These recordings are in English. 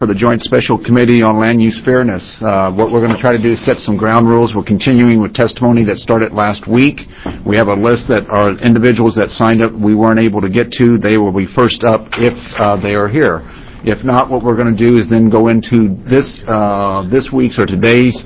for the Joint Special Committee on Land Use Fairness. What we're going to try to do is set some ground rules. We're continuing with testimony that started last week. We have a list that are individuals that signed up we weren't able to get to. They will be first up if they are here. If not, what we're going to do is then go into this week's or today's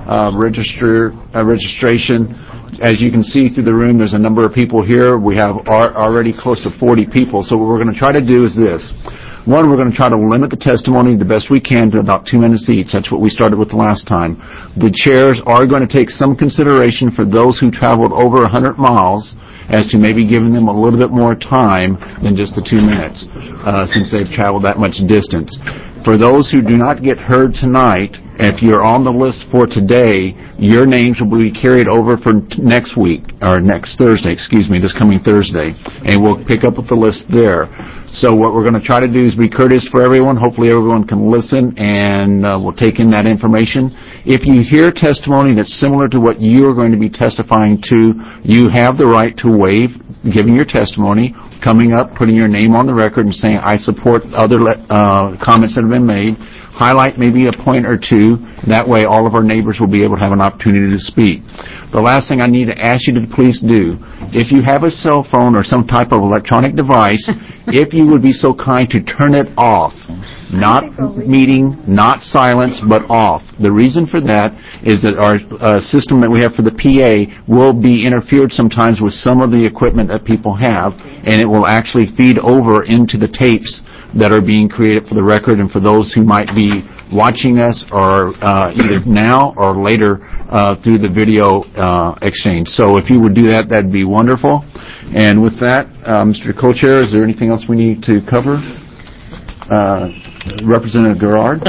registration. As you can see through the room, there's a number of people here. We have already close to 40 people. So what we're going to try to do is this. One, we're going to try to limit the testimony the best we can to about 2 minutes each. That's what we started with the last time. The chairs are going to take some consideration for those who traveled over 100 miles as to maybe giving them a little bit more time than just the 2 minutes since they've traveled that much distance. For those who do not get heard tonight, if you're on the list for today, your names will be carried over for next week, or next Thursday, this coming Thursday, and we'll pick up with the list there. So what we're going to try to do is be courteous for everyone. Hopefully everyone can listen, and we'll take in that information. If you hear testimony that's similar to what you are going to be testifying to, you have the right to waive giving your testimony, coming up, putting your name on the record and saying, I support other comments that have been made. Highlight maybe a point or two. That way all of our neighbors will be able to have an opportunity to speak. The last thing I need to ask you to please do, if you have a cell phone or some type of electronic device, if you would be so kind to turn it off. Not meeting, not silence, but off. The reason for that is that our system that we have for the PA will be interfered sometimes with some of the equipment that people have, and it will actually feed over into the tapes that are being created for the record and for those who might be watching us or either now or later through the video exchange. So if you would do that, that'd be wonderful. And with that, Mr. Co-Chair, is there anything else we need to cover? Representative Gerard?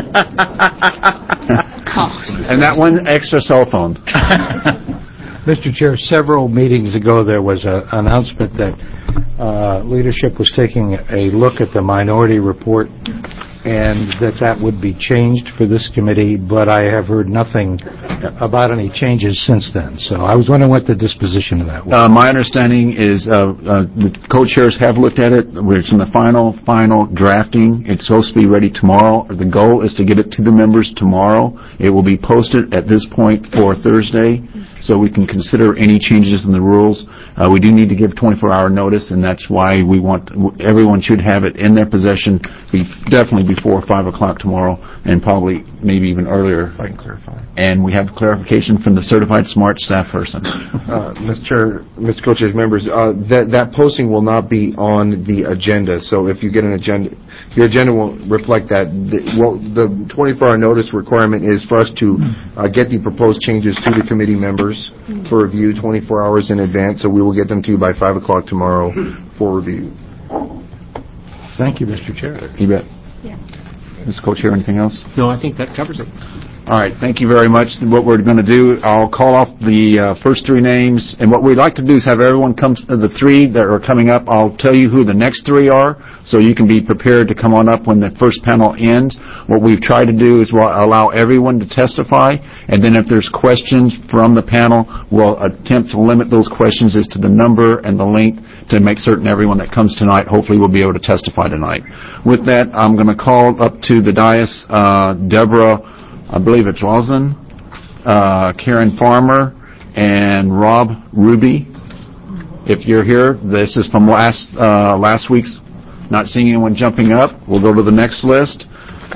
And that one extra cell phone. Mr. Chair, several meetings ago there was an announcement that leadership was taking a look at the minority report and that would be changed for this committee, but I have heard nothing about any changes since then. So I was wondering what the disposition of that was. My understanding is the co-chairs have looked at it. It's in the final drafting. It's supposed to be ready tomorrow. The goal is to get it to the members tomorrow. It will be posted at this point for Thursday, so we can consider any changes in the rules. We do need to give 24-hour notice, and that's why we want everyone should have it in their possession definitely before 5 o'clock tomorrow, and probably maybe even earlier. I can clarify. And we have clarification from the certified smart staff person. Mr. Chair, Mr. Co-Chair's members, that posting will not be on the agenda. So if you get an agenda, your agenda won't reflect that. The 24-hour notice requirement is for us to get the proposed changes to the committee members for review 24 hours in advance. So we will get them to you by 5 o'clock tomorrow for review. Thank you, Mr. Chair. You bet. Yeah. Mr. Co-Chair, anything else? No, I think that covers it. All right, thank you very much. What we're going to do, I'll call off the first three names, and what we'd like to do is have everyone come, the three that are coming up, I'll tell you who the next three are, so you can be prepared to come on up when the first panel ends. What we've tried to do is we'll allow everyone to testify, and then if there's questions from the panel, we'll attempt to limit those questions as to the number and the length to make certain everyone that comes tonight hopefully will be able to testify tonight. With that, I'm going to call up to the dais Deborah, I believe it's Roslyn, Karen Farmer, and Rob Ruby. If you're here, this is from last week's. Not seeing anyone jumping up. We'll go to the next list.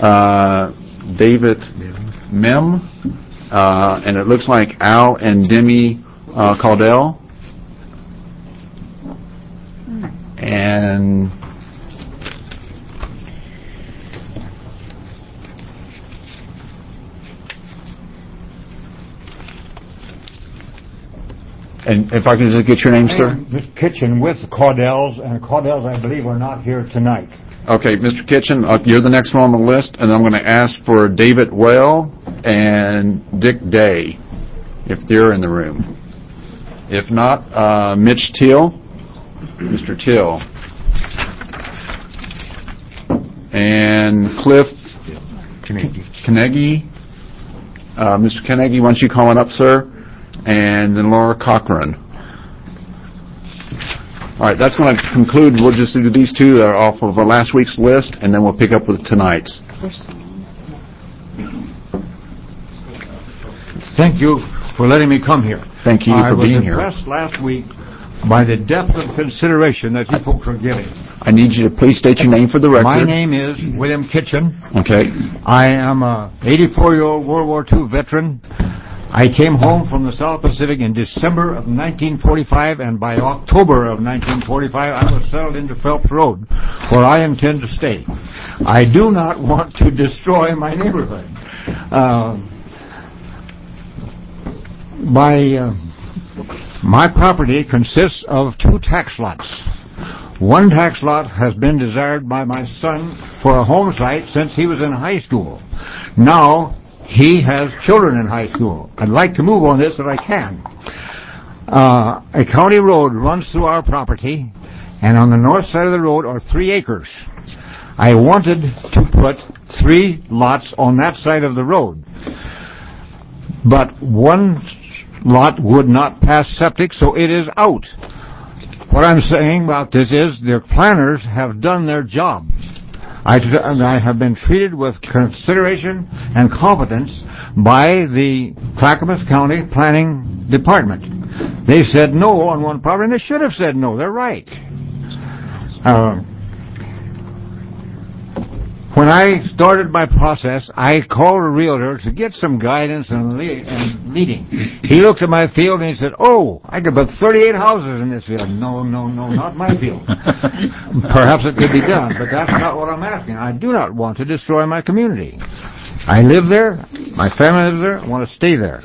David Mim, and it looks like Al and Demi Caudell. And if I can just get your name, sir? Mr. Kitchen with the Caudells, and Caudells, I believe, are not here tonight. Okay, Mr. Kitchen, you're the next one on the list, and I'm going to ask for David Well and Dick Day, if they're in the room. If not, Mitch Till, Mr. Till, and Cliff Carnegie. Mr. Carnegie, why don't you call on up, sir? And then Laura Cochran. All right, that's going to conclude. We'll just do these two that are off of last week's list, and then we'll pick up with tonight's. There's some. Thank you for letting me come here. Thank you for being here. I was impressed last week by the depth of consideration that you folks are giving. I need you to please state your name for the record. My name is William Kitchen. Okay. I am a 84-year-old World War II veteran. I came home from the South Pacific in December of 1945, and by October of 1945, I was settled into Phelps Road, where I intend to stay. I do not want to destroy my neighborhood. My property consists of 2 tax lots. One tax lot has been desired by my son for a home site since he was in high school. Now, he has children in high school. I'd like to move on this if I can. A county road runs through our property, and on the north side of the road are 3 acres. I wanted to put 3 lots on that side of the road, but one lot would not pass septic, so it is out. What I'm saying about this is the planners have done their job. I have been treated with consideration and competence by the Clackamas County Planning Department. They said no on one property, and they should have said no. They're right. When I started my process, I called a realtor to get some guidance and meeting. He looked at my field and he said, "Oh, I could put 38 houses in this field." No, not my field. Perhaps it could be done, but that's not what I'm asking. I do not want to destroy my community. I live there. My family lives there. I want to stay there.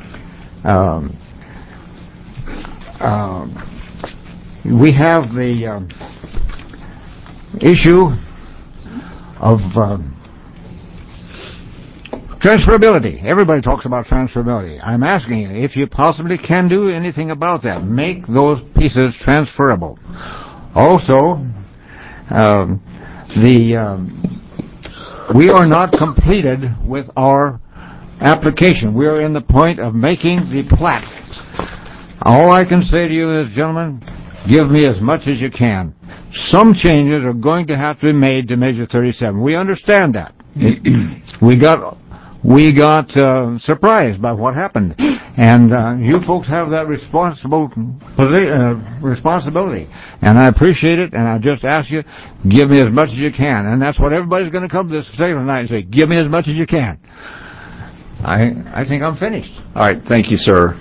We have the issue of transferability. Everybody talks about transferability. I'm asking you if you possibly can do anything about that. Make those pieces transferable. Also, we are not completed with our application. We are in the point of making the plat. All I can say to you is, gentlemen, give me as much as you can. Some changes are going to have to be made to Measure 37. We understand that. We got surprised by what happened, and you folks have that responsibility, and I appreciate it. And I just ask you, give me as much as you can, and that's what everybody's going to come to this table tonight and say, give me as much as you can. I think I'm finished. All right. Thank you, sir.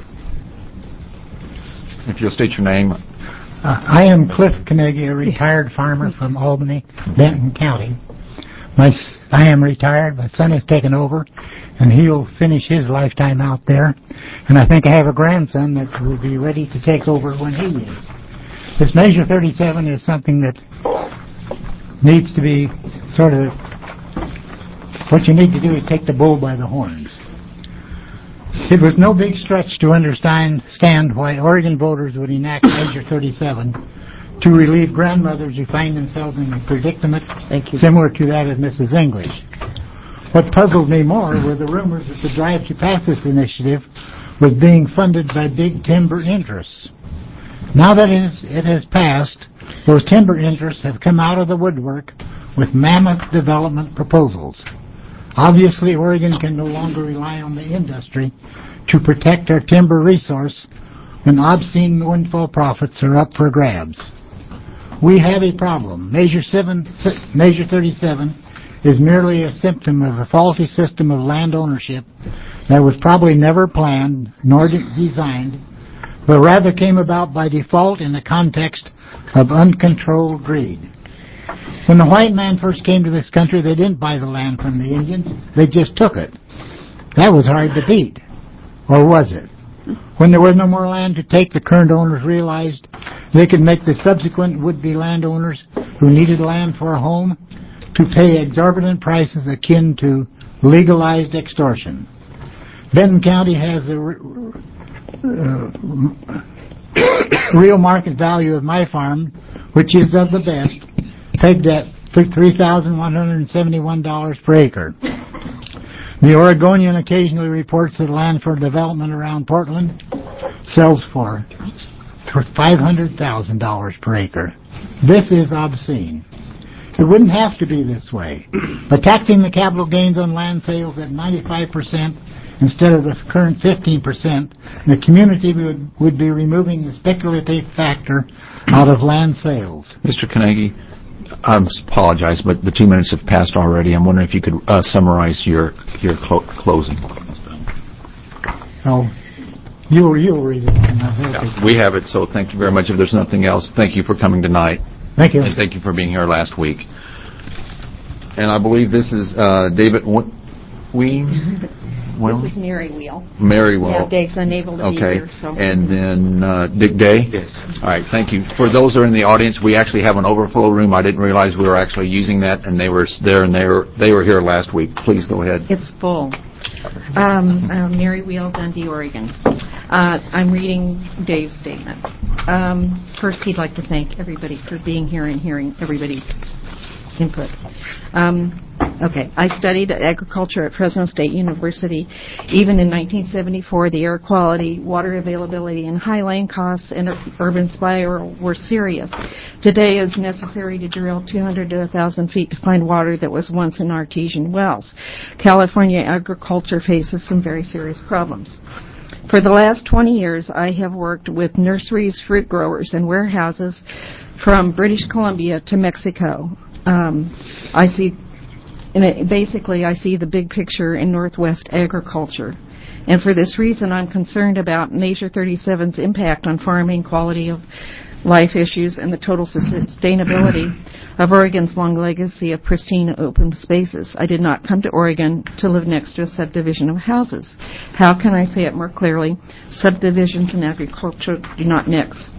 If you'll state your name. I am Cliff Carnegie, a retired farmer from Albany, Benton County. I am retired. My son has taken over, and he'll finish his lifetime out there. And I think I have a grandson that will be ready to take over when he is. This Measure 37 is something that needs to be sort of, what you need to do is take the bull by the horns. It was no big stretch to understand why Oregon voters would enact Measure 37 to relieve grandmothers who find themselves in a predicament similar to that of Mrs. English. What puzzled me more were the rumors that the drive to pass this initiative was being funded by big timber interests. Now that it has passed, those timber interests have come out of the woodwork with mammoth development proposals. Obviously, Oregon can no longer rely on the industry to protect our timber resource when obscene windfall profits are up for grabs. We have a problem. Measure 37 is merely a symptom of a faulty system of land ownership that was probably never planned nor designed, but rather came about by default in the context of uncontrolled greed. When the white man first came to this country, they didn't buy the land from the Indians. They just took it. That was hard to beat. Or was it? When there was no more land to take, the current owners realized they could make the subsequent would-be landowners who needed land for a home to pay exorbitant prices akin to legalized extortion. Benton County has the real market value of my farm, which is of the best, pegged at $3,171 per acre. The Oregonian occasionally reports that land for development around Portland sells for $500,000 per acre. This is obscene. It wouldn't have to be this way. By taxing the capital gains on land sales at 95% instead of the current 15%, the community would be removing the speculative factor out of land sales. Mr. Carnegie, I apologize, but the 2 minutes have passed already. I'm wondering if you could summarize your closing. Oh, you'll read it. Yeah, we have it, so thank you very much. If there's nothing else, thank you for coming tonight. Thank you. And thank you for being here last week. And I believe this is David Ween? This is Mary Wheel. Mary Wheel. Yeah, Dave's unable to be here. So. And then Dick Day? Yes. All right, thank you. For those who are in the audience, we actually have an overflow room. I didn't realize we were actually using that, and they were there, and they were here last week. Please go ahead. It's full. Mary Wheel, Dundee, Oregon. I'm reading Dave's statement. First, he'd like to thank everybody for being here and hearing everybody's input. Okay, I studied agriculture at Fresno State University. Even in 1974, the air quality, water availability, and high land costs and urban spiral were serious. Today, it's necessary to drill 200 to 1,000 feet to find water that was once in artesian wells. California agriculture faces some very serious problems. For the last 20 years, I have worked with nurseries, fruit growers, and warehouses from British Columbia to Mexico. I see the big picture in Northwest agriculture. And for this reason, I'm concerned about Measure 37's impact on farming, quality of life issues, and the total sustainability of Oregon's long legacy of pristine open spaces. I did not come to Oregon to live next to a subdivision of houses. How can I say it more clearly? Subdivisions and agriculture do not mix.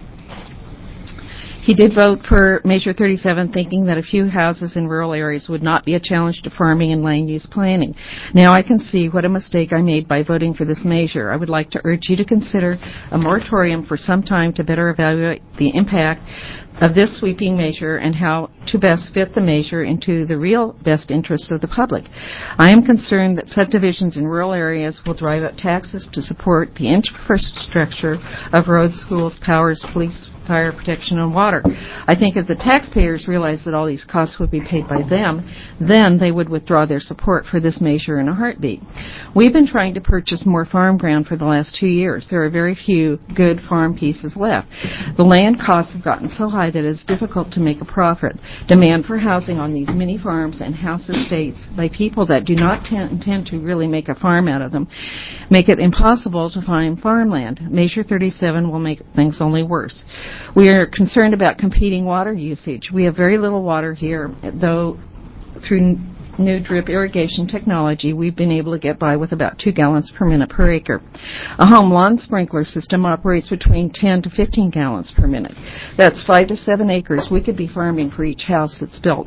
He did vote for Measure 37, thinking that a few houses in rural areas would not be a challenge to farming and land use planning. Now I can see what a mistake I made by voting for this measure. I would like to urge you to consider a moratorium for some time to better evaluate the impact of this sweeping measure and how to best fit the measure into the real best interests of the public. I am concerned that subdivisions in rural areas will drive up taxes to support the infrastructure of roads, schools, powers, police, fire protection, and water. I think if the taxpayers realized that all these costs would be paid by them, then they would withdraw their support for this measure in a heartbeat. We've been trying to purchase more farm ground for the last 2 years. There are very few good farm pieces left. The land costs have gotten so high that it's difficult to make a profit. Demand for housing on these mini farms and house estates by people that do not intend to really make a farm out of them make it impossible to find farmland. Measure 37 will make things only worse. We are concerned about competing water usage. We have very little water here, though through new drip irrigation technology, we've been able to get by with about 2 gallons per minute per acre. A home lawn sprinkler system operates between 10 to 15 gallons per minute. That's 5 to 7 acres we could be farming for each house that's built.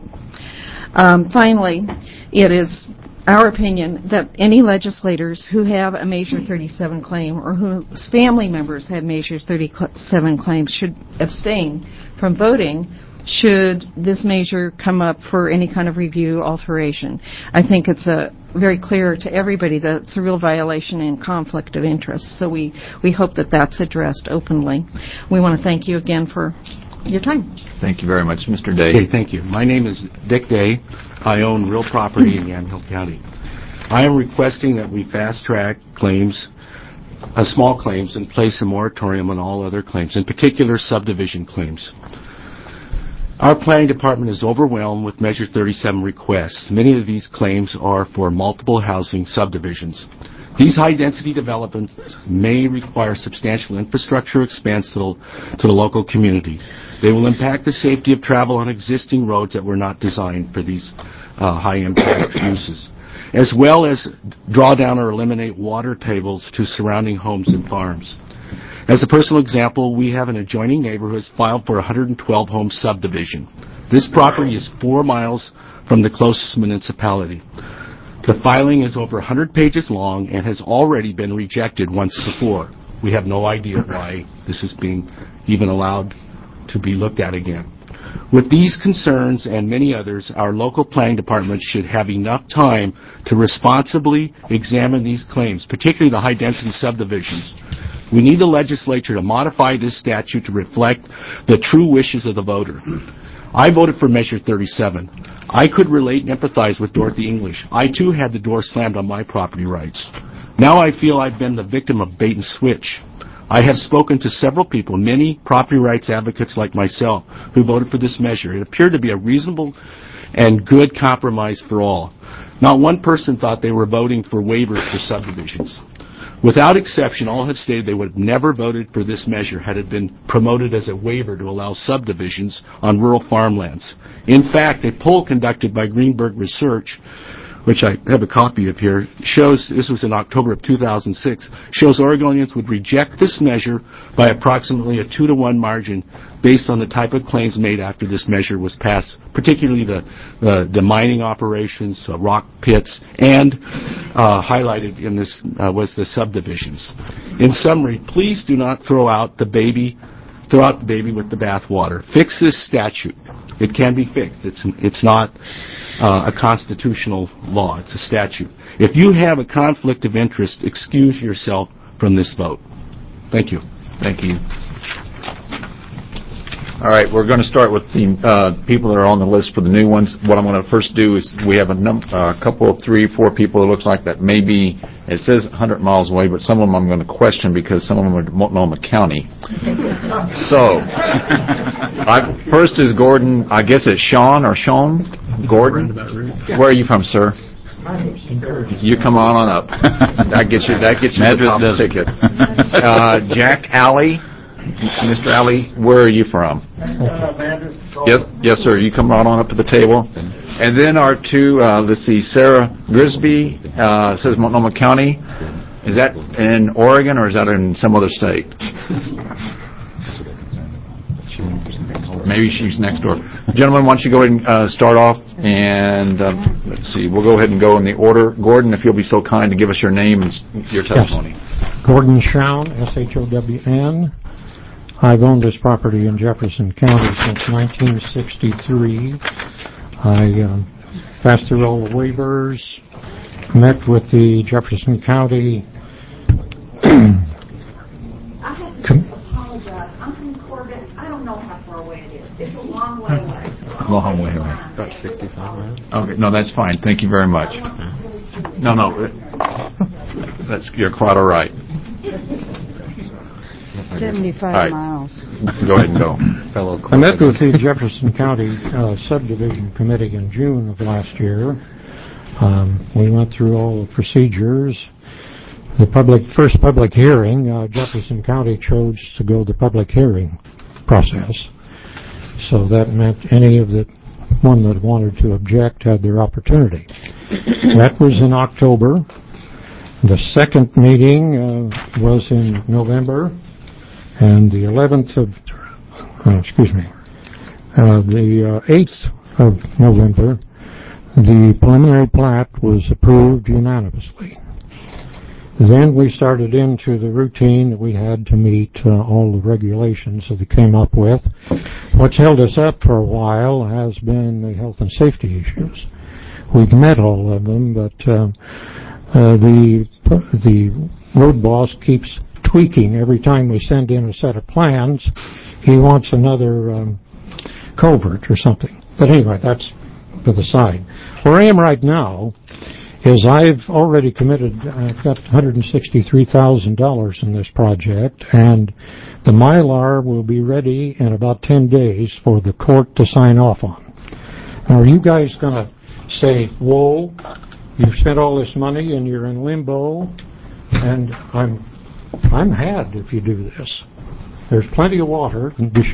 Finally, it is our opinion that any legislators who have a Measure 37 claim or whose family members have Measure 37 claims should abstain from voting should this measure come up for any kind of review alteration. I think it's very clear to everybody that it's a real violation and conflict of interest. So we hope that that's addressed openly. We want to thank you again for your time. Thank you very much. Mr. Day. Okay, thank you. My name is Dick Day. I own real property in Yamhill County. I am requesting that we fast-track claims, small claims, and place a moratorium on all other claims, in particular subdivision claims. Our planning department is overwhelmed with Measure 37 requests. Many of these claims are for multiple housing subdivisions. These high-density developments may require substantial infrastructure expense to the local community. They will impact the safety of travel on existing roads that were not designed for these high-impact uses, as well as draw down or eliminate water tables to surrounding homes and farms. As a personal example, we have an adjoining neighbor who has filed for a 112-home subdivision. This property is 4 miles from the closest municipality. The filing is over 100 pages long and has already been rejected once before. We have no idea why this is being even allowed to be looked at again. With these concerns and many others, our local planning department should have enough time to responsibly examine these claims, particularly the high-density subdivisions. We need the legislature to modify this statute to reflect the true wishes of the voter. I voted for Measure 37. I could relate and empathize with Dorothy English. I, too, had the door slammed on my property rights. Now I feel I've been the victim of bait and switch. I have spoken to several people, many property rights advocates like myself, who voted for this measure. It appeared to be a reasonable and good compromise for all. Not one person thought they were voting for waivers for subdivisions. Without exception, all have stated they would have never voted for this measure had it been promoted as a waiver to allow subdivisions on rural farmlands. In fact, a poll conducted by Greenberg Research, which I have a copy of here, shows, this was in October of 2006, shows Oregonians would reject this measure by approximately a 2-to-1 margin based on the type of claims made after this measure was passed, particularly the mining operations, rock pits, and highlighted in this was the subdivisions. In summary, please do not throw out the baby with the bathwater. Fix this statute. It can be fixed. It's not a constitutional law. It's a statute. If you have a conflict of interest, excuse yourself from this vote. Thank you. Thank you. All right, we're going to start with the people that are on the list for the new ones. What I'm going to first do is we have a couple of 3 or 4 people it looks like that maybe, it says 100 miles away, but some of them I'm going to question because some of them are Multnomah County. So, first is Gordon, I guess it's Sean or Sean? Gordon? Where are you from, sir? You come on up. That gets you the top ticket. Jack Alley. Mr. Alley, where are you from? Yes, sir. You come right on up to the table. And then our 2, let's see, Sarah Grisby, says Multnomah County. Is that in Oregon or is that in some other state? Maybe she's next door. Gentlemen, why don't you go ahead and start off, and let's see, we'll go ahead and go in the order. Gordon, if you'll be so kind to give us your name and your testimony. Yes. Gordon Schown, S-H-O-W-N. I've owned this property in Jefferson County since 1963. I passed through all the waivers, met with the Jefferson County. I have to apologize. I'm from Corbett. I don't know how far away it is. It's a long way away. Long way away. About 65 miles. Okay, no, that's fine. Thank you very much. No, you're quite all right. 75 miles. Go ahead and go. I met with the Jefferson County Subdivision Committee in June of last year. We went through all the procedures. The first public hearing, Jefferson County chose to go the public hearing process. So that meant any of the one that wanted to object had their opportunity. That was in October. The second meeting was in November. And the 11th of, the 8th of November, the preliminary plat was approved unanimously. Then we started into the routine that we had to meet all the regulations that we came up with. What's held us up for a while has been the health and safety issues. We've met all of them, but the road boss keeps tweaking every time we send in a set of plans. He wants another culvert or something. But anyway, that's to the side. Where I am right now is I've already committed, I've got $163,000 in this project, and the Mylar will be ready in about 10 days for the court to sign off on. Now, are you guys going to say, whoa, you've spent all this money and you're in limbo, and I'm had if you do this. There's plenty of water.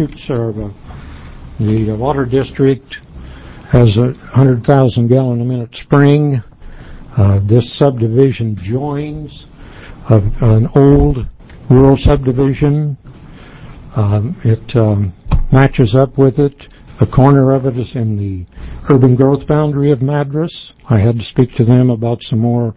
The water district has a 100,000 gallon a minute spring. This subdivision joins an old rural subdivision. It matches up with it. A corner of it is in the urban growth boundary of Madras. I had to speak to them about some more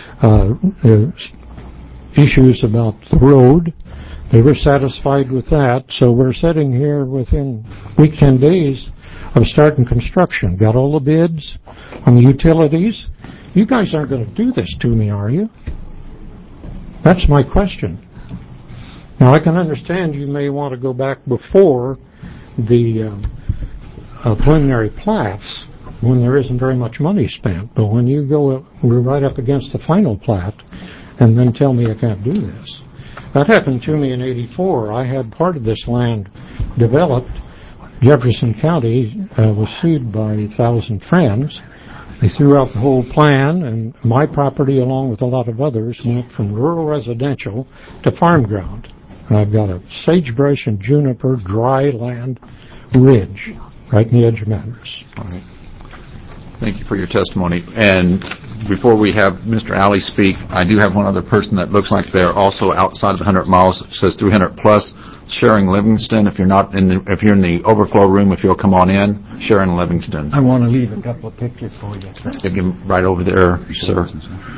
issues about the road. They were satisfied with that, so we're sitting here within week 10 days of starting construction. Got all the bids on the utilities. You guys aren't going to do this to me, are you? That's my question. Now, I can understand you may want to go back before the preliminary plats when there isn't very much money spent. But when you we're right up against the final plat, and then tell me I can't do this. That happened to me in '84. I had part of this land developed. Jefferson County was sued by 1,000 Friends. They threw out the whole plan, and my property, along with a lot of others, went from rural residential to farm ground. And I've got a sagebrush and juniper dry land ridge right in the edge of Madras. All right. Thank you for your testimony. And before we have Mr. Alley speak, I do have one other person that looks like they're also outside of the 100 miles. It says 300 plus. Sharon Livingston. If you're in the overflow room, if you'll come on in, Sharon Livingston. I want to leave a couple of pictures for you. You can right over there, sir.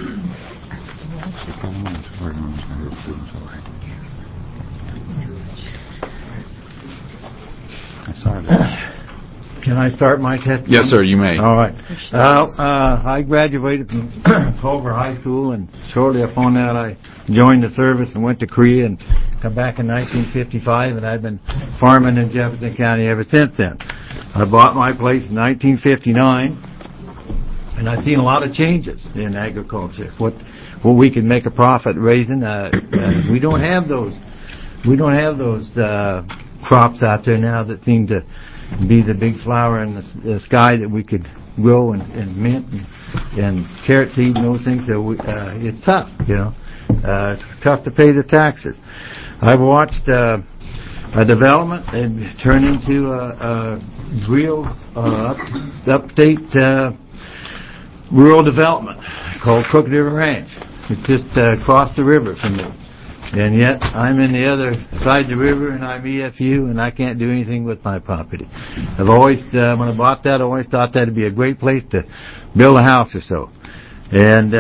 Can I start my testimony? Yes, sir, you may. All right. I graduated from Culver High School, and shortly upon that I joined the service and went to Korea and come back in 1955, and I've been farming in Jefferson County ever since then. I bought my place in 1959, and I've seen a lot of changes in agriculture. What we can make a profit raising, we don't have those. We don't have those crops out there now that seem to be the big flower in the sky that we could grow and mint and carrot seed and those things. So it's tough, tough to pay the taxes. I've watched a development and turn into a real upstate rural development called Crooked River Ranch. It's just across the river from me. And yet, I'm in the other side of the river, and I'm EFU, and I can't do anything with my property. I've always, when I bought that, I always thought that would be a great place to build a house or so. And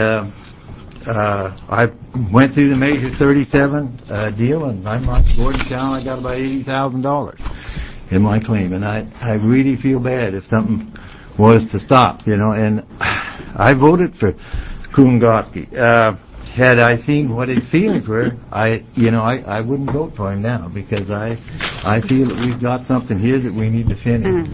I went through the Measure 37 deal, and I'm like Gordon Chow, I got about $80,000 in my claim. And I really feel bad if something was to stop, and I voted for Kulingoski. Had I seen what his feelings were, I wouldn't vote for him now, because I feel that we've got something here that we need to finish.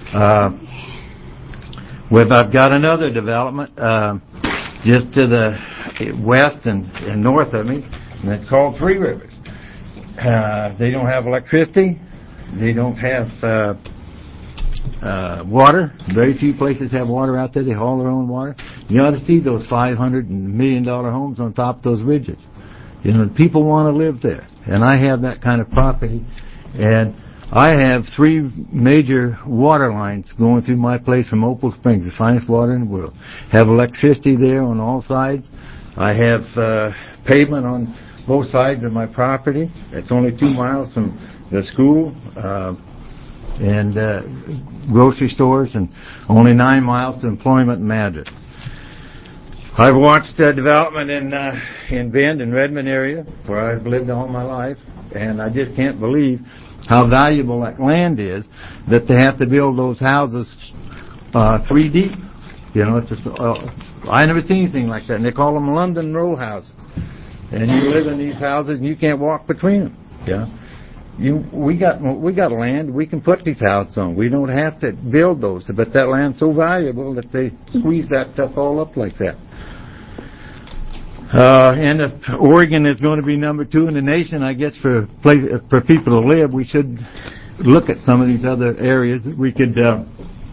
I've got another development just to the west and north of me, and it's called Three Rivers. They don't have electricity. They don't have water. Very few places have water out there. They haul their own water. You ought to see those $500 million homes on top of those ridges. People want to live there. And I have that kind of property. And I have 3 major water lines going through my place from Opal Springs, the finest water in the world. Have electricity there on all sides. I have pavement on both sides of my property. It's only 2 miles from the school. And grocery stores, and only 9 miles to employment in Madras. I've watched development in Bend and Redmond area, where I've lived all my life, and I just can't believe how valuable that land is, that they have to build those houses 3 deep. It's just, I never seen anything like that, and they call them London row houses. And you live in these houses, and you can't walk between them. We got land we can put these houses on. We don't have to build those, but that land's so valuable that they squeeze that stuff all up like that. And if Oregon is going to be number 2 in the nation, I guess for people to live, we should look at some of these other areas that we could build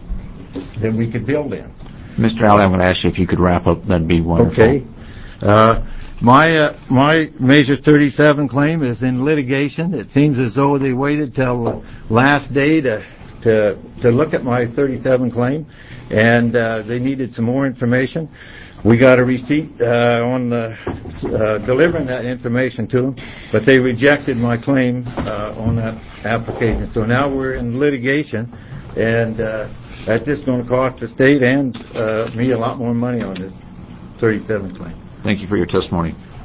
in. Mr. Alley, I'm going to ask you if you could wrap up. That'd be wonderful. Okay. My Measure 37 claim is in litigation. It seems as though they waited till the last day to look at my 37 claim, and they needed some more information. We got a receipt on delivering that information to them, but they rejected my claim on that application. So now we're in litigation, and that's just going to cost the state and me a lot more money on this 37 claim. Thank you for your testimony.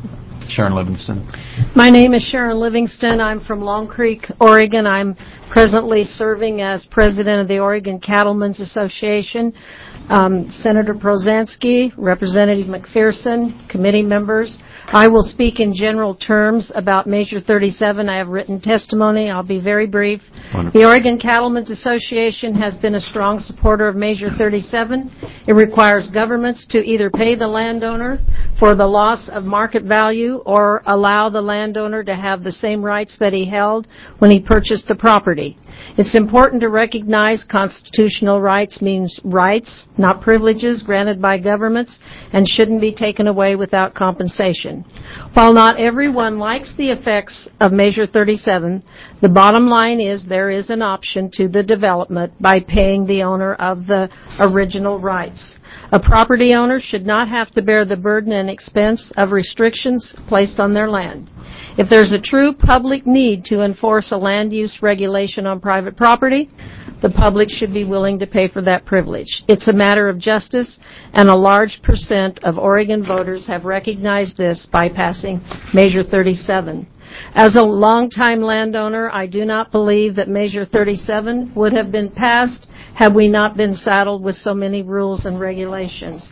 Sharon Livingston. My name is Sharon Livingston. I'm from Long Creek, Oregon. I'm presently serving as president of the Oregon Cattlemen's Association. Senator Prozansky, Representative McPherson, committee members. I will speak in general terms about Measure 37. I have written testimony. I'll be very brief. Wonderful. The Oregon Cattlemen's Association has been a strong supporter of Measure 37. It requires governments to either pay the landowner for the loss of market value or allow the landowner to have the same rights that he held when he purchased the property. It's important to recognize constitutional rights means rights, not privileges granted by governments, and shouldn't be taken away without compensation. While not everyone likes the effects of Measure 37, the bottom line is there is an option to the development by paying the owner of the original rights. A property owner should not have to bear the burden and expense of restrictions placed on their land. If there's a true public need to enforce a land use regulation on private property, the public should be willing to pay for that privilege. It's a matter of justice, and a large percent of Oregon voters have recognized this by passing Measure 37. As a longtime landowner, I do not believe that Measure 37 would have been passed had we not been saddled with so many rules and regulations.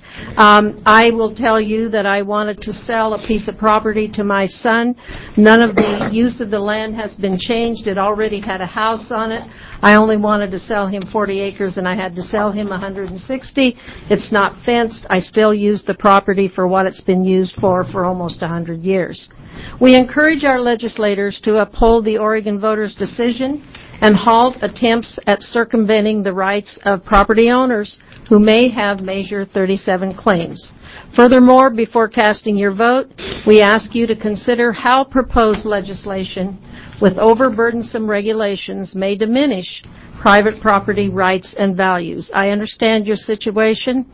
I will tell you that I wanted to sell a piece of property to my son. None of the use of the land has been changed. It already had a house on it. I only wanted to sell him 40 acres, and I had to sell him 160. It's not fenced. I still use the property for what it's been used for almost 100 years. We encourage our legislators to uphold the Oregon voters' decision and halt attempts at circumventing the rights of property owners who may have Measure 37 claims. Furthermore, before casting your vote, we ask you to consider how proposed legislation with overburdensome regulations may diminish private property rights and values. I understand your situation.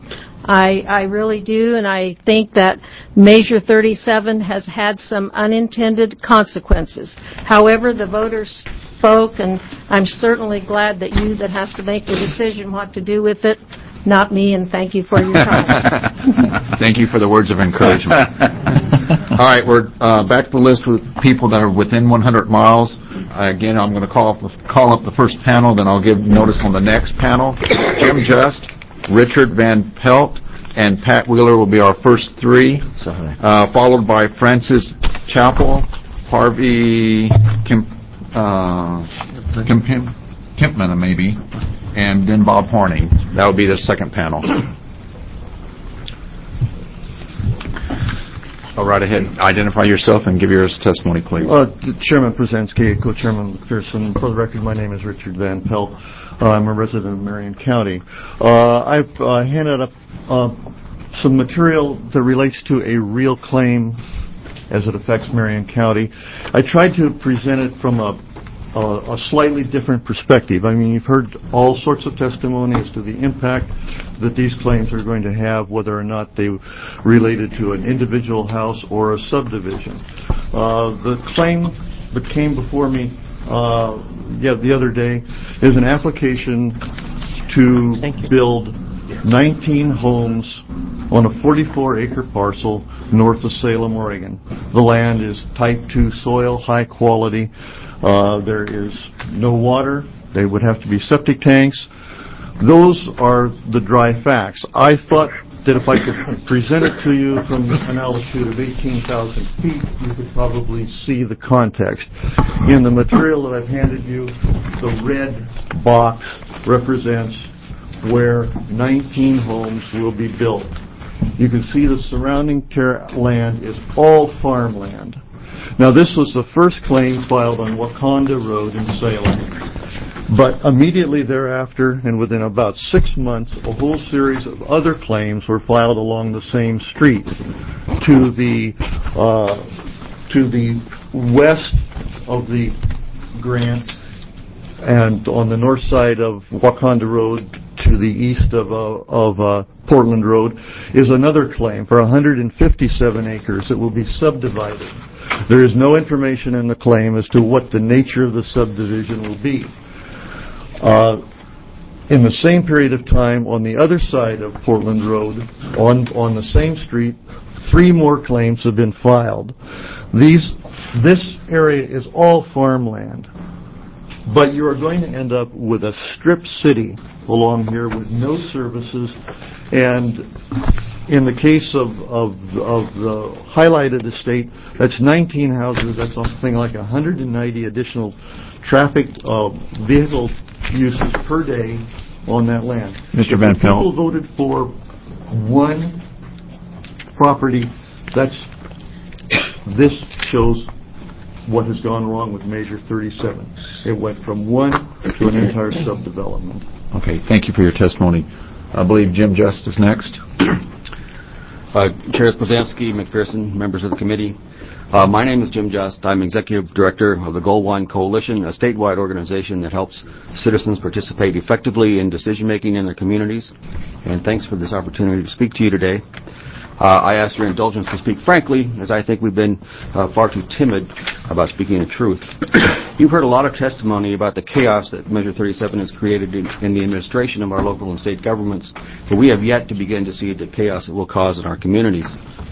I really do, and I think that Measure 37 has had some unintended consequences. However, the voters spoke, and I'm certainly glad that you that has to make the decision what to do with it, not me, and thank you for your time. Thank you for the words of encouragement. All right, we're back to the list with people that are within 100 miles. Again, I'm going to call up the first panel, then I'll give notice on the next panel. Jim Just, Richard Van Pelt, and Pat Wheeler will be our first three, followed by Francis Chappell, Harvey Kempman, maybe, and then Bob Horning. That would be the second panel. All right, ahead. Identify yourself and give your testimony, please. Chairman Prozansky, Co-Chairman McPherson. For the record, my name is Richard Van Pelt. I'm a resident of Marion County. I've handed up some material that relates to a real claim as it affects Marion County. I tried to present it from a slightly different perspective. I mean, you've heard all sorts of testimony as to the impact that these claims are going to have, whether or not they related to an individual house or a subdivision. The claim that came before me the other day is an application to build 19 homes on a 44-acre parcel north of Salem, Oregon. The land is Type 2 soil, high quality. There is no water. They would have to be septic tanks. Those are the dry facts. I thought that if I could present it to you from an altitude of 18,000 feet, you could probably see the context. In the material that I've handed you, the red box represents where 19 homes will be built. You can see the surrounding land is all farmland. Now, this was the first claim filed on Wakanda Road in Salem. But immediately thereafter, and within about 6 months, a whole series of other claims were filed along the same street to the west of the grant, and on the north side of Wakanda Road to the east of Portland Road is another claim for 157 acres that will be subdivided. There is no information in the claim as to what the nature of the subdivision will be. In the same period of time, on the other side of Portland Road, on the same street, 3 more claims have been filed. This area is all farmland, but you are going to end up with a strip city along here with no services. And in the case of the highlighted estate, that's 19 houses. That's something like 190 additional traffic vehicle uses per day on that land. Mr. Van Pelt. People voted for one property. This shows what has gone wrong with Measure 37. It went from one to an entire subdevelopment. Okay, thank you for your testimony. I believe Jim Just is next. Chairs Pozansky, McPherson, members of the committee. My name is Jim Just. I'm Executive Director of the Goal One Coalition, a statewide organization that helps citizens participate effectively in decision-making in their communities. And thanks for this opportunity to speak to you today. I ask your indulgence to speak frankly, as I think we've been far too timid about speaking the truth. You've heard a lot of testimony about the chaos that Measure 37 has created in the administration of our local and state governments, but we have yet to begin to see the chaos it will cause in our communities.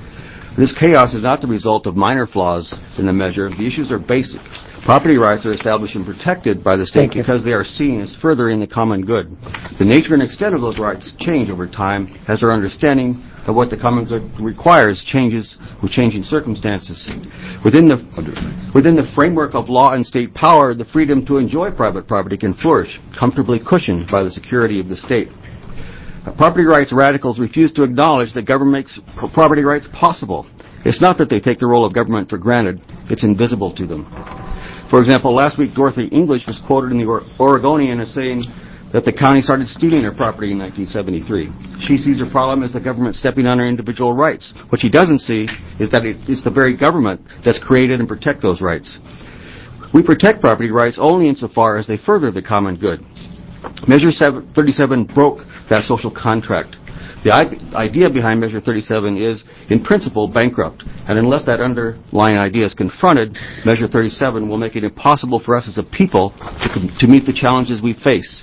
This chaos is not the result of minor flaws in the measure. The issues are basic. Property rights are established and protected by the state because they are seen as furthering the common good. The nature and extent of those rights change over time as our understanding of what the common good requires changes with changing circumstances. Within the framework of law and state power, the freedom to enjoy private property can flourish, comfortably cushioned by the security of the state. Property rights radicals refuse to acknowledge that government makes property rights possible. It's not that they take the role of government for granted, it's invisible to them. For example, last week Dorothy English was quoted in the Oregonian as saying that the county started stealing her property in 1973. She sees her problem as the government stepping on her individual rights. What she doesn't see is that it's the very government that's created and protect those rights. We protect property rights only insofar as they further the common good. Measure 37 broke that social contract. The idea behind Measure 37 is, in principle, bankrupt, and unless that underlying idea is confronted, Measure 37 will make it impossible for us as a people to meet the challenges we face.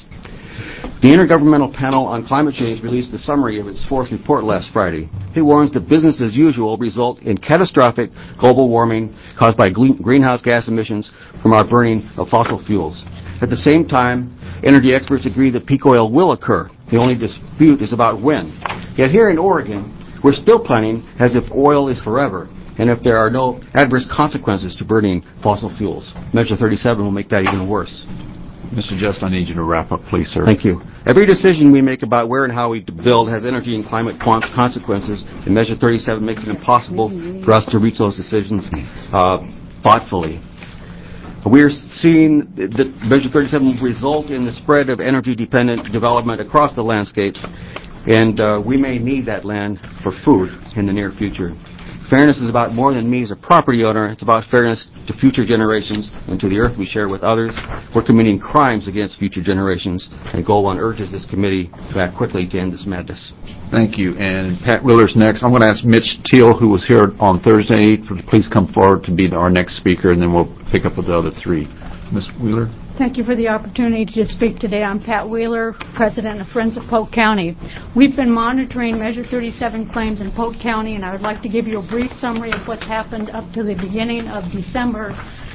The Intergovernmental Panel on Climate Change released the summary of its 4th report last Friday. It warns that business as usual result in catastrophic global warming caused by greenhouse gas emissions from our burning of fossil fuels. At the same time, energy experts agree that peak oil will occur. The only dispute is about when. Yet here in Oregon, we're still planning as if oil is forever and if there are no adverse consequences to burning fossil fuels. Measure 37 will make that even worse. Mr. Just, I need you to wrap up, please, sir. Thank you. Every decision we make about where and how we build has energy and climate consequences, and Measure 37 makes it impossible for us to reach those decisions thoughtfully. We're seeing that Measure 37 will result in the spread of energy-dependent development across the landscape, and we may need that land for food in the near future. Fairness is about more than me as a property owner. It's about fairness to future generations and to the earth we share with others. We're committing crimes against future generations, and Goal One urges this committee to act quickly to end this madness. Thank you. And Pat Wheeler's next. I'm going to ask Mitch Teal, who was here on Thursday, to please come forward to be our next speaker, and then we'll pick up with the other 3. Ms. Wheeler? Thank you for the opportunity to speak today. I'm Pat Wheeler, President of Friends of Polk County. We've been monitoring Measure 37 claims in Polk County, and I would like to give you a brief summary of what's happened up to the beginning of December.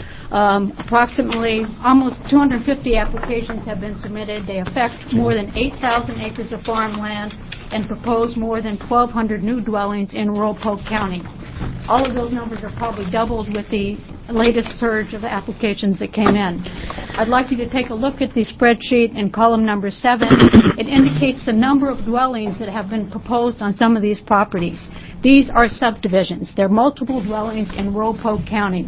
Approximately almost 250 applications have been submitted. They affect more than 8,000 acres of farmland and propose more than 1,200 new dwellings in rural Polk County. All of those numbers are probably doubled with the latest surge of applications that came in. I'd like you to take a look at the spreadsheet in column number 7. It indicates the number of dwellings that have been proposed on some of these properties. These are subdivisions. They're multiple dwellings in rural Polk County.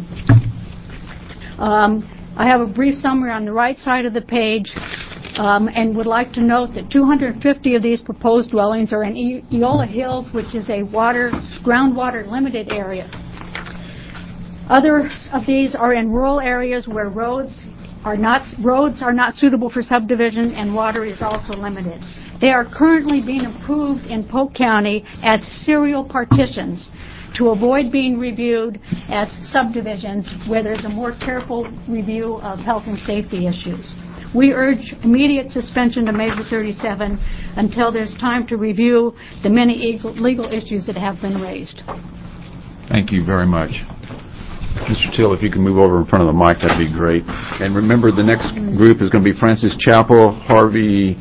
I have a brief summary on the right side of the page and would like to note that 250 of these proposed dwellings are in Eola Hills, which is a groundwater limited area. Others of these are in rural areas where roads are not suitable for subdivision and water is also limited. They are currently being approved in Polk County as serial partitions to avoid being reviewed as subdivisions where there's a more careful review of health and safety issues. We urge immediate suspension of Measure 37 until there's time to review the many legal issues that have been raised. Thank you very much. Mr. Till, if you can move over in front of the mic, that'd be great. And remember, the next group is going to be Francis Chappell, Harvey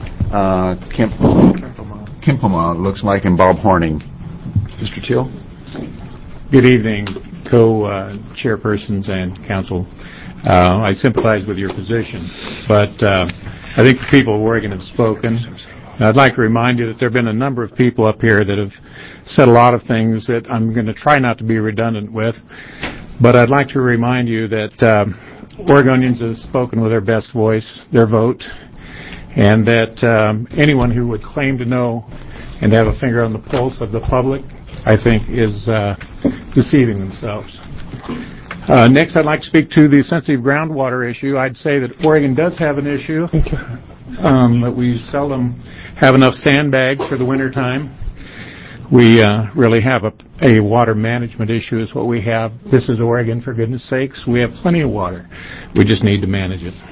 Kempema, looks like, and Bob Horning. Mr. Till? Good evening, co-chairpersons and council. I sympathize with your position, but I think the people of Oregon have spoken. I'd like to remind you that there have been a number of people up here that have said a lot of things that I'm going to try not to be redundant with, but I'd like to remind you that Oregonians have spoken with their best voice, their vote, and that anyone who would claim to know and have a finger on the pulse of the public, I think, is deceiving themselves. Next, I'd like to speak to the sensitive groundwater issue. I'd say that Oregon does have an issue, that we seldom have enough sandbags for the wintertime. We really have a water management issue is what we have. This is Oregon, for goodness sakes. We have plenty of water. We just need to manage it.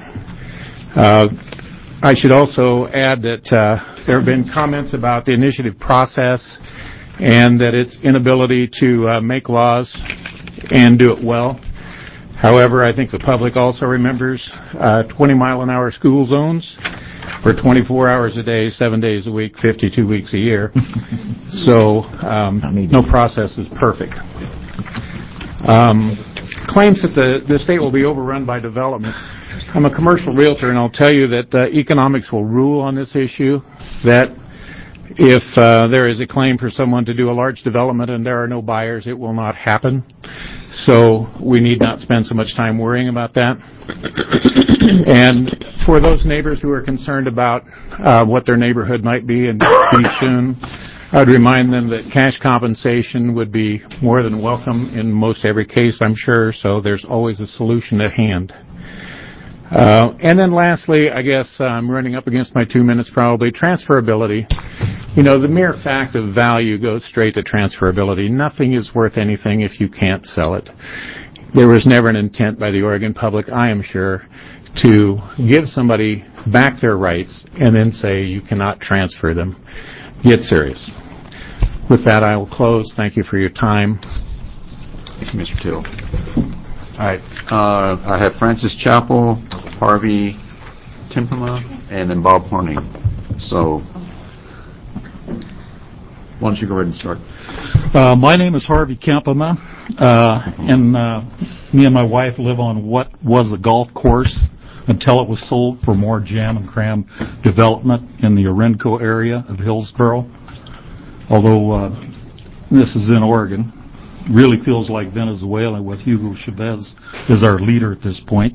I should also add that there have been comments about the initiative process and that its inability to make laws and do it well. However, I think the public also remembers 20-mile-an-hour school zones for 24 hours a day, 7 days a week, 52 weeks a year. So no process is perfect. Claims that the state will be overrun by development. I'm a commercial realtor, and I'll tell you that economics will rule on this issue, that if there is a claim for someone to do a large development and there are no buyers, it will not happen. So we need not spend so much time worrying about that. And for those neighbors who are concerned about what their neighborhood might be and pretty soon, I'd remind them that cash compensation would be more than welcome in most every case, I'm sure, so there's always a solution at hand. And then lastly, I guess I'm running up against my 2 minutes probably, transferability. You know, the mere fact of value goes straight to transferability. Nothing is worth anything if you can't sell it. There was never an intent by the Oregon public, I am sure, to give somebody back their rights and then say you cannot transfer them. Get serious. With that, I will close. Thank you for your time. Thank you, Mr. Till. All right. I have Francis Chappell, Harvey Kempema, and then Bob Horning. So why don't you go ahead and start? My name is Harvey Kempema, and me and my wife live on what was a golf course until it was sold for more jam and cram development in the Orenco area of Hillsboro. Although this is in Oregon, really feels like Venezuela with Hugo Chavez as our leader at this point.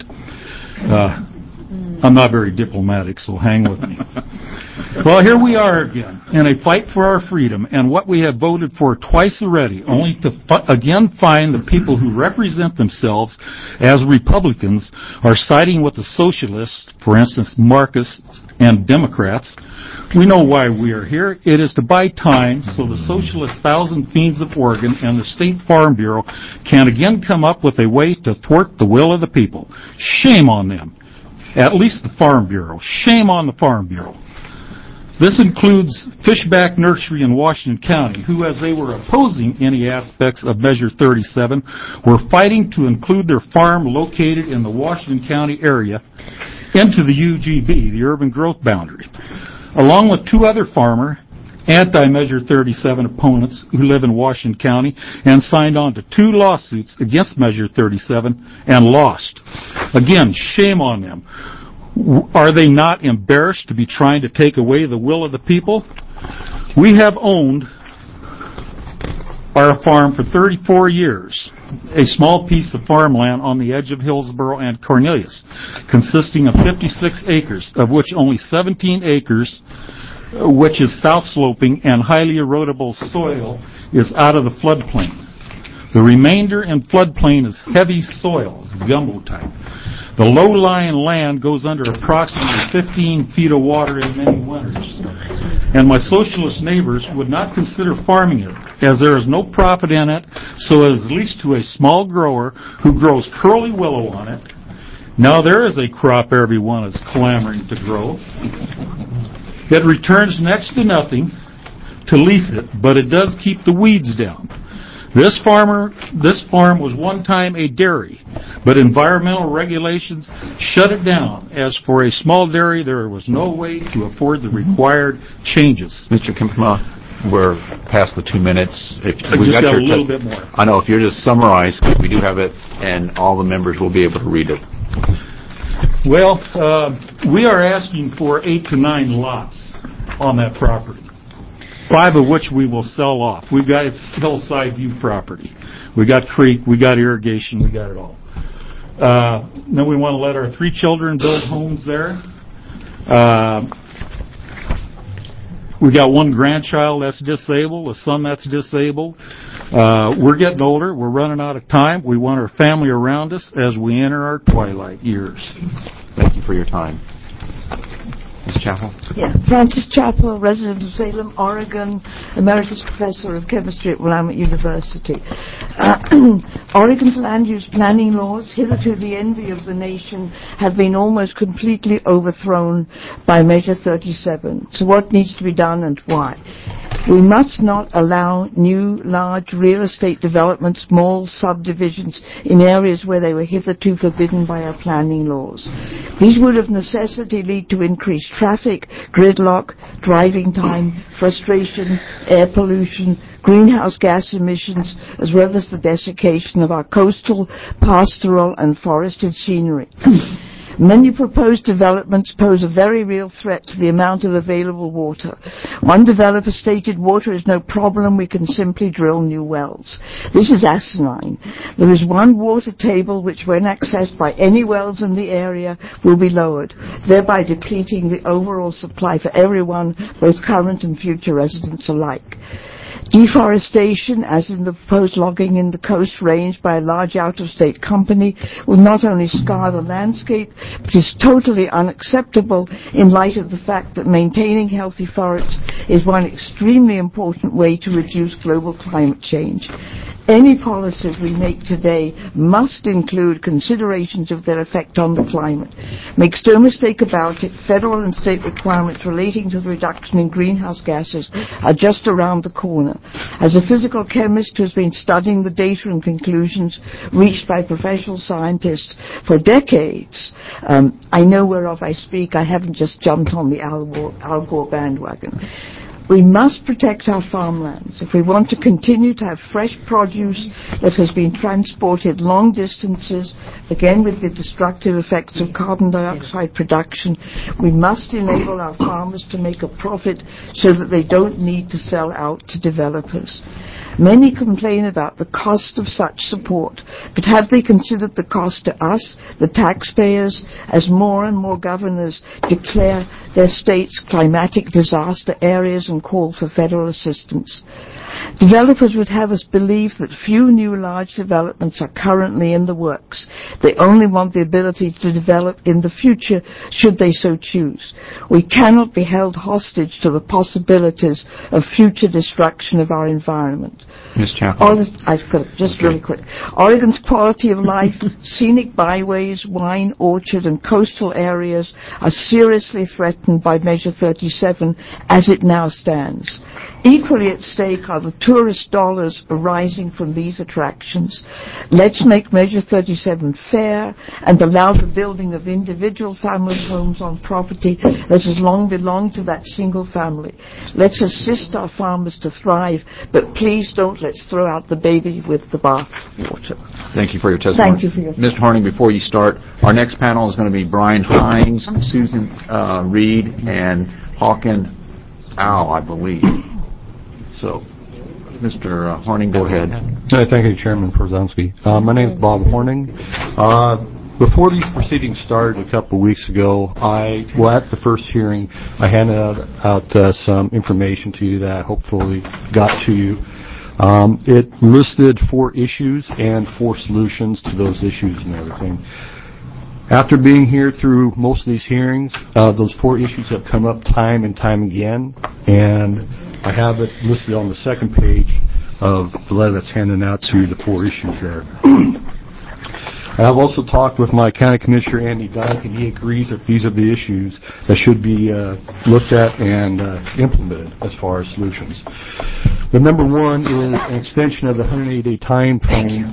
I'm not very diplomatic, so hang with me. Well, here we are again in a fight for our freedom and what we have voted for twice already, only to again find the people who represent themselves as Republicans are siding with the socialists, for instance, Marxists and Democrats. We know why we are here. It is to buy time so the socialist Thousand Fiends of Oregon and the State Farm Bureau can again come up with a way to thwart the will of the people. Shame on them. At least the Farm Bureau. Shame on the Farm Bureau. This includes Fishback Nursery in Washington County, who, as they were opposing any aspects of Measure 37, were fighting to include their farm located in the Washington County area into the UGB, the urban growth boundary, along with two other farmer anti-Measure 37 opponents who live in Washington County and signed on to two lawsuits against Measure 37 and lost. Again, shame on them. Are they not embarrassed to be trying to take away the will of the people? We have owned our farm for 34 years, a small piece of farmland on the edge of Hillsboro and Cornelius, consisting of 56 acres, of which only 17 acres, which is south-sloping and highly erodible soil, is out of the floodplain. The remainder in floodplain is heavy soils, gumbo type. The low-lying land goes under approximately 15 feet of water in many winters. And my socialist neighbors would not consider farming it, as there is no profit in it, so it is leased to a small grower who grows curly willow on it, Now there is a crop everyone is clamoring to grow. It returns next to nothing to lease it, but it does keep the weeds down. This farm was one time a dairy, but environmental regulations shut it down. As for a small dairy, there was no way to afford the required changes. Mr. Kempma, we're past the 2 minutes. If I just got a little bit more. I know. If you're just summarize, we do have it, and all the members will be able to read it. Well, we are asking for 8 to 9 lots on that property, 5 of which we will sell off. We've got hillside view property. We got creek, we got irrigation, we got it all. Then we want to let our 3 children build homes there. We got 1 grandchild that's disabled, a son that's disabled. We're getting older. We're running out of time. We want our family around us as we enter our twilight years. Thank you for your time. Ms. Chappell? Yeah, Frances Chappell, resident of Salem, Oregon, emeritus professor of chemistry at Willamette University. Oregon's land use planning laws, hitherto the envy of the nation, have been almost completely overthrown by Measure 37. So what needs to be done and why? We must not allow new, large real estate developments, malls, subdivisions in areas where they were hitherto forbidden by our planning laws. These would of necessity lead to increased traffic, gridlock, driving time, frustration, air pollution, greenhouse gas emissions, as well as the desiccation of our coastal, pastoral, and forested scenery. Many proposed developments pose a very real threat to the amount of available water. One developer stated, "Water is no problem, we can simply drill new wells." This is asinine. There is one water table which, when accessed by any wells in the area, will be lowered, thereby depleting the overall supply for everyone, both current and future residents alike. Deforestation, as in the proposed logging in the Coast Range by a large out-of-state company, will not only scar the landscape, but is totally unacceptable in light of the fact that maintaining healthy forests is one extremely important way to reduce global climate change. Any policies we make today must include considerations of their effect on the climate. Make no mistake about it, federal and state requirements relating to the reduction in greenhouse gases are just around the corner. As a physical chemist who has been studying the data and conclusions reached by professional scientists for decades, I know whereof I speak. I haven't just jumped on the Al Gore bandwagon. We must protect our farmlands if we want to continue to have fresh produce that has been transported long distances, again with the destructive effects of carbon dioxide production. We must enable our farmers to make a profit so that they don't need to sell out to developers. Many complain about the cost of such support, but have they considered the cost to us, the taxpayers, as more and more governors declare their states climatic disaster areas and call for federal assistance? Developers would have us believe that few new large developments are currently in the works. They only want the ability to develop in the future should they so choose. We cannot be held hostage to the possibilities of future destruction of our environment. Ms. Chappell. Really quick. Oregon's quality of life, scenic byways, wine, orchard, and coastal areas are seriously threatened by Measure 37 as it now stands. Equally at stake are the tourist dollars arising from these attractions. Let's make Measure 37 fair and allow the building of individual family homes on property that has long belonged to that single family. Let's assist our farmers to thrive, but please don't let's throw out the baby with the bath water. Thank you for your testimony. Thank you for your Mr. Horning, before you start, our next panel is going to be Brian Hines, Susan Reed, and Hawken Al, I believe. So, Mr. Horning, go ahead. Thank you, Chairman Prozanski. My name is Bob Horning. Before these proceedings started a couple of weeks ago, at the first hearing, I handed out some information to you that I hopefully got to you. It listed 4 issues and 4 solutions to those issues and everything. After being here through most of these hearings, those 4 issues have come up time and time again, and I have it listed on the second page of the letter that's handed out to you, the 4 issues there. And I've also talked with my County Commissioner, Andy Dyke, and he agrees that these are the issues that should be looked at and implemented as far as solutions. The number one is an extension of the 180-day time frame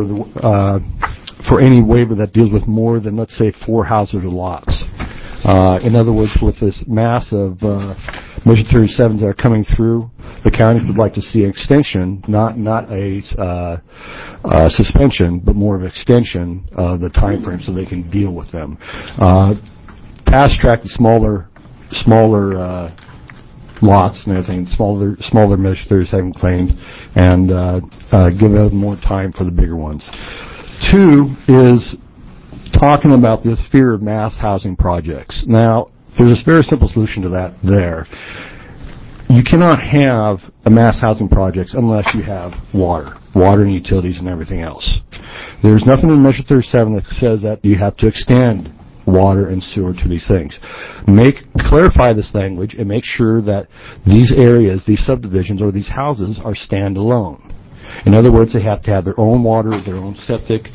for any waiver that deals with more than, let's say, 4 houses or lots. In other words, with this mass of Measure 37s that are coming through, the counties would like to see an extension, not a suspension, but more of an extension of the time frame so they can deal with them. Fast track the smaller lots and everything, smaller Measure 37 claims, and give them more time for the bigger ones. 2 is talking about this fear of mass housing projects. Now, there's a very simple solution to that there. You cannot have a mass housing projects unless you have water and utilities and everything else. There's nothing in Measure 37 that says that you have to extend water and sewer to these things. Clarify this language and make sure that these areas, these subdivisions, or these houses are standalone. In other words, they have to have their own water, their own septic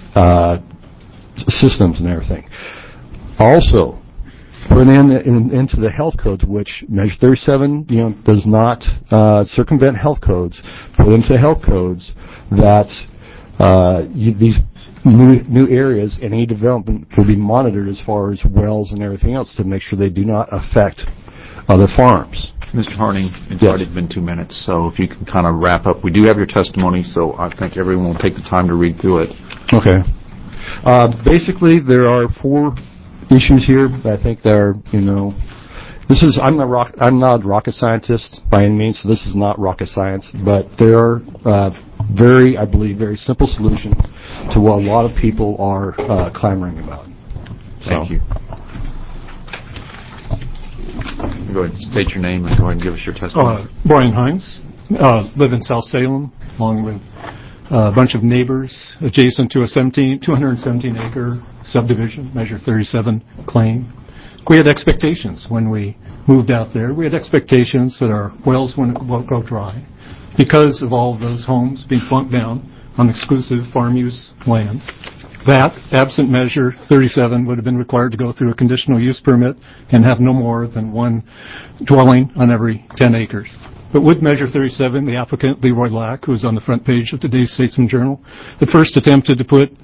systems and everything. Also, put into the health codes, which Measure 37, does not circumvent health codes. Put into health codes that these new areas and any development will be monitored as far as wells and everything else to make sure they do not affect other farms. Mr. Harding, it's already been 2 minutes, so if you can kind of wrap up. We do have your testimony, so I think everyone will take the time to read through it. Okay. Basically, there are 4 issues here that I think that are, I'm not a rocket scientist by any means, so this is not rocket science, but there are I believe, very simple solutions to what a lot of people are clamoring about. Thank you. Go ahead and state your name and go ahead and give us your testimony. Brian Hines, live in South Salem, along with a bunch of neighbors adjacent to a 217-acre subdivision, Measure 37 claim. We had expectations when we moved out there. We had expectations that our wells wouldn't go dry because of all of those homes being plunked down on exclusive farm use land. That, absent Measure 37, would have been required to go through a conditional use permit and have no more than 1 dwelling on every 10 acres. But with Measure 37, the applicant, Leroy Lack, who is on the front page of today's Statesman Journal, the first attempted to put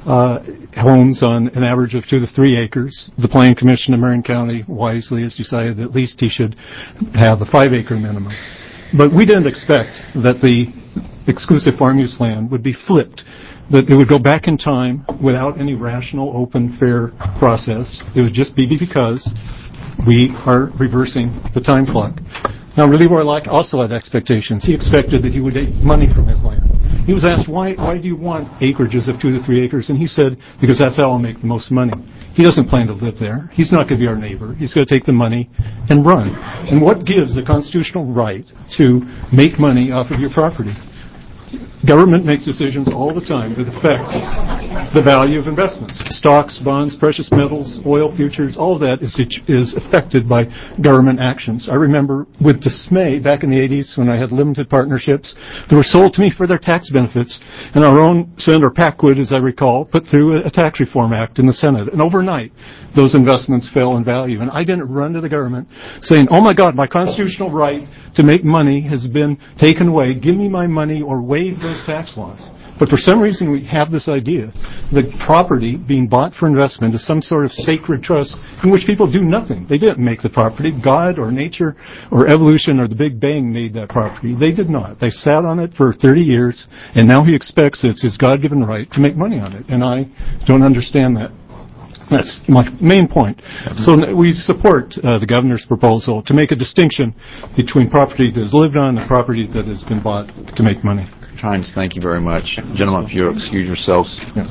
homes on an average of 2 to 3 acres. The Planning Commission of Marion County wisely has decided that at least he should have a 5-acre minimum. But we didn't expect that the exclusive farm use land would be flipped, that it would go back in time without any rational, open, fair process. It would just be because we are reversing the time clock. Now, Leroy Lack also had expectations. He expected that he would take money from his land. He was asked, why do you want acreages of 2 to 3 acres? And he said, because that's how I'll make the most money. He doesn't plan to live there. He's not going to be our neighbor. He's going to take the money and run. And what gives the constitutional right to make money off of your property? Government makes decisions all the time that affect the value of investments. Stocks, bonds, precious metals, oil futures, all of that is affected by government actions. I remember with dismay back in the 80s when I had limited partnerships that were sold to me for their tax benefits, and our own Senator Packwood, as I recall, put through a tax reform act in the Senate. And overnight, those investments fell in value. And I didn't run to the government saying, oh my God, my constitutional right to make money has been taken away. Give me my money or waive those tax laws. But for some reason we have this idea that property being bought for investment is some sort of sacred trust in which people do nothing. They didn't make the property. God or nature or evolution or the Big Bang made that property. They did not. They sat on it for 30 years, and now he expects it's his God-given right to make money on it. And I don't understand that. That's my main point. So we support the governor's proposal to make a distinction between property that is lived on and property that has been bought to make money. Hines, thank you very much. Gentlemen, if you'll excuse yourselves. Yeah.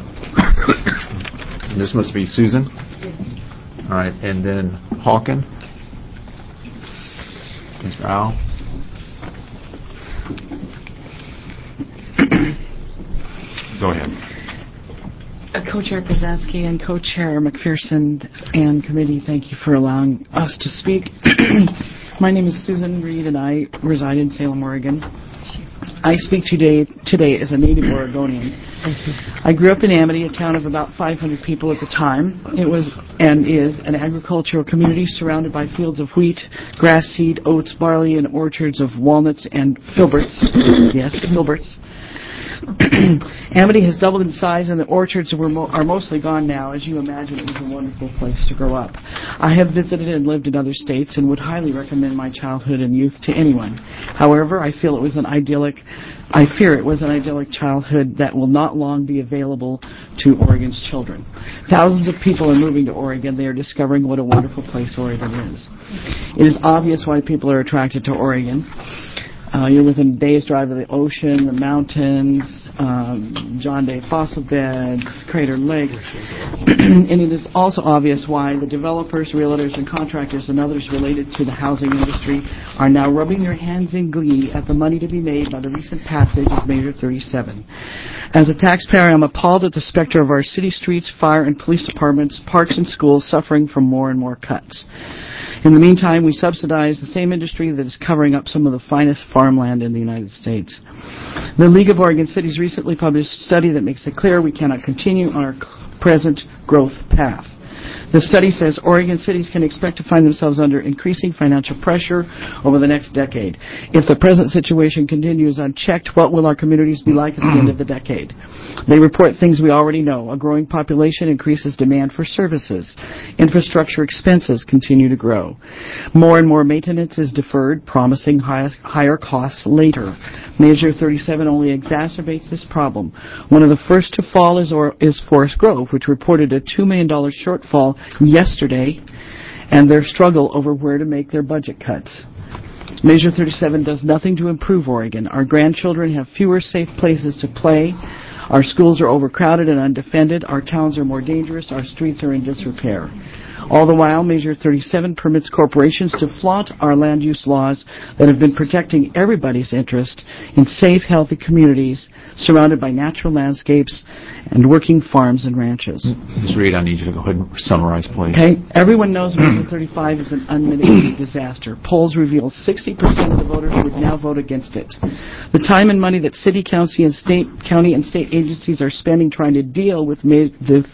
This must be Susan. All right, and then Hawken. Mr. Al. Go ahead. Co-Chair Krasinski and Co-Chair McPherson and committee, thank you for allowing us to speak. My name is Susan Reed, and I reside in Salem, Oregon. I speak today as a native Oregonian. I grew up in Amity, a town of about 500 people at the time. It was and is an agricultural community surrounded by fields of wheat, grass seed, oats, barley, and orchards of walnuts and filberts. Yes, filberts. Amity has doubled in size, and the orchards are mostly gone now. As you imagine, it was a wonderful place to grow up. I have visited and lived in other states and would highly recommend my childhood and youth to anyone. However, I fear it was an idyllic childhood that will not long be available to Oregon's children. Thousands of people are moving to Oregon. They are discovering what a wonderful place Oregon is. It is obvious why people are attracted to Oregon. You're within a day's drive of the ocean, the mountains, John Day fossil beds, Crater Lake. And it is also obvious why the developers, realtors, and contractors and others related to the housing industry are now rubbing their hands in glee at the money to be made by the recent passage of Measure 37. As a taxpayer, I'm appalled at the specter of our city streets, fire and police departments, parks and schools suffering from more and more cuts. In the meantime, we subsidize the same industry that is covering up some of the finest farmland in the United States. The League of Oregon Cities recently published a study that makes it clear we cannot continue on our present growth path. The study says Oregon cities can expect to find themselves under increasing financial pressure over the next decade. If the present situation continues unchecked, what will our communities be like at the end of the decade? They report things we already know. A growing population increases demand for services. Infrastructure expenses continue to grow. More and more maintenance is deferred, promising higher costs later. Measure 37 only exacerbates this problem. One of the first to fall is Forest Grove, which reported a $2 million shortfall yesterday, and their struggle over where to make their budget cuts. Measure 37 does nothing to improve Oregon. Our grandchildren have fewer safe places to play. Our schools are overcrowded and undefended. Our towns are more dangerous. Our streets are in disrepair. All the while, Measure 37 permits corporations to flaunt our land use laws that have been protecting everybody's interest in safe, healthy communities surrounded by natural landscapes and working farms and ranches. Ms. Reed, I need you to go ahead and summarize, please. Okay. Everyone knows Measure 35 is an unmitigated disaster. Polls reveal 60% of the voters would now vote against it. The time and money that city, county, and state agencies are spending trying to deal with the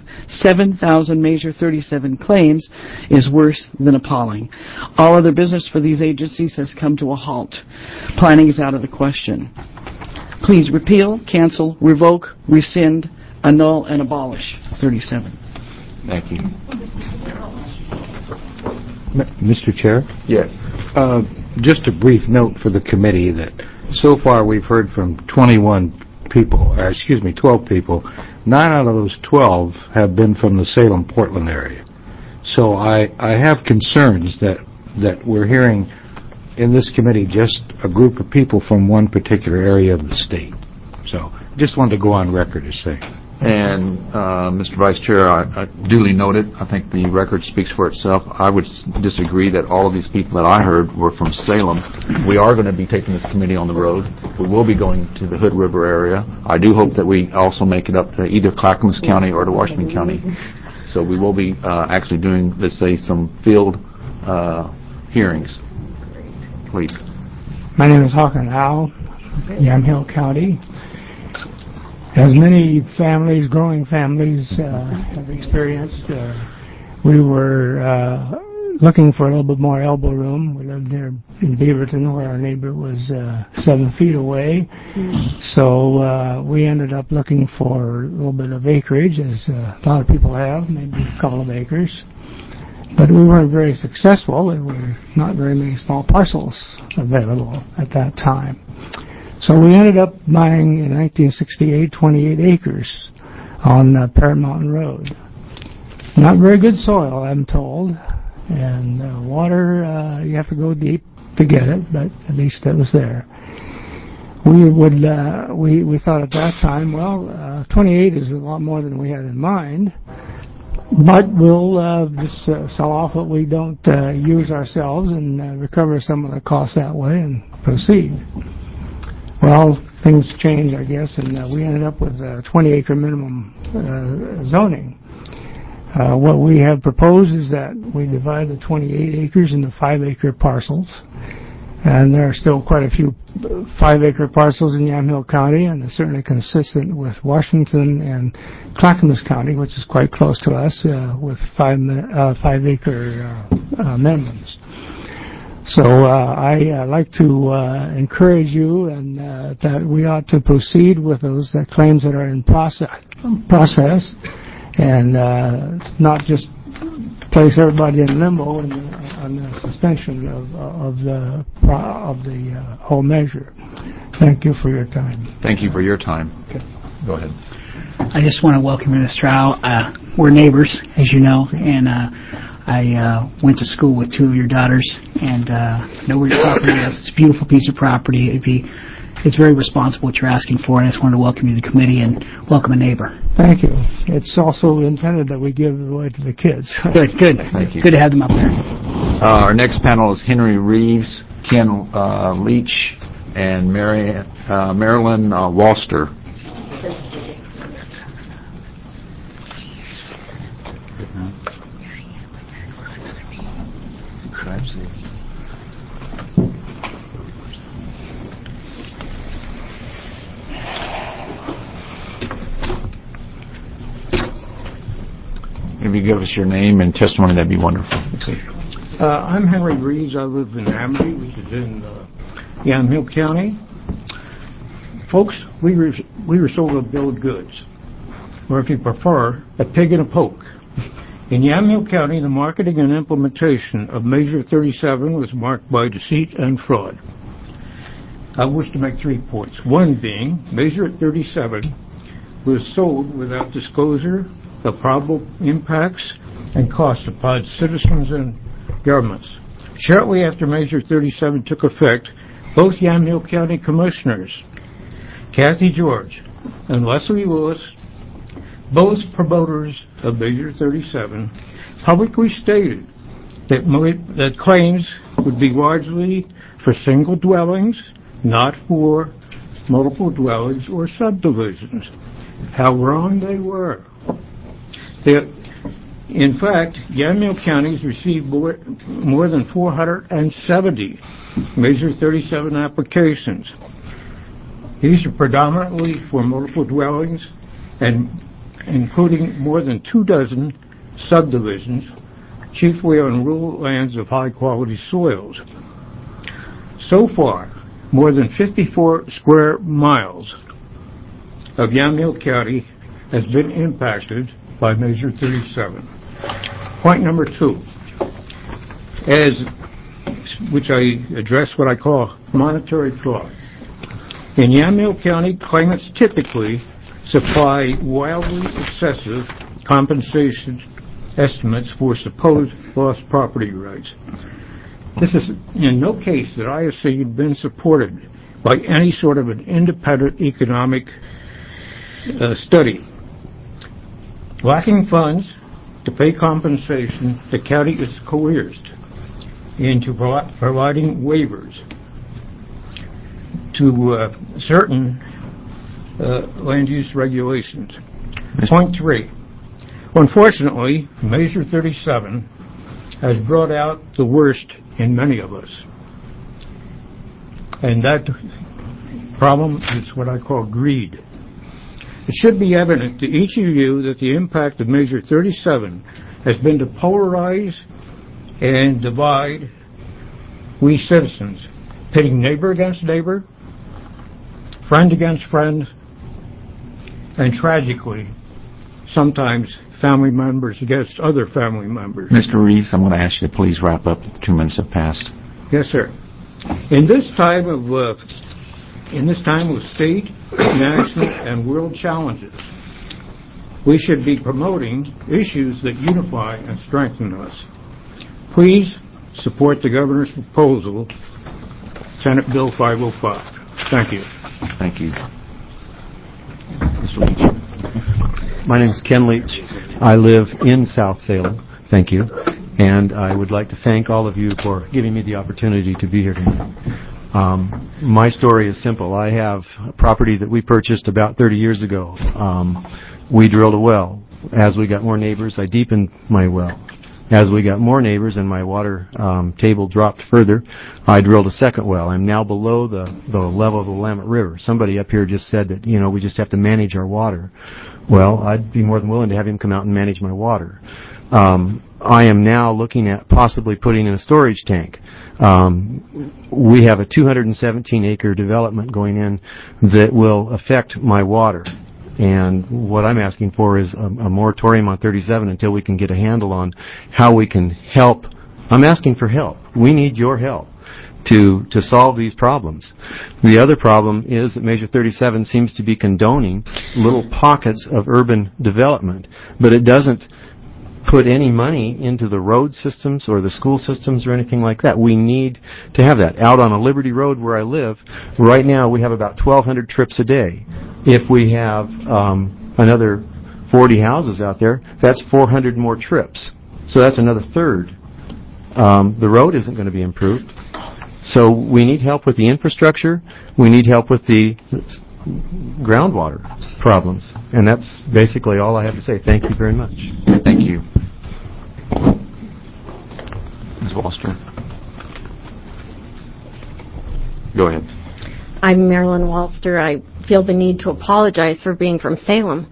7,000 Measure 37 claims is worse than appalling. All other business for these agencies has come to a halt. Planning is out of the question. Please repeal, cancel, revoke, rescind, annul, and abolish 37. Thank you. Mr. Chair? Yes. Just a brief note for the committee that so far we've heard from 12 people. 9 out of those 12 have been from the Salem-Portland area. So I have concerns that we're hearing in this committee just a group of people from one particular area of the state. So just wanted to go on record as saying. And, Mr. Vice Chair, I duly noted. I think the record speaks for itself. I would disagree that all of these people that I heard were from Salem. We are going to be taking this committee on the road. We will be going to the Hood River area. I do hope that we also make it up to either Clackamas County or to Washington County. So we will be actually doing, let's say, some field hearings. Please. My name is Hawken Howe, Yamhill County. As many families, growing families, have experienced, we were looking for a little bit more elbow room. We lived there in Beaverton, where our neighbor was 7 feet away. So we ended up looking for a little bit of acreage, as a lot of people have, maybe a couple of acres. But we weren't very successful. There were not very many small parcels available at that time. So we ended up buying, in 1968, 28 acres on Parrot Mountain Road. Not very good soil, I'm told. And water, you have to go deep to get it, but at least it was there. We thought at that time, well, 28 is a lot more than we had in mind, but we'll just sell off what we don't use ourselves and recover some of the costs that way and proceed. Well, things changed, I guess, and we ended up with 20-acre minimum zoning. What we have proposed is that we divide the 28 acres into 5-acre parcels, And there are still quite a few 5-acre parcels in Yamhill County, and they're certainly consistent with Washington and Clackamas County, which is quite close to us, with 5-acre minimums. So I like to encourage you and that we ought to proceed with those claims that are in process and not just place everybody in limbo on the suspension of the whole measure. Thank you for your time. Thank you for your time. Okay. Go ahead. I just want to welcome you, Mr. Al. We're neighbors, as you know, and I went to school with 2 of your daughters and know where your property is. It's a beautiful piece of property. It's very responsible what you're asking for, and I just wanted to welcome you to the committee and welcome a neighbor. Thank you. It's also intended that we give it away to the kids. Good. Thank you. Good to have them up there. Our next panel is Henry Reeves, Ken Leach, and Marilyn Walster. If you give us your name and testimony, that'd be wonderful. I'm Henry Reeves. I live in Amity, which is in Yamhill County. Folks, we were sold a bill of goods, or if you prefer, a pig in a poke. In Yamhill County, the marketing and implementation of Measure 37 was marked by deceit and fraud. I wish to make 3 points. One being, Measure 37 was sold without disclosure of probable impacts and costs upon citizens and governments. Shortly after Measure 37 took effect, both Yamhill County Commissioners, Kathy George and Leslie Lewis, both promoters of Measure 37, publicly stated that claims would be largely for single dwellings, not for multiple dwellings or subdivisions. How wrong they were. In fact, Yamhill County's received more than 470 Measure 37 applications. These are predominantly for multiple dwellings and including more than 24 subdivisions, chiefly on rural lands of high-quality soils. So far, more than 54 square miles of Yamhill County has been impacted by Measure 37. Point number 2, which I address what I call monetary fraud. In Yamhill County, claimants typically supply wildly excessive compensation estimates for supposed lost property rights. This is in no case that I have seen been supported by any sort of an independent economic study. Lacking funds to pay compensation, the county is coerced into providing waivers to certain land use regulations. Point 3. Unfortunately, Measure 37 has brought out the worst in many of us. And that problem is what I call greed. It should be evident to each of you that the impact of Measure 37 has been to polarize and divide we citizens, pitting neighbor against neighbor, friend against friend, and tragically, sometimes family members against other family members. Mr. Reeves, I'm going to ask you to please wrap up. 2 minutes have passed. Yes, sir. In this time of state, national, and world challenges, we should be promoting issues that unify and strengthen us. Please support the governor's proposal, Senate Bill 505. Thank you. Thank you. Mr. Leach. My name is Ken Leach. I live in South Salem. Thank you. And I would like to thank all of you for giving me the opportunity to be here tonight. My story is simple. I have a property that we purchased about 30 years ago. We drilled a well. As we got more neighbors, I deepened my well. As we got more neighbors and my water table dropped further, I drilled a second well. I'm now below the level of the Willamette River. Somebody up here just said that, we just have to manage our water. Well, I'd be more than willing to have him come out and manage my water. I am now looking at possibly putting in a storage tank. We have a 217-acre development going in that will affect my water. And what I'm asking for is a moratorium on 37 until we can get a handle on how we can help. I'm asking for help. We need your help to solve these problems. The other problem is that Measure 37 seems to be condoning little pockets of urban development, but it doesn't put any money into the road systems or the school systems or anything like that. We need to have that. Out on a Liberty Road where I live, right now we have about 1,200 trips a day. If we have another 40 houses out there, that's 400 more trips. So that's another third. The road isn't going to be improved. So we need help with the infrastructure. We need help with the groundwater problems. And that's basically all I have to say. Thank you very much. Thank you. Ms. Wallster. Go ahead. I'm Marilyn Wallster. I feel the need to apologize for being from Salem.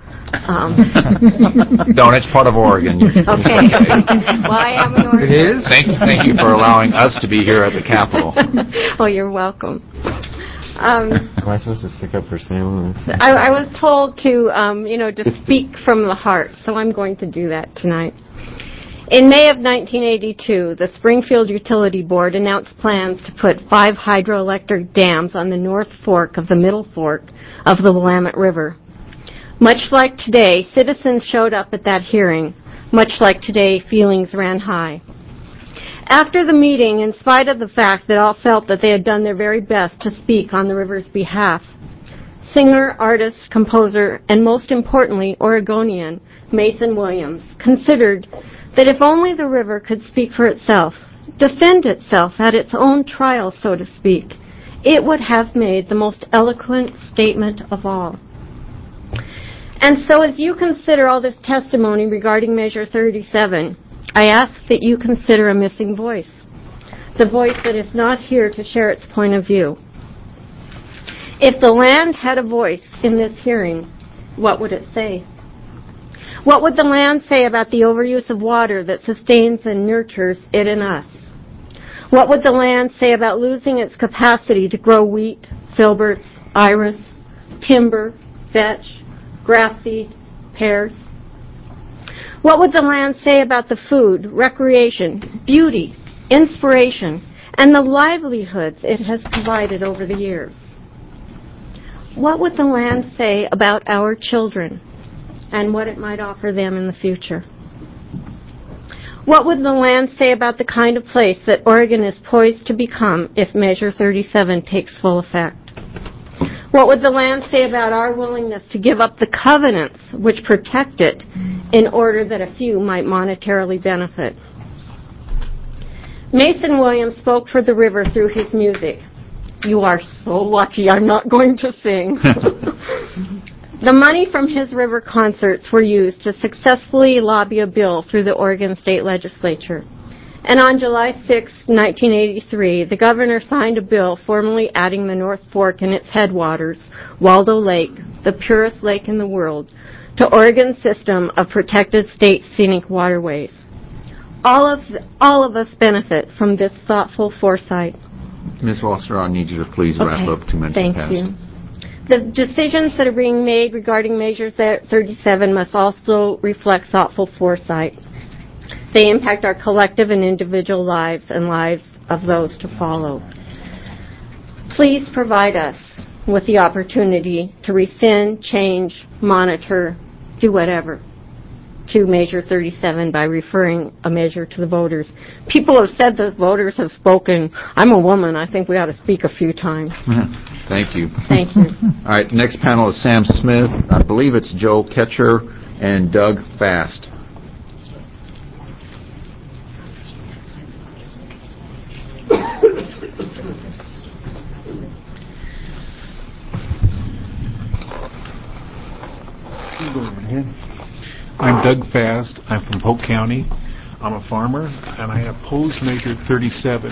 Don't, it's part of Oregon. Okay. Well, I am an Oregon. It is? Thank you for allowing us to be here at the Capitol. Oh, you're welcome. Am I supposed to stick up for Salem? I was told to, to speak from the heart, so I'm going to do that tonight. In May of 1982, the Springfield Utility Board announced plans to put 5 hydroelectric dams on the North Fork of the Middle Fork of the Willamette River. Much like today, citizens showed up at that hearing. Much like today, feelings ran high. After the meeting, in spite of the fact that all felt that they had done their very best to speak on the river's behalf, singer, artist, composer, and most importantly, Oregonian, Mason Williams, considered that if only the river could speak for itself, defend itself at its own trial, so to speak, it would have made the most eloquent statement of all. And so as you consider all this testimony regarding Measure 37, I ask that you consider a missing voice, the voice that is not here to share its point of view. If the land had a voice in this hearing, what would it say? What would the land say about the overuse of water that sustains and nurtures it and us? What would the land say about losing its capacity to grow wheat, filberts, iris, timber, vetch, grass seed, pears? What would the land say about the food, recreation, beauty, inspiration, and the livelihoods it has provided over the years? What would the land say about our children and what it might offer them in the future? What would the land say about the kind of place that Oregon is poised to become if Measure 37 takes full effect? What would the land say about our willingness to give up the covenants which protect it in order that a few might monetarily benefit? Mason Williams spoke for the river through his music. You are so lucky I'm not going to sing. The money from his river concerts were used to successfully lobby a bill through the Oregon State Legislature. And on July 6, 1983, the governor signed a bill formally adding the North Fork and its headwaters, Waldo Lake, the purest lake in the world, to Oregon's system of protected state scenic waterways. All of us benefit from this thoughtful foresight. Ms. Wallster, I need you to please wrap up. 2 minutes Thank past. you. The decisions that are being made regarding Measure 37 must also reflect thoughtful foresight. They impact our collective and individual lives and lives of those to follow. Please provide us with the opportunity to rescind, change, monitor, do whatever to Measure 37 by referring a measure to the voters. People have said the voters have spoken. I'm a woman. I think we ought to speak a few times. Thank you. Thank you. All right, next panel is Sam Smith. I believe it's Joe Ketcher and Doug Fast. I'm Doug Fast. I'm from Polk County. I'm a farmer, and I oppose Measure 37.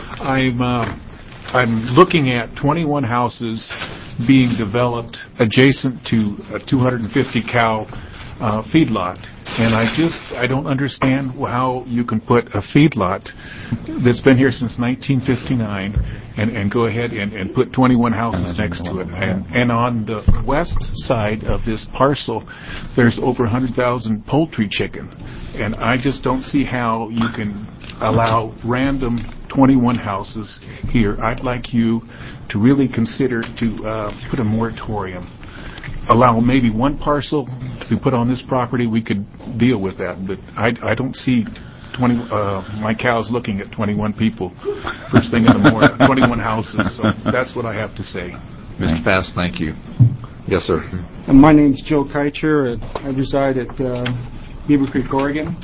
I'm looking at 21 houses being developed adjacent to a 250-cow feedlot. And I don't understand how you can put a feedlot that's been here since 1959 and go ahead and put 21 houses next to it. And on the west side of this parcel, there's over 100,000 poultry chicken. And I just don't see how you can allow random 21 houses here. I'd like you to really consider to put a moratorium. Allow maybe one parcel to be put on this property, we could deal with that. But I don't see my cows looking at 21 people first thing in the morning, 21 houses. So that's what I have to say. Mr. Fast, thank you. Yes, sir. My name is Joe Keicher. I reside at Beaver Creek, Oregon.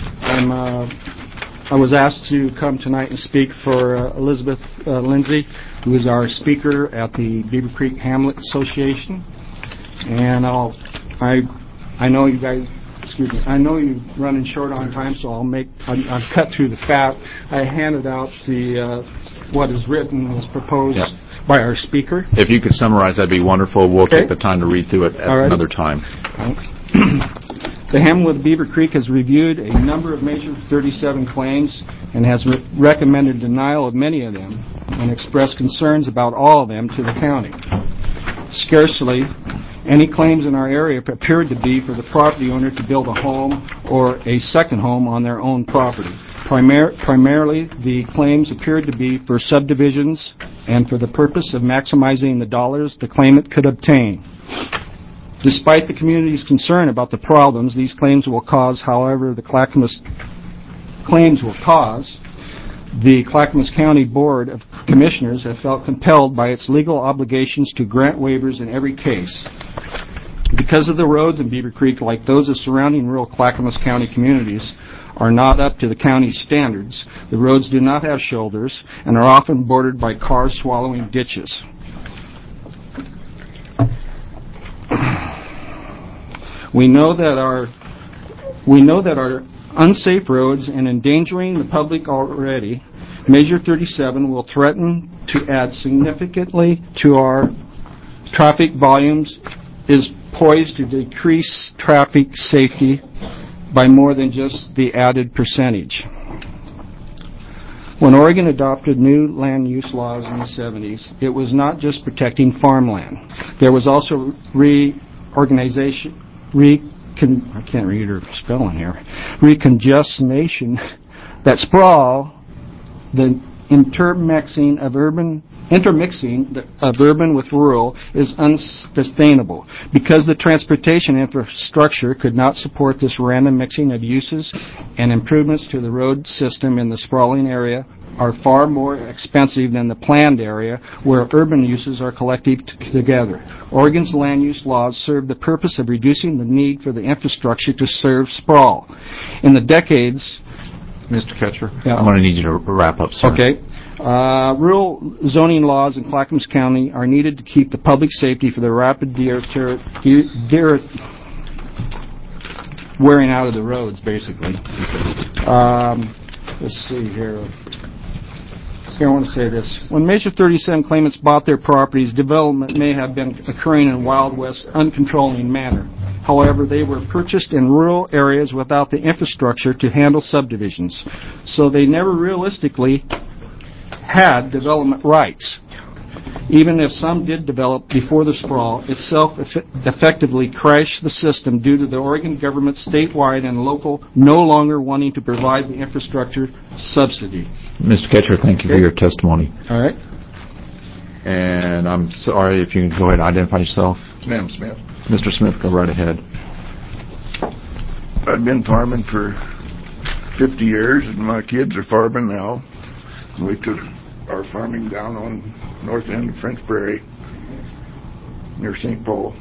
I was asked to come tonight and speak for Elizabeth Lindsay, who is our speaker at the Beaver Creek Hamlet Association. And I know you guys, I know you're running short on time, so I'll cut through the fat. I handed out what is written was proposed by our speaker. If you could summarize, that'd be wonderful. We'll take the time to read through it at another time. The Hamlet of Beaver Creek has reviewed a number of Measure 37 claims and has recommended denial of many of them and expressed concerns about all of them to the county. Scarcely any claims in our area appeared to be for the property owner to build a home or a second home on their own property. Primarily, the claims appeared to be for subdivisions and for the purpose of maximizing the dollars the claimant could obtain. Despite the community's concern about the problems these claims will cause, however, the Clackamas County Board of Commissioners have felt compelled by its legal obligations to grant waivers in every case. Because of the roads in Beaver Creek, like those of surrounding rural Clackamas County communities, are not up to the county's standards, the roads do not have shoulders and are often bordered by cars swallowing ditches. We know that our unsafe roads and endangering the public already, Measure 37 will threaten to add significantly to our traffic volumes, is poised to decrease traffic safety by more than just the added percentage. When Oregon adopted new land use laws in the 70s, it was not just protecting farmland. There was also recongestionation that sprawl, the intermixing of urban with rural is unsustainable. Because the transportation infrastructure could not support this random mixing of uses, and improvements to the road system in the sprawling area are far more expensive than the planned area where urban uses are collected together. Oregon's land use laws serve the purpose of reducing the need for the infrastructure to serve sprawl. In the decades... Mr. Ketcher, I'm going to need you to wrap up, sir. Okay. Rural zoning laws in Clackamas County are needed to keep the public safety for the rapid wearing out of the roads, basically. Let's see here. I want to say this. When Measure 37 claimants bought their properties, development may have been occurring in a Wild West, uncontrolled manner. However, they were purchased in rural areas without the infrastructure to handle subdivisions, so they never realistically had development rights. Even if some did develop before the sprawl, itself effectively crashed the system due to the Oregon government statewide and local no longer wanting to provide the infrastructure subsidy. Mr. Ketcher, thank you for your testimony. All right. And I'm sorry if you can go ahead and identify yourself. Ma'am Smith. Mr. Smith, go right ahead. I've been farming for 50 years, and my kids are farming now. We took our farming down on north end of French Prairie, near St. Paul.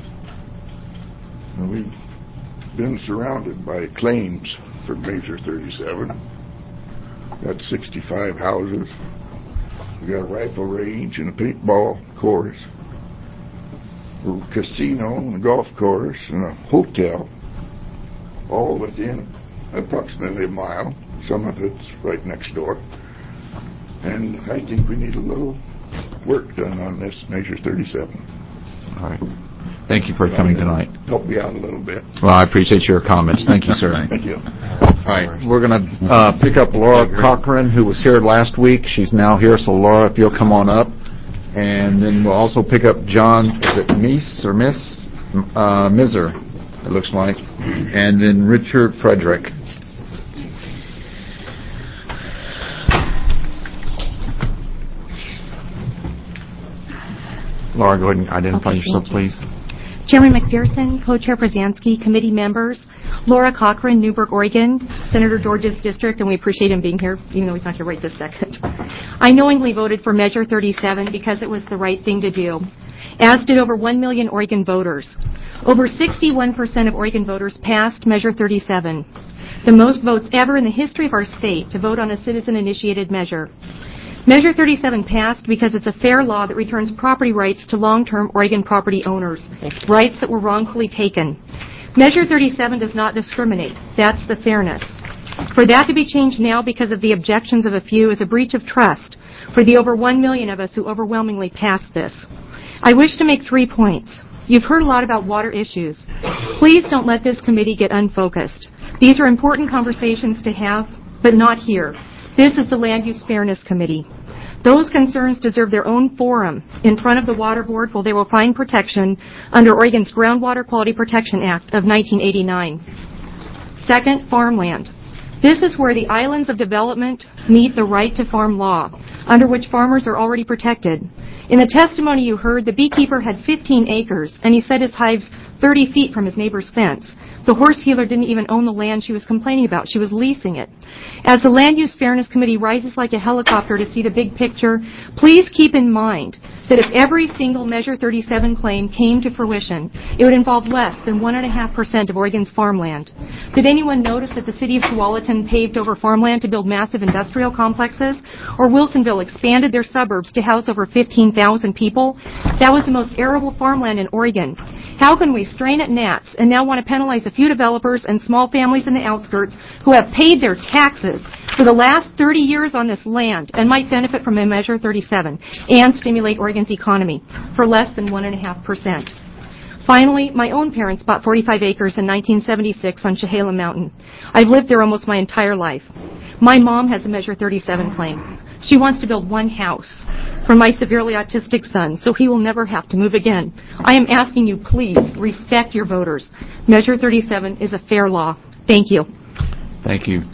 And we've been surrounded by claims for Measure 37. Got 65 houses. We got a rifle range and a paintball course, a casino and a golf course and a hotel, all within approximately a mile. Some of it's right next door. And I think we need a little work done on this Measure 37. All right. Thank you for coming tonight. Help me out a little bit. Well, I appreciate your comments. Thank you, sir. Thank you. All right. We're going to pick up Laura Cochran, who was here last week. She's now here, so Laura, if you'll come on up. And then we'll also pick up John, is it Miser, it looks like. And then Richard Frederick. Laura, go ahead and identify yourself, please. Chairman McPherson, Co-Chair Przansky, committee members, Laura Cochran, Newburgh, Oregon, Senator George's district, and we appreciate him being here, even though he's not here right this second. I knowingly voted for Measure 37 because it was the right thing to do, as did over 1 million Oregon voters. Over 61% of Oregon voters passed Measure 37, the most votes ever in the history of our state to vote on a citizen-initiated measure. Measure 37 passed because it's a fair law that returns property rights to long-term Oregon property owners, rights that were wrongfully taken. Measure 37 does not discriminate. That's the fairness. For that to be changed now because of the objections of a few is a breach of trust for the over 1 million of us who overwhelmingly passed this. I wish to make 3 points. You've heard a lot about water issues. Please don't let this committee get unfocused. These are important conversations to have, but not here. This is the Land Use Fairness Committee. Those concerns deserve their own forum in front of the Water Board where they will find protection under Oregon's Groundwater Quality Protection Act of 1989. Second, farmland. This is where the islands of development meet the right to farm law, under which farmers are already protected. In the testimony you heard, the beekeeper had 15 acres, and he set his hives 30 feet from his neighbor's fence. The horse healer didn't even own the land she was complaining about. She was leasing it. As the Land Use Fairness Committee rises like a helicopter to see the big picture, please keep in mind that if every single Measure 37 claim came to fruition, it would involve less than 1.5% of Oregon's farmland. Did anyone notice that the city of Tualatin paved over farmland to build massive industrial complexes? Or Wilsonville expanded their suburbs to house over 15,000 people? That was the most arable farmland in Oregon. How can we strain at gnats and now want to penalize a few developers and small families in the outskirts who have paid their taxes for the last 30 years on this land and might benefit from a Measure 37 and stimulate Oregon's economy for less than 1.5%? Finally, my own parents bought 45 acres in 1976 on Chehalem Mountain. I've lived there almost my entire life. My mom has a Measure 37 claim. She wants to build one house for my severely autistic son so he will never have to move again. I am asking you, please, respect your voters. Measure 37 is a fair law. Thank you. Thank you.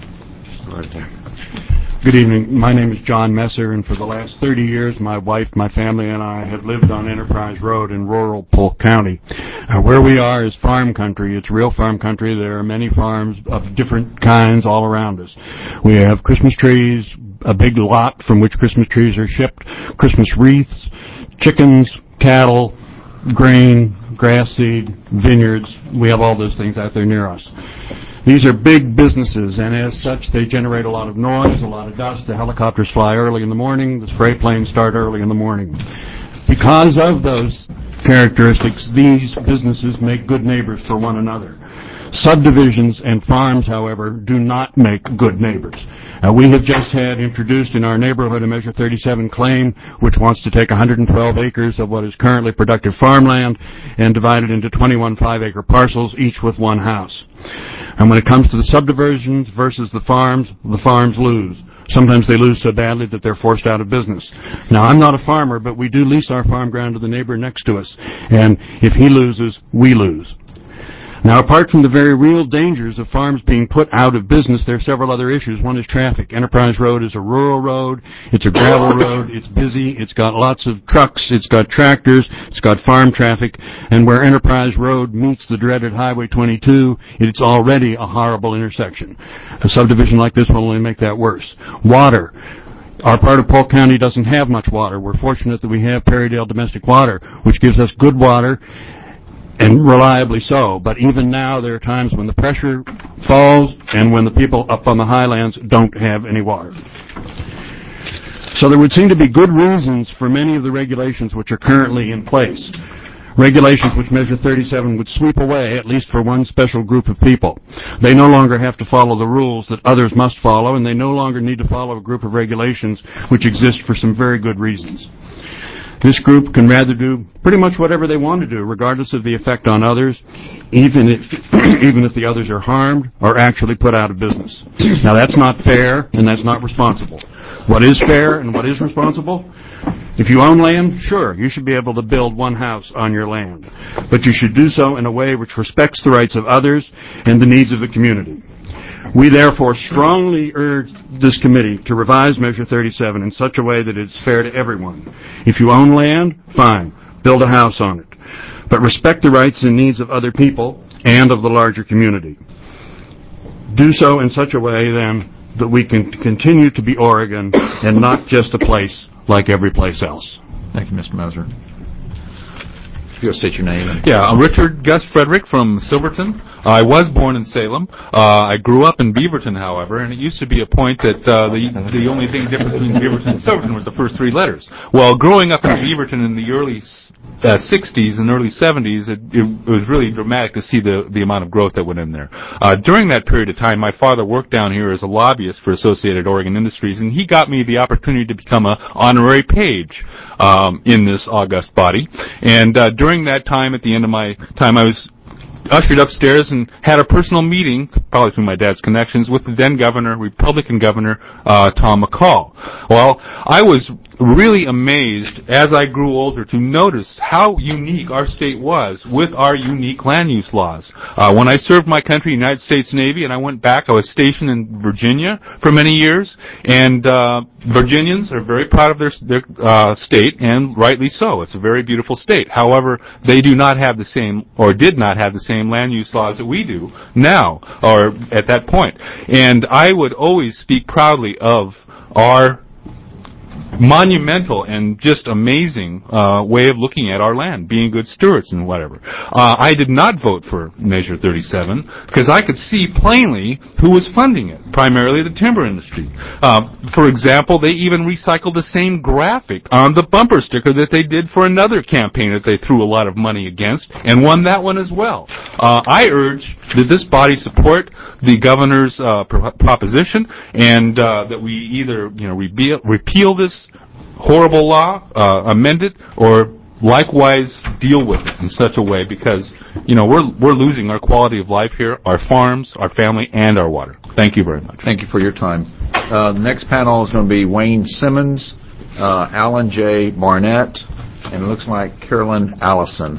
Good evening. My name is John Messer, and for the last 30 years, my wife, my family, and I have lived on Enterprise Road in rural Polk County. Where we are is farm country. It's real farm country. There are many farms of different kinds all around us. We have Christmas trees, a big lot from which Christmas trees are shipped, Christmas wreaths, chickens, cattle, grain, grass seed, vineyards. We have all those things out there near us. These are big businesses, and as such, they generate a lot of noise, a lot of dust. The helicopters fly early in the morning. The freight planes start early in the morning. Because of those characteristics, these businesses make good neighbors for one another. Subdivisions and farms, however, do not make good neighbors. We have just had introduced in our neighborhood a Measure 37 claim, which wants to take 112 acres of what is currently productive farmland and divide it into 21 5-acre parcels, each with one house. And when it comes to the subdivisions versus the farms lose. Sometimes they lose so badly that they're forced out of business. Now, I'm not a farmer, but we do lease our farm ground to the neighbor next to us. And if he loses, we lose. Now, apart from the very real dangers of farms being put out of business, there are several other issues. One is traffic. Enterprise Road is a rural road. It's a gravel road. It's busy. It's got lots of trucks. It's got tractors. It's got farm traffic. And where Enterprise Road meets the dreaded Highway 22, it's already a horrible intersection. A subdivision like this will only make that worse. Water. Our part of Polk County doesn't have much water. We're fortunate that we have Perrydale Domestic Water, which gives us good water, and reliably so. But even now, there are times when the pressure falls and when the people up on the highlands don't have any water. So there would seem to be good reasons for many of the regulations which are currently in place. Regulations which Measure 37 would sweep away, at least for one special group of people. They no longer have to follow the rules that others must follow, and they no longer need to follow a group of regulations which exist for some very good reasons. This group can rather do pretty much whatever they want to do, regardless of the effect on others, even if the others are harmed or actually put out of business. Now, that's not fair, and that's not responsible. What is fair and what is responsible? If you own land, sure, you should be able to build one house on your land. But you should do so in a way which respects the rights of others and the needs of the community. We therefore strongly urge this committee to revise Measure 37 in such a way that it's fair to everyone. If you own land, fine, build a house on it. But respect the rights and needs of other people and of the larger community. Do so in such a way, then, that we can continue to be Oregon and not just a place like every place else. Thank you, Mr. Moser. You'll state your name. Yeah, I'm Richard Gus Frederick from Silverton. I was born in Salem. I grew up in Beaverton, however, and it used to be a point that the only thing different between Beaverton and Silverton was the first three letters. Well, growing up in Beaverton in the early 60s and early 70s, it was really dramatic to see the amount of growth that went in there. During that period of time, my father worked down here as a lobbyist for Associated Oregon Industries, and he got me the opportunity to become an honorary page in this august body. And during that time, at the end of my time, I was ushered upstairs and had a personal meeting, probably through my dad's connections, with the then governor, Republican Governor Tom McCall. Well, I was really amazed as I grew older to notice how unique our state was with our unique land use laws. When I served my country, United States Navy, and I went back, I was stationed in Virginia for many years, and Virginians are very proud of their state, and rightly so. It's a very beautiful state. However, they do not have the same, or did not have the same land use laws that we do now, or at that point. And I would always speak proudly of our monumental and just amazing way of looking at our land, being good stewards and whatever. I did not vote for Measure 37 because I could see plainly who was funding it, primarily the timber industry. For example, they even recycled the same graphic on the bumper sticker that they did for another campaign that they threw a lot of money against and won that one as well. I urge that this body support the governor's proposition and that we either repeal this horrible law, amend it, or likewise deal with it in such a way because, we're losing our quality of life here, our farms, our family, and our water. Thank you very much. Thank you for your time. The next panel is going to be Wayne Simmons, Alan J. Barnett, and it looks like Carolyn Allison.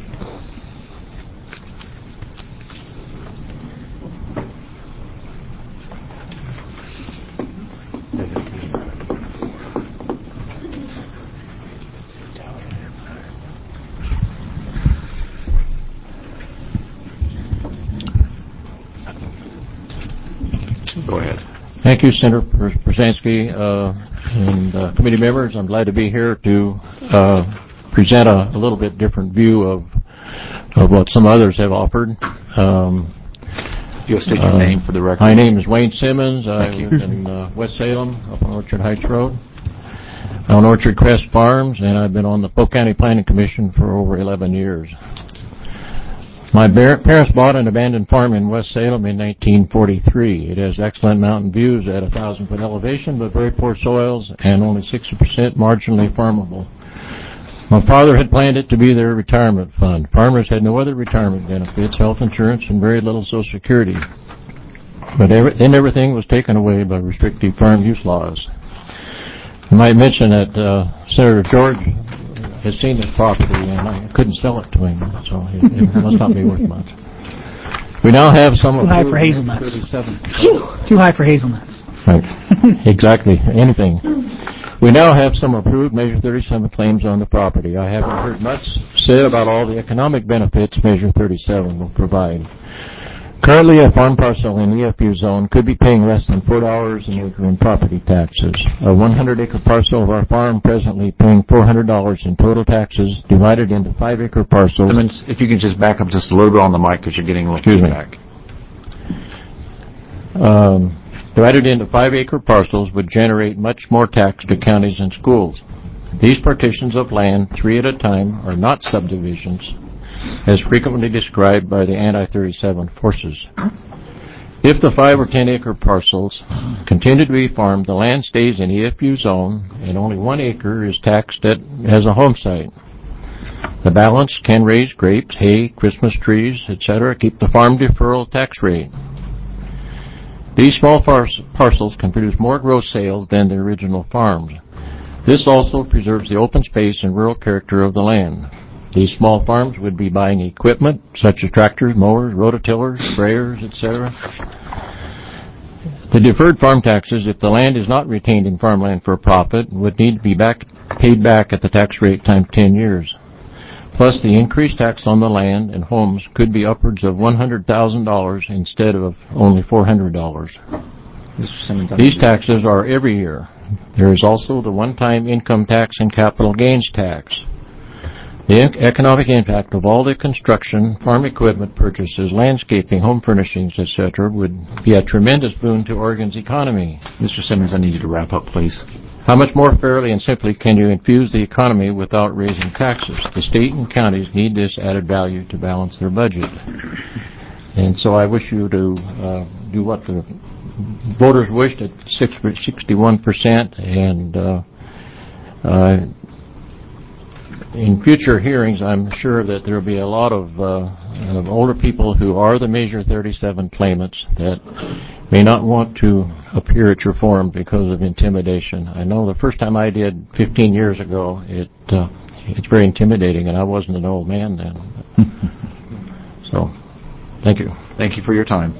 Go ahead. Thank you, Senator Brzezinski and committee members. I'm glad to be here to present a little bit different view of what some others have offered. You'll state your name for the record. My name is Wayne Simmons. I live in West Salem, up on Orchard Heights Road, on Orchard Crest Farms, and I've been on the Polk County Planning Commission for over 11 years. My parents bought an abandoned farm in West Salem in 1943. It has excellent mountain views at 1,000-foot elevation, but very poor soils and only 60% marginally farmable. My father had planned it to be their retirement fund. Farmers had no other retirement benefits, health insurance, and very little Social Security. But then everything was taken away by restrictive farm use laws. I might mention that Senator George has seen this property, and I couldn't sell it to him, so it must not be worth much. We now have some too high for hazelnuts. Too high for hazelnuts. Right. Exactly. Anything. We now have some approved Measure 37 claims on the property. I haven't heard much said about all the economic benefits Measure 37 will provide. Currently, a farm parcel in the EFU zone could be paying less than $4 an acre in property taxes. A 100-acre parcel of our farm presently paying $400 in total taxes divided into 5-acre parcels. Simmons, if you could just back up just a little bit on the mic because you're getting a little feedback. Divided into 5-acre parcels would generate much more tax to counties and schools. These partitions of land, 3 at a time, are not subdivisions, as frequently described by the anti-37 forces. If the 5 or 10 acre parcels continue to be farmed, the land stays in EFU zone and only 1 acre is taxed as a home site. The balance can raise grapes, hay, Christmas trees, etc., keep the farm deferral tax rate. These small parcels can produce more gross sales than the original farms. This also preserves the open space and rural character of the land. These small farms would be buying equipment such as tractors, mowers, rototillers, sprayers, etc. The deferred farm taxes, if the land is not retained in farmland for profit, would need to be paid back at the tax rate times 10 years. Plus, the increased tax on the land and homes could be upwards of $100,000 instead of only $400. These taxes are every year. There is also the one-time income tax and capital gains tax. The economic impact of all the construction, farm equipment purchases, landscaping, home furnishings, etc. would be a tremendous boon to Oregon's economy. Mr. Simmons, I need you to wrap up, please. How much more fairly and simply can you infuse the economy without raising taxes? The state and counties need this added value to balance their budget. And so I wish you to do what the voters wished at 61%, and in future hearings, I'm sure that there will be a lot of older people who are the Measure 37 claimants that may not want to appear at your forum because of intimidation. I know the first time I did 15 years ago, it's very intimidating, and I wasn't an old man then. So, thank you. Thank you for your time.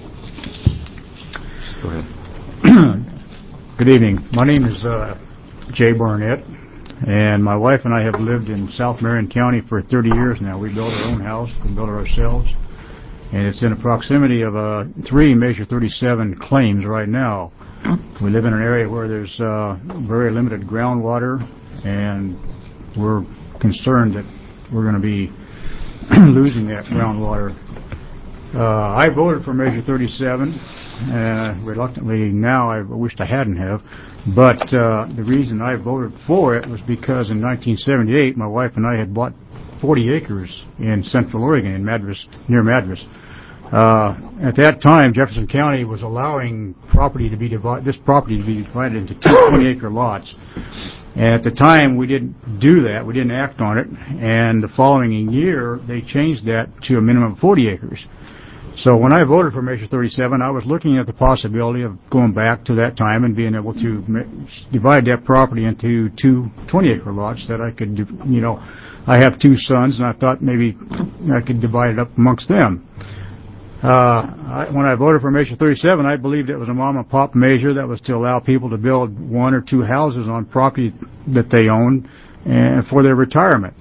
Go ahead. Good evening. My name is Jay Barnett, and my wife and I have lived in South Marion County for 30 years now. We built our own house. We built it ourselves. And it's in the proximity of 3 Measure 37 claims right now. We live in an area where there's very limited groundwater, and we're concerned that we're going to be losing that groundwater. I voted for Measure 37. Reluctantly now, I wished I hadn't have. But the reason I voted for it was because in 1978, my wife and I had bought 40 acres in Central Oregon, in Madras, near Madras. At that time, Jefferson County was allowing this property to be divided into 2 20-acre lots. And at the time, we didn't do that. We didn't act on it. And the following year, they changed that to a minimum of 40 acres. So when I voted for Measure 37, I was looking at the possibility of going back to that time and being able to divide that property into 2 20-acre lots that I could, I have 2 sons, and I thought maybe I could divide it up amongst them. When I voted for Measure 37, I believed it was a mom-and-pop measure that was to allow people to build 1 or 2 houses on property that they owned and for their retirement.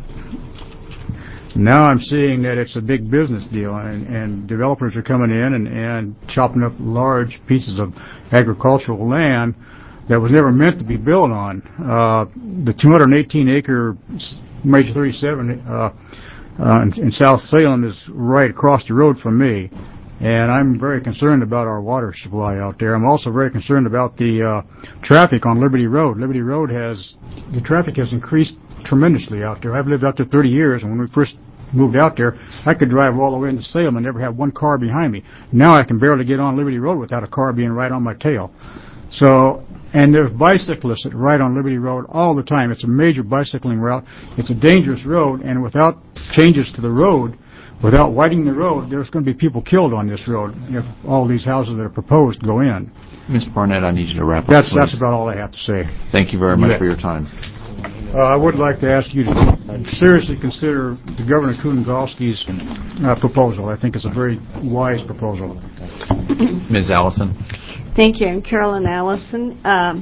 Now I'm seeing that it's a big business deal, and developers are coming in and chopping up large pieces of agricultural land that was never meant to be built on. The 218-acre Measure 37 in South Salem is right across the road from me, and I'm very concerned about our water supply out there. I'm also very concerned about the traffic on Liberty Road. Liberty Road the traffic has increased tremendously out there. I've lived out there 30 years, and when we first moved out there, I could drive all the way into Salem and never have 1 car behind me. Now I can barely get on Liberty Road without a car being right on my tail. So, and there's bicyclists that ride on Liberty Road all the time. It's a major bicycling route. It's a dangerous road, and without changes to the road, without widening the road, there's going to be people killed on this road if all these houses that are proposed go in. Mr. Barnett, I need you to wrap up. That's about all I have to say. Thank you very much for your time. I would like to ask you to seriously consider the Governor Kudengalski's proposal. I think it's a very wise proposal. Ms. Allison. Thank you. I'm Carolyn Allison.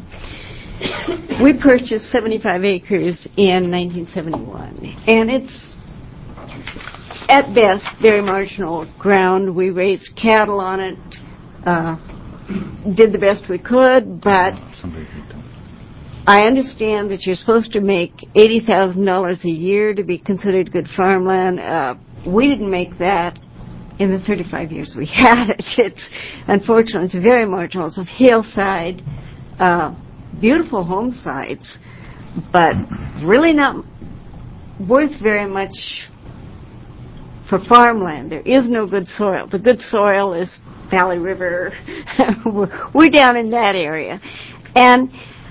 We purchased 75 acres in 1971, and it's, at best, very marginal ground. We raised cattle on it, did the best we could, but I understand that you're supposed to make $80,000 a year to be considered good farmland. We didn't make that in the 35 years we had it. It's, unfortunately, it's very marginal. It's a hillside, beautiful home sites, but really not worth very much for farmland. There is no good soil. The good soil is Valley River. We're down in that area. And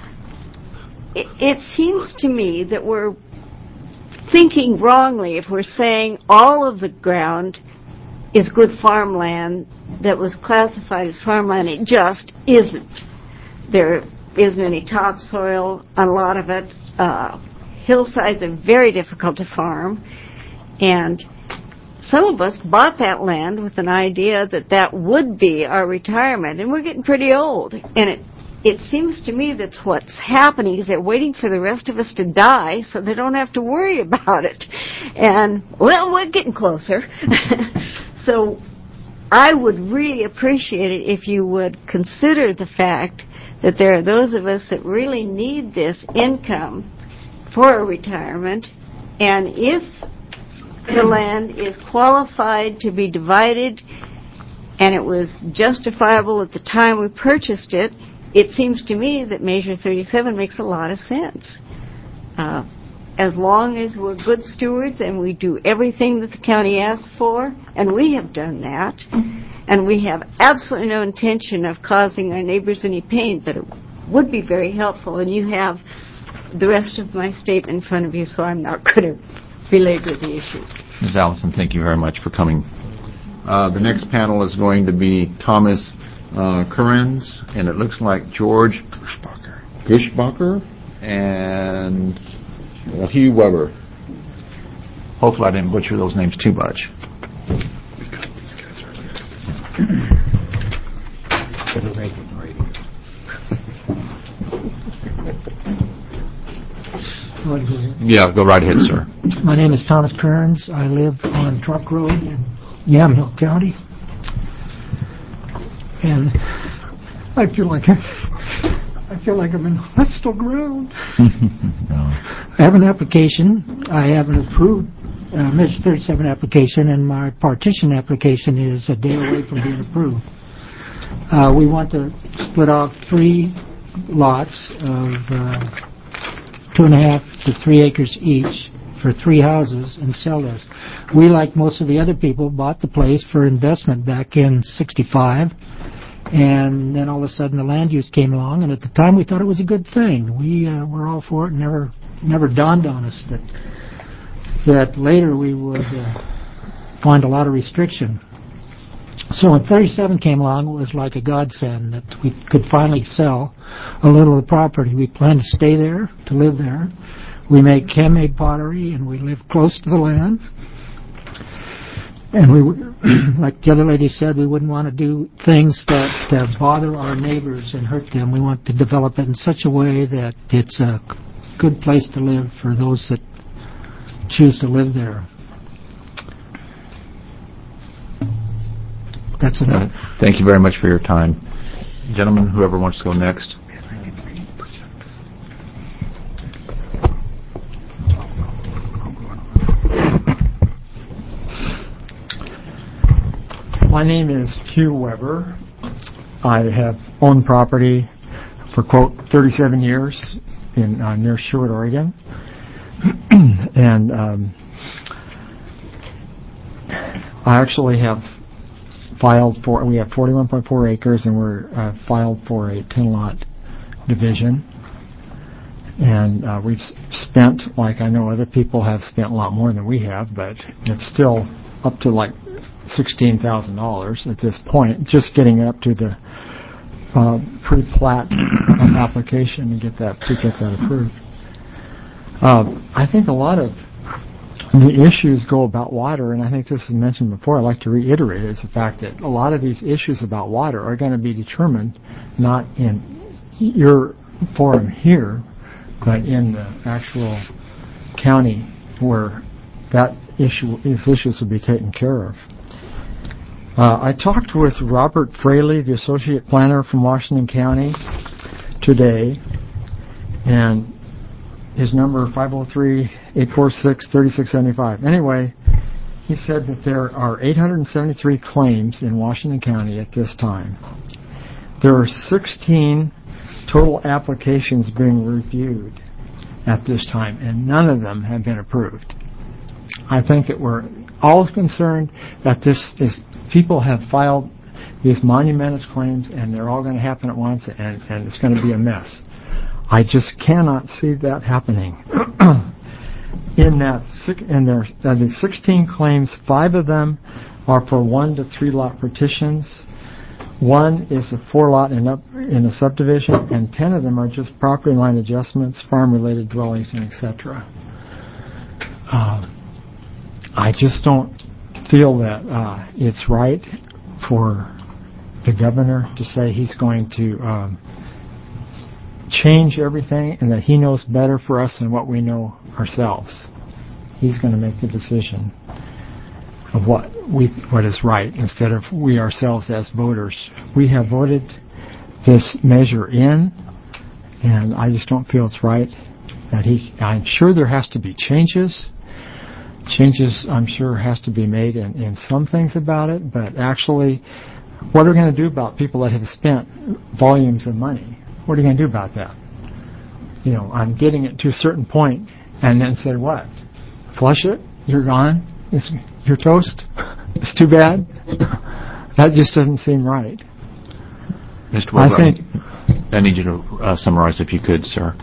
it seems to me that we're thinking wrongly if we're saying all of the ground is good farmland that was classified as farmland. It just isn't. There isn't any topsoil on a lot of it. Hillsides are very difficult to farm. And some of us bought that land with an idea that that would be our retirement. And we're getting pretty old. And it seems to me that's what's happening is they're waiting for the rest of us to die so they don't have to worry about it. And, well, we're getting closer. So I would really appreciate it if you would consider the fact that there are those of us that really need this income for a retirement. And if the land is qualified to be divided and it was justifiable at the time we purchased it, it seems to me that Measure 37 makes a lot of sense. As long as we're good stewards and we do everything that the county asks for, and we have done that, and we have absolutely no intention of causing our neighbors any pain, but it would be very helpful. And you have the rest of my statement in front of you, so I'm not going to belabor the issue. Ms. Allison, thank you very much for coming. The next panel is going to be Thomas Currens, and it looks like George Gushbacher and Hugh Weber. Hopefully I didn't butcher those names too much. Yeah, go right ahead, sir. My name is Thomas Kearns. I live on Truck Road in Yamhill County. And I feel like I'm in hostile ground. I have an application. I have an approved Measure 37 application, and my partition application is a day away from being approved. We want to split off 3 lots of 2.5 to 3 acres each for 3 houses and sell this. We, like most of the other people, bought the place for investment back in '65. And then all of a sudden the land use came along, and at the time we thought it was a good thing. We were all for it, and never dawned on us that later we would find a lot of restriction. So when 37 came along, it was like a godsend that we could finally sell a little of the property. We plan to stay there, to live there. We make handmade pottery, and we live close to the land. And we, like the other lady said, we wouldn't want to do things that bother our neighbors and hurt them. We want to develop it in such a way that it's a good place to live for those that choose to live there. That's enough. Thank you very much for your time. Gentlemen, whoever wants to go next. My name is Hugh Weber. I have owned property for, quote, 37 years in near Sherwood, Oregon. And I actually have filed for, we have 41.4 acres, and we're filed for a 10-lot division. And we've spent, like I know other people have spent a lot more than we have, but it's still up to like $16,000 at this point, just getting up to the pre-plat application to get that approved. I think a lot of the issues go about water, and I think this was mentioned before. I'd like to reiterate is the fact that a lot of these issues about water are going to be determined not in your forum here, but in the actual county where these issues will be taken care of. I talked with Robert Fraley, the associate planner from Washington County, today, and his number 503-846-3675. Anyway, he said that there are 873 claims in Washington County at this time. There are 16 total applications being reviewed. at this time, and none of them have been approved. I think that we're all concerned that people have filed these monumentous claims, and they're all going to happen at once, and it's going to be a mess. I just cannot see that happening. In the 16 claims, 5 of them are for 1 to 3 lot partitions. 1 is a 4-lot in a subdivision, and 10 of them are just property line adjustments, farm-related dwellings, and etc. I just don't feel that it's right for the governor to say he's going to change everything and that he knows better for us than what we know ourselves. He's going to make the decision of what is right instead of we ourselves as voters. We have voted this measure in, and I just don't feel it's right that I'm sure there has to be changes. Changes, I'm sure, has to be made in some things about it, but actually, what are we going to do about people that have spent volumes of money? What are you going to do about that? I'm getting it to a certain point, and then say what? Flush it? You're gone? You're toast? It's too bad? That just doesn't seem right. Mr. Wilbur, I need you to summarize if you could, sir.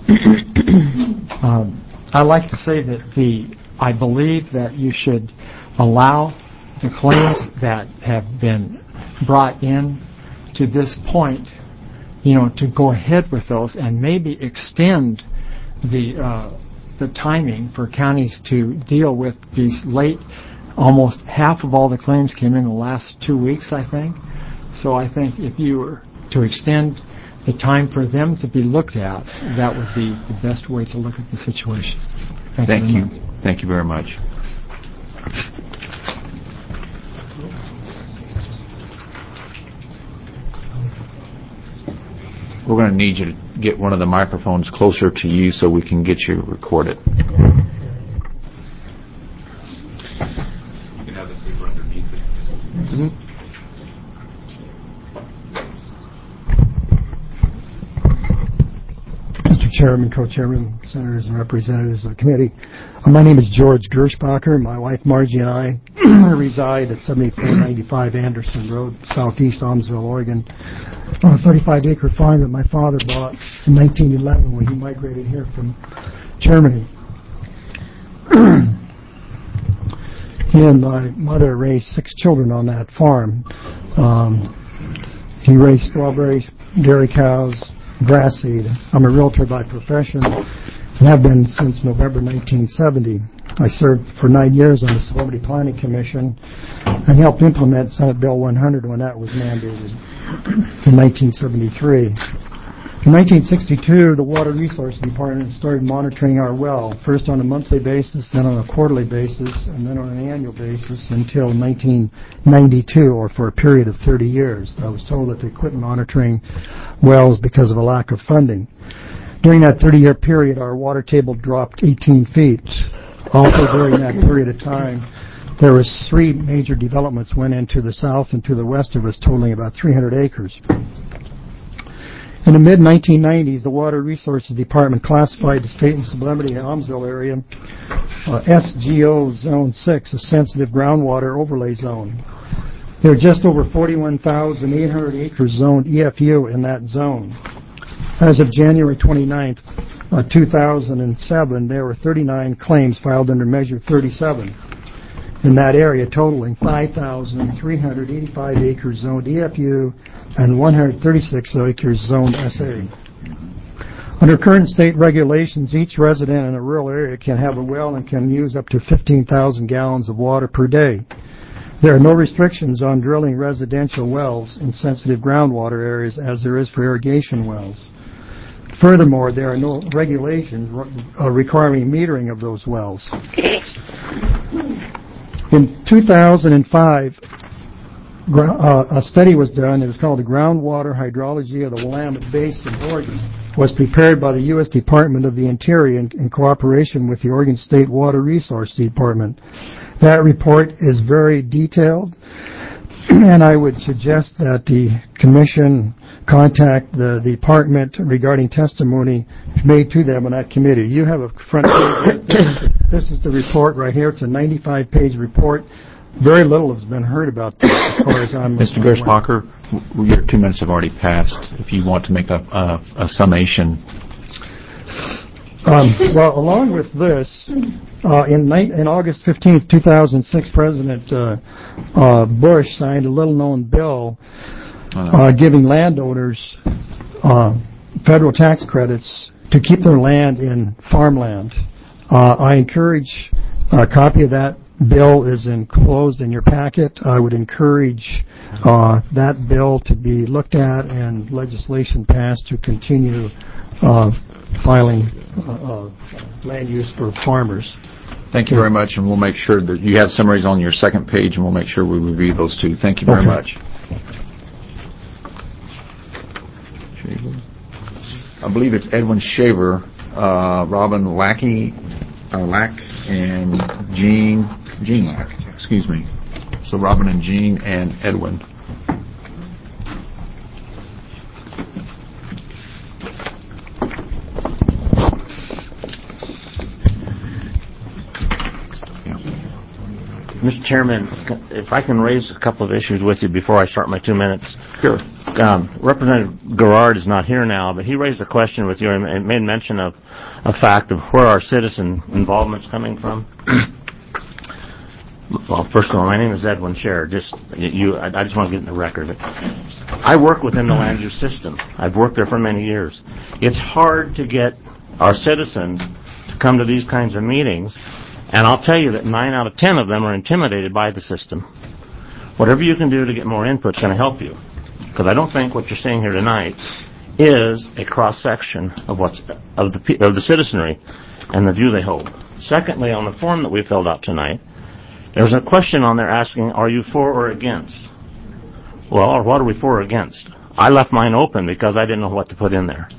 I'd like to say that I believe that you should allow the claims that have been brought in to this point, to go ahead with those and maybe extend the timing for counties to deal with these late. Almost half of all the claims came in the last 2 weeks, I think. So I think if you were to extend the time for them to be looked at, that would be the best way to look at the situation. Thank you. Thank you very much. We're going to need you to get one of the microphones closer to you so we can get you recorded. You can have the paper underneath it. Mr. Chairman, Co-Chairman, Senators, and Representatives of the committee. My name is George Gershbacher. My wife Margie and I reside at 7495 Anderson Road, southeast Almsville, Oregon, on a 35-acre farm that my father bought in 1911 when he migrated here from Germany. He and my mother raised 6 children on that farm. He raised strawberries, dairy cows, grass seed. I'm a realtor by profession and have been since November 1970. I served for 9 years on the Celebrity Planning Commission and helped implement Senate Bill 100 when that was mandated in 1973. In 1962, the Water Resources Department started monitoring our well, first on a monthly basis, then on a quarterly basis, and then on an annual basis until 1992, or for a period of 30 years. I was told that they quit monitoring wells because of a lack of funding. During that 30-year period, our water table dropped 18 feet. Also during that period of time, there was 3 major developments went into the south and to the west of us, totaling about 300 acres. In the mid-1990s, the Water Resources Department classified the State and Sublimity Almsville area SGO Zone 6, a sensitive groundwater overlay zone. There are just over 41,800 acres zoned EFU in that zone. As of January 29th, 2007, there were 39 claims filed under Measure 37 in that area, totaling 5,385 acres zoned EFU and 136 acres zoned SA. Under current state regulations, each resident in a rural area can have a well and can use up to 15,000 gallons of water per day. There are no restrictions on drilling residential wells in sensitive groundwater areas as there is for irrigation wells. Furthermore, there are no regulations requiring metering of those wells. In 2005, a study was done. It was called the Groundwater Hydrology of the Willamette Basin, Oregon. It was prepared by the U.S. Department of the Interior in cooperation with the Oregon State Water Resources Department. That report is very detailed, and I would suggest that the Commission contact the department regarding testimony made to them on that committee. You have a front page. This is the report right here. It's a 95-page report. Very little has been heard about this as far as I'm Mr. Gershbacher, your 2 minutes have already passed. If you want to make a summation. Well, along with this, in August 15th, 2006, President Bush signed a little-known bill giving landowners federal tax credits to keep their land in farmland. I encourage a copy of that bill is enclosed in your packet. I would encourage that bill to be looked at and legislation passed to continue filing land use for farmers. Thank you very much, and we'll make sure that you have summaries on your second page, and we'll make sure we review those too. Thank you very much. I believe it's Edwin Shaver, Robin Lack, and Gene Lack. Excuse me. So Robin and Gene and Edwin. Mr. Chairman, if I can raise a couple of issues with you before I start my 2 minutes. Sure. Representative Garrard is not here now, but he raised a question with you and made mention of a fact of where our citizen involvement's coming from. Well, first of all, my name is Edwin Scher. I just want to get in the record of it. I work within the land use system. I've worked there for many years. It's hard to get our citizens to come to these kinds of meetings, and I'll tell you that 9 out of 10 of them are intimidated by the system. Whatever you can do to get more input is going to help you, because I don't think what you're seeing here tonight is a cross-section of the citizenry and the view they hold. Secondly, on the form that we filled out tonight, there's a question on there asking, are you for or against? Well, what are we for or against? I left mine open because I didn't know what to put in there.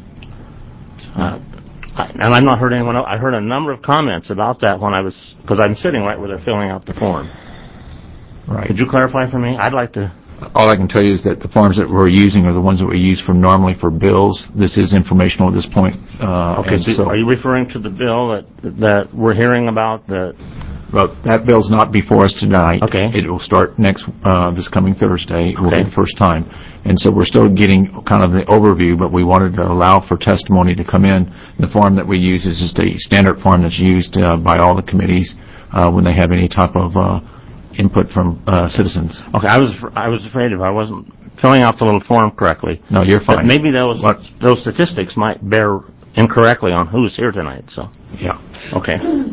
And I've not heard anyone else. I heard a number of comments about that because I'm sitting right where they're filling out the form. Right. Could you clarify for me? I'd like to. All I can tell you is that the forms that we're using are the ones that we use normally for bills. This is informational at this point. Okay, so are you referring to the bill that we're hearing about? Well, that bill's not before us tonight. Okay. It will start this coming Thursday. It will be the first time. And so we're still getting kind of the overview, but we wanted to allow for testimony to come in. The form that we use is just a standard form that's used by all the committees when they have any type of input from citizens. Okay, I was afraid if I wasn't filling out the little form correctly. No, you're fine. Maybe those statistics might bear incorrectly on who's here tonight. So. Yeah. Okay.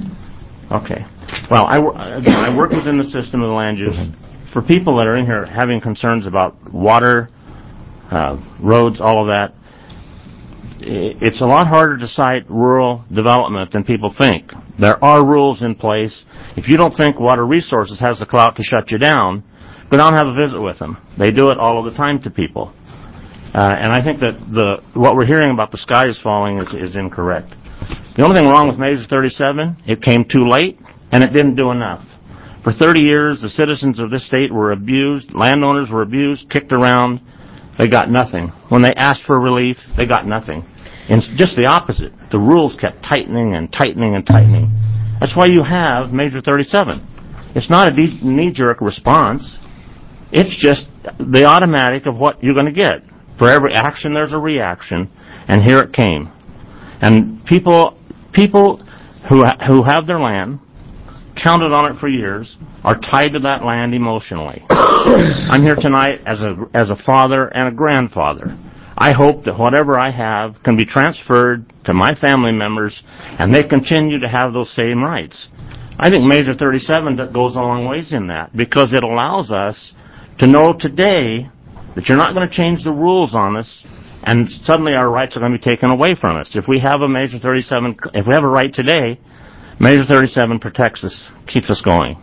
Well, I work within the system of the land use. For people that are in here having concerns about water, roads, all of that, it's a lot harder to cite rural development than people think. There are rules in place. If you don't think Water Resources has the clout to shut you down, go down and have a visit with them. They do it all of the time to people. And I think that what we're hearing about the sky is falling is incorrect. The only thing wrong with Measure 37, it came too late, and it didn't do enough. For 30 years, the citizens of this state were abused, landowners were abused, kicked around. They got nothing. When they asked for relief, they got nothing. And just the opposite. The rules kept tightening and tightening and tightening. That's why you have Measure 37. It's not a knee-jerk response. It's just the automatic of what you're going to get. For every action, there's a reaction, and here it came. And people who have their land, counted on it for years, are tied to that land emotionally. I'm here tonight as a father and a grandfather. I hope that whatever I have can be transferred to my family members, and they continue to have those same rights. I think Measure 37 goes a long ways in that, because it allows us to know today that you're not going to change the rules on us, and suddenly our rights are going to be taken away from us. If we have a Measure 37, if we have a right today, Measure 37 protects us, keeps us going.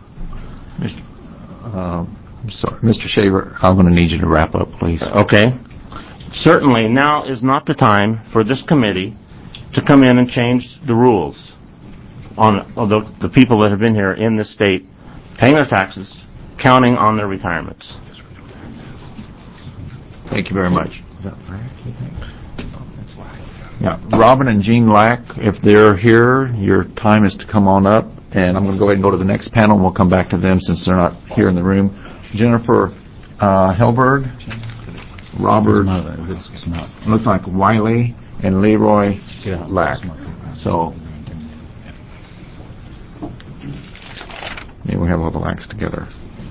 Mr. Shaver, I'm going to need you to wrap up, please. Okay. Certainly, now is not the time for this committee to come in and change the rules on the people that have been here in this state, paying their taxes, counting on their retirements. Thank you very much. that Lack, you think? Oh, that's Lack. Yeah, Robin and Jean Lack, if they're here, your time is to come on up, and I'm going to go ahead and go to the next panel, and we'll come back to them since they're not here in the room. Jennifer Helberg, Robert, looks like Wiley, and Leroy Lack. So, maybe we have all the Lacks together.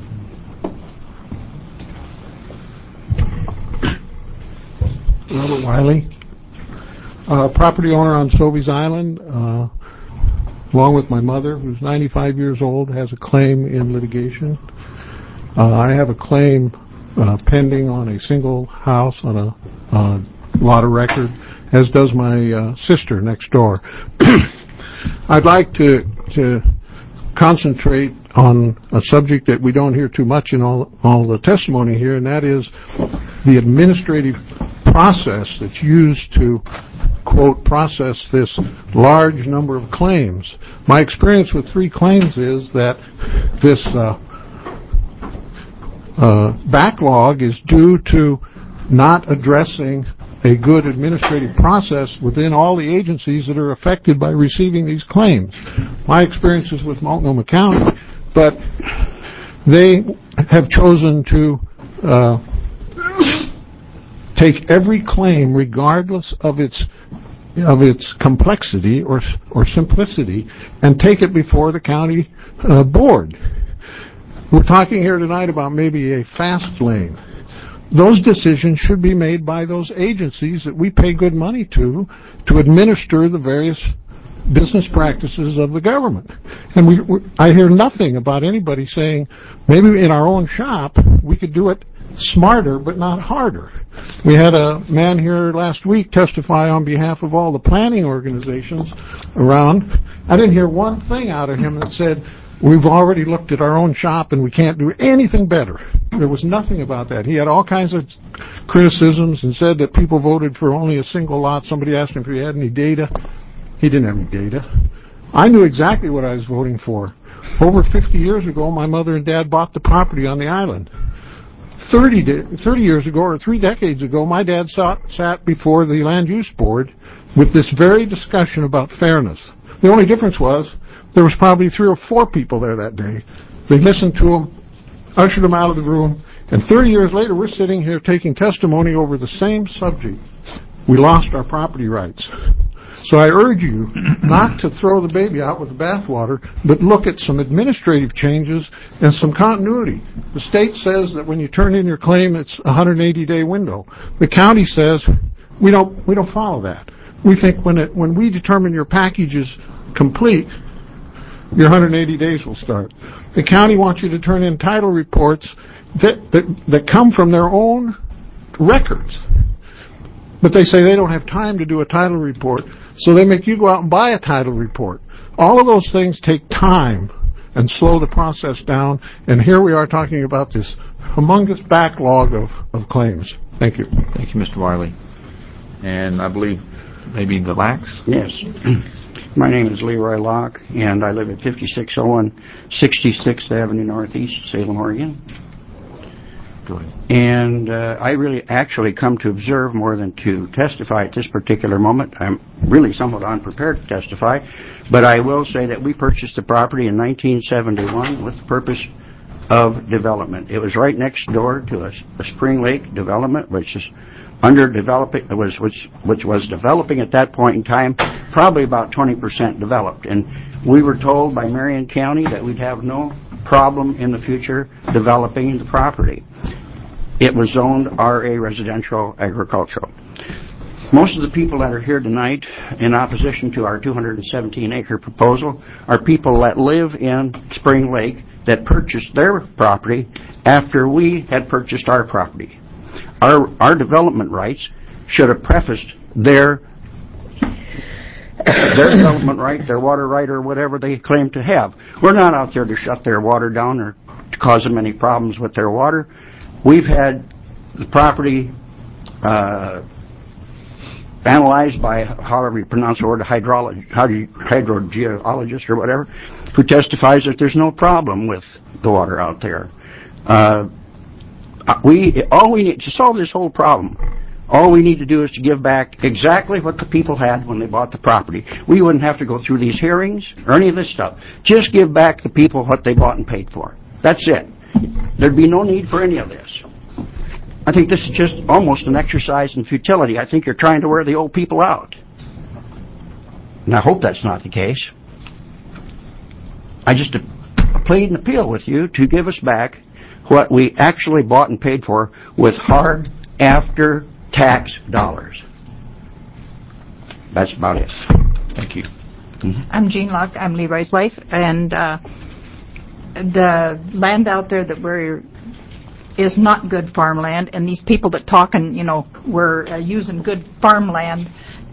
Robert Wiley, property owner on Sobeys Island, along with my mother, who's 95 years old, has a claim in litigation. I have a claim pending on a single house on a lot of record, as does my sister next door. I'd like to concentrate on a subject that we don't hear too much in all the testimony here, and that is the administrative process that's used to, quote, process this large number of claims. My experience with 3 claims is that this backlog is due to not addressing a good administrative process within all the agencies that are affected by receiving these claims. My experience is with Multnomah County, but they have chosen to take every claim, regardless of its complexity or simplicity, and take it before the county board. We're talking here tonight about maybe a fast lane. Those decisions should be made by those agencies that we pay good money to administer the various business practices of the government. And I hear nothing about anybody saying, maybe in our own shop we could do it smarter but not harder. We had a man here last week testify on behalf of all the planning organizations around. I didn't hear one thing out of him that said, we've already looked at our own shop and we can't do anything better. There was nothing about that. He had all kinds of criticisms and said that people voted for only a single lot. Somebody asked him if he had any data. He didn't have any data. I knew exactly what I was voting for. Over 50 years ago, my mother and dad bought the property on the island. 30 years ago, or 3 decades ago, my dad sat before the Land Use Board with this very discussion about fairness. The only difference was there was probably 3 or 4 people there that day. They listened to him, ushered him out of the room, and 30 years later we're sitting here taking testimony over the same subject. We lost our property rights. So I urge you not to throw the baby out with the bathwater, but look at some administrative changes and some continuity. The state says that when you turn in your claim, it's a 180-day window. The county says we don't follow that. We think when we determine your package is complete, your 180 days will start. The county wants you to turn in title reports that come from their own records. But they say they don't have time to do a title report, so they make you go out and buy a title report. All of those things take time and slow the process down, and here we are talking about this humongous backlog of claims. Thank you. Thank you, Mr. Wiley. And I believe maybe the Lacks? Yes. My name is Leroy Locke, and I live at 5601 66th Avenue Northeast, Salem, Oregon. Go ahead. And I really actually come to observe more than to testify at this particular moment. I'm really somewhat unprepared to testify, but I will say that we purchased the property in 1971 with the purpose of development. It was right next door to a Spring Lake development, which is underdeveloping, which was developing at that point in time, probably about 20% developed. And we were told by Marion County that we'd have no problem in the future developing the property. It was zoned RA, residential agricultural. Most of the people that are here tonight in opposition to our 217-acre proposal are people that live in Spring Lake that purchased their property after we had purchased our property. Our development rights should have prefaced their development right, their water right, or whatever they claim to have. We're not out there to shut their water down or to cause them any problems with their water. We've had the property analyzed by, however you pronounce the word, hydrogeologist or whatever, who testifies that there's no problem with the water out there. All we need to solve this whole problem, All we need to do is to give back exactly what the people had when they bought the property. We wouldn't have to go through these hearings or any of this stuff. Just give back the people what they bought and paid for. That's it. There'd be no need for any of this. I think this is just almost an exercise in futility. I think you're trying to wear the old people out. And I hope that's not the case. I just plead and appeal with you to give us back what we actually bought and paid for with hard after-tax dollars. That's about it. Thank you. I'm Jean Locke. I'm Leroy's wife, and the land out there that is not good farmland, and these people that talk and we're using good farmland.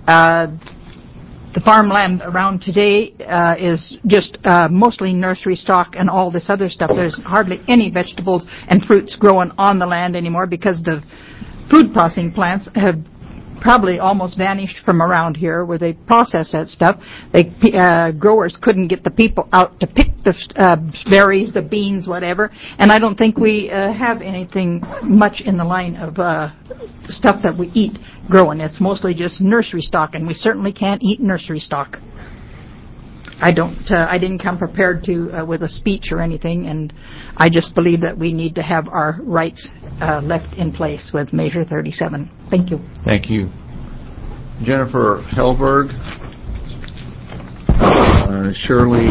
The farmland around today is just mostly nursery stock and all this other stuff. There's hardly any vegetables and fruits growing on the land anymore because the food processing plants have probably almost vanished from around here where they process that stuff. Growers couldn't get the people out to pick the berries, the beans, whatever. And I don't think we have anything much in the line of stuff that we eat growing. It's mostly just nursery stock, and we certainly can't eat nursery stock. I didn't come prepared with a speech or anything, and I just believe that we need to have our rights left in place with Measure 37. Thank you. Thank you. Jennifer Hellberg, Shirley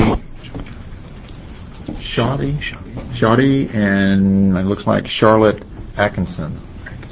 Shoddy, and it looks like Charlotte Atkinson.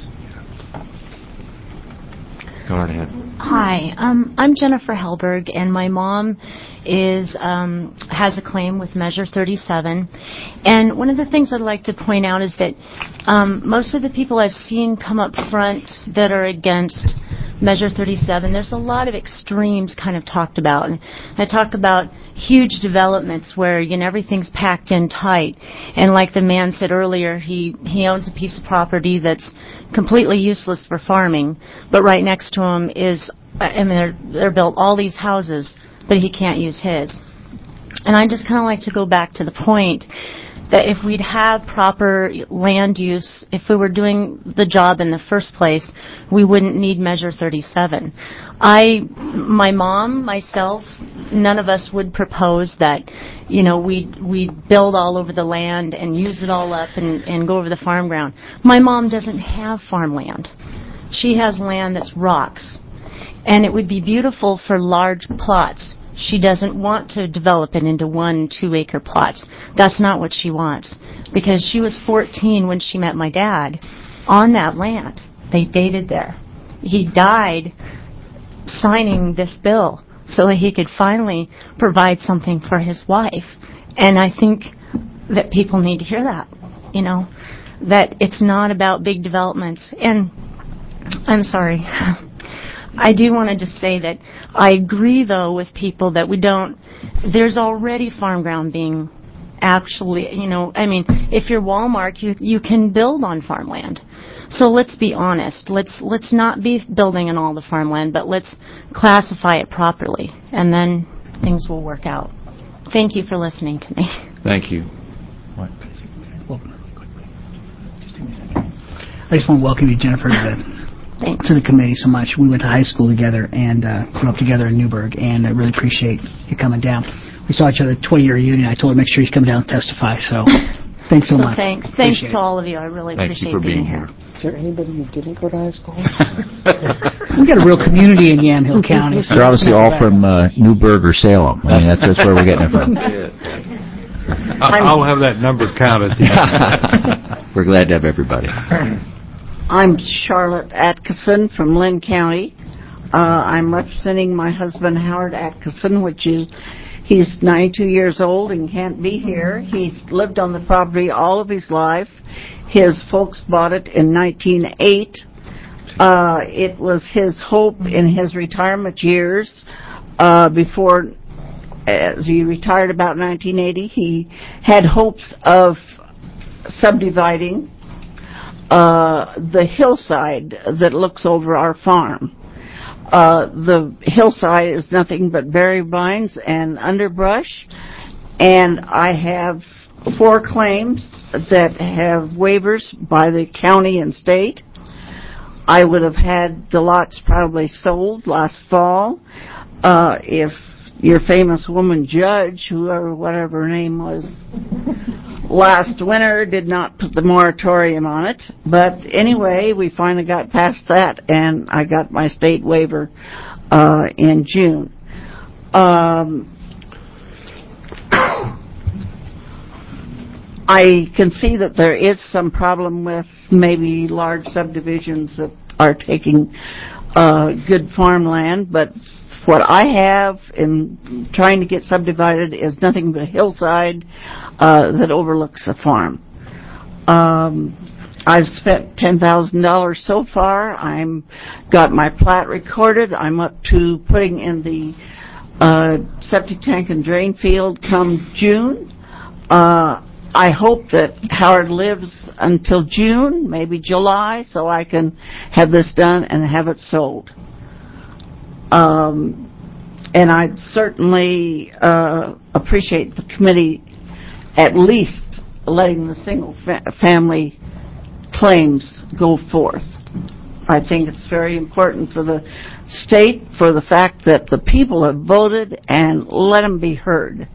Go right ahead. Hi, I'm Jennifer Hellberg, and my mom has a claim with Measure 37. And one of the things I'd like to point out is that most of the people I've seen come up front that are against Measure 37, there's a lot of extremes kind of talked about. And I talk about huge developments where everything's packed in tight. And like the man said earlier, he owns a piece of property that's completely useless for farming, but right next to him is, they're built all these houses, but he can't use his. And I just kind of like to go back to the point that if we'd have proper land use, if we were doing the job in the first place, we wouldn't need Measure 37. My mom, myself, none of us would propose that, we build all over the land and use it all up and go over the farm ground. My mom doesn't have farmland. She has land that's rocks. And it would be beautiful for large plots. She doesn't want to develop it into 1-2 acre plots. That's not what she wants. Because she was 14 when she met my dad on that land. They dated there. He died signing this bill so that he could finally provide something for his wife. And I think that people need to hear that, that it's not about big developments. And I'm sorry. I do want to just say that I agree, though, with people that there's already farm ground being actually, if you're Walmart, you can build on farmland. So let's be honest. Let's not be building on all the farmland, but let's classify it properly, and then things will work out. Thank you for listening to me. Thank you. I just want to welcome you, Jennifer, to the committee so much. We went to high school together and grew up together in Newburgh, and I really appreciate you coming down. We saw each other at the 20-year reunion. I told her to make sure you come down and testify, so thanks so much. Thanks to all of you. I really appreciate being here. Is there anybody who didn't go to high school? We got a real community in Yamhill County. They're obviously all from Newburgh or Salem. That's where we're getting it from. I'll have that number counted. We're glad to have everybody. I'm Charlotte Atkinson from Lynn County. I'm representing my husband, Howard Atkinson, he's 92 years old and can't be here. He's lived on the property all of his life. His folks bought it in 1908. It was his hope in his retirement years, before, as he retired about 1980, he had hopes of subdividing the hillside that looks over our farm. The hillside is nothing but berry vines and underbrush, and I have 4 claims that have waivers by the county and state. I would have had the lots probably sold last fall if your famous woman judge, whoever, whatever her name was, last winter did not put the moratorium on it. But anyway, we finally got past that, and I got my state waiver in June. I can see that there is some problem with maybe large subdivisions that are taking good farmland, but what I have in trying to get subdivided is nothing but a hillside that overlooks a farm. I've spent $10,000 so far. I'm got my plat recorded. I'm up to putting in the septic tank and drain field come June. I hope that Howard lives until June, maybe July, so I can have this done and have it sold. And I'd certainly appreciate the committee at least letting the single family claims go forth. I think it's very important for the state, for the fact that the people have voted, and let them be heard.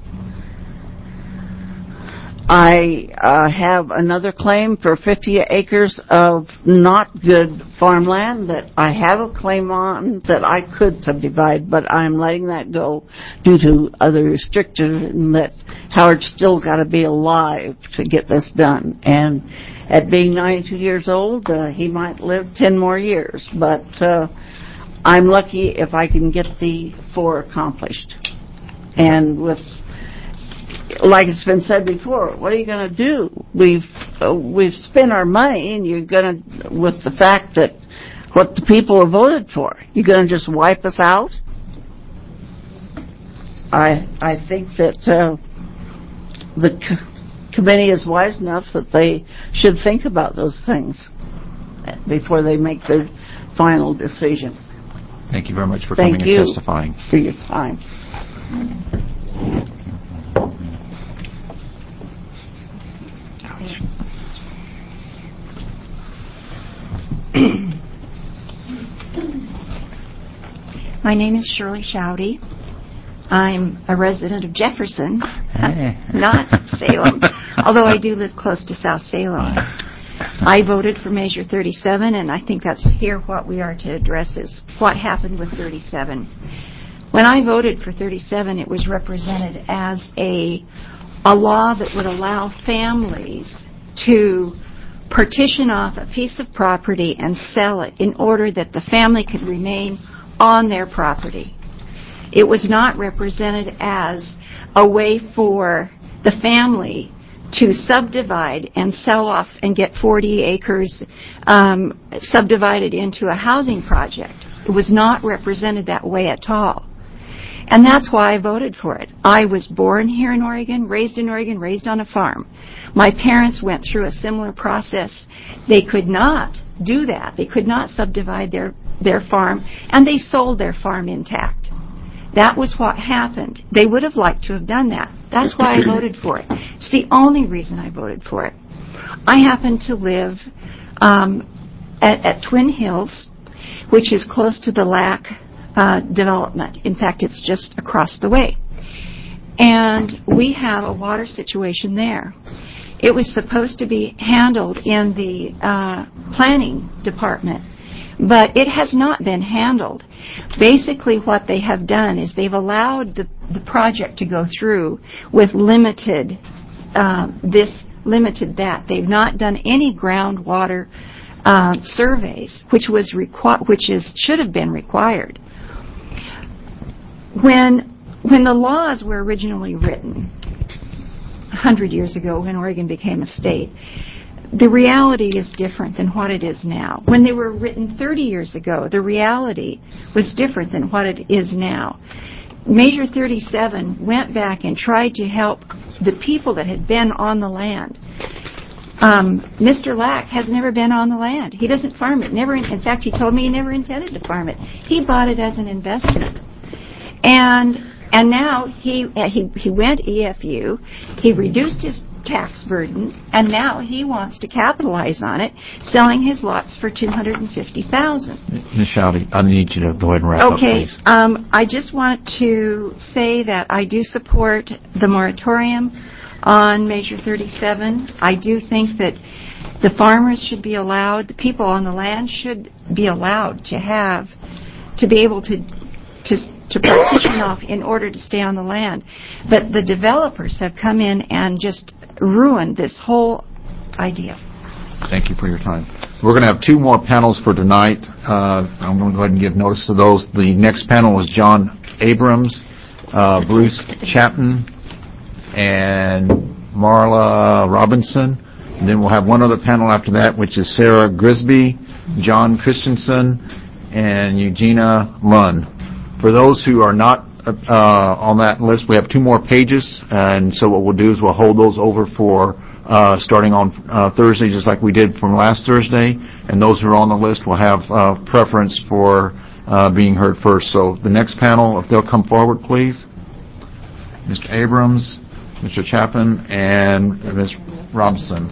I have another claim for 50 acres of not good farmland that I have a claim on that I could subdivide, but I'm letting that go due to other restrictions, and that Howard's still got to be alive to get this done. And at being 92 years old, he might live 10 more years, but I'm lucky if I can get the 4 accomplished. And with, like it's been said before, what are you going to do? We've spent our money, and you're going to, with the fact that what the people have voted for, you're going to just wipe us out? I think that the committee is wise enough that they should think about those things before they make their final decision. Thank you very much for coming and testifying. For your time. My name is Shirley Shouty. I'm a resident of Jefferson, not Salem, although I do live close to South Salem. I voted for Measure 37, and I think that's here what we are to address is what happened with 37. When I voted for 37, it was represented as a law that would allow families to partition off a piece of property and sell it in order that the family could remain on their property. It was not represented as a way for the family to subdivide and sell off and get 40 acres subdivided into a housing project. It was not represented that way at all. And that's why I voted for it. I was born here in Oregon, raised on a farm. My parents went through a similar process. They could not do that. They could not subdivide their farm, and they sold their farm intact. That was what happened. They would have liked to have done that. That's why I voted for it. It's the only reason I voted for it. I happen to live at Twin Hills, which is close to the LAC development. In fact, it's just across the way. And we have a water situation there. It was supposed to be handled in the planning department, but it has not been handled. Basically, what they have done is they've allowed the project to go through with limited that. They've not done any groundwater surveys, which should have been required. When the laws were originally written 100 years ago, when Oregon became a state, the reality is different than what it is now. When they were written 30 years ago, the reality was different than what it is now. Measure 37 went back and tried to help the people that had been on the land. Mr. Lack has never been on the land. He doesn't farm it. In fact, he told me he never intended to farm it. He bought it as an investment. And now he went EFU. He reduced his tax burden, and now he wants to capitalize on it, selling his lots for $250,000. Ms. Shouty, I need you to go ahead and wrap up, Okay, please. I just want to say that I do support the moratorium on Measure 37. I do think that the farmers should be allowed, the people on the land should be allowed to be able to partition off in order to stay on the land. But the developers have come in and just ruined this whole idea. Thank you for your time. We're going to have two more panels for tonight. I'm going to go ahead and give notice to those. The next panel is John Abrams, Bruce Chapman, and Marla Robinson. And then we'll have one other panel after that, which is Sarah Grisby, John Christensen, and Eugenia Lunn. For those who are not on that list, we have two more pages, and so what we'll do is we'll hold those over for starting on Thursday, just like we did from last Thursday, and those who are on the list will have preference for being heard first. So the next panel, if they'll come forward, please. Mr. Abrams, Mr. Chapman, and Ms. Robinson.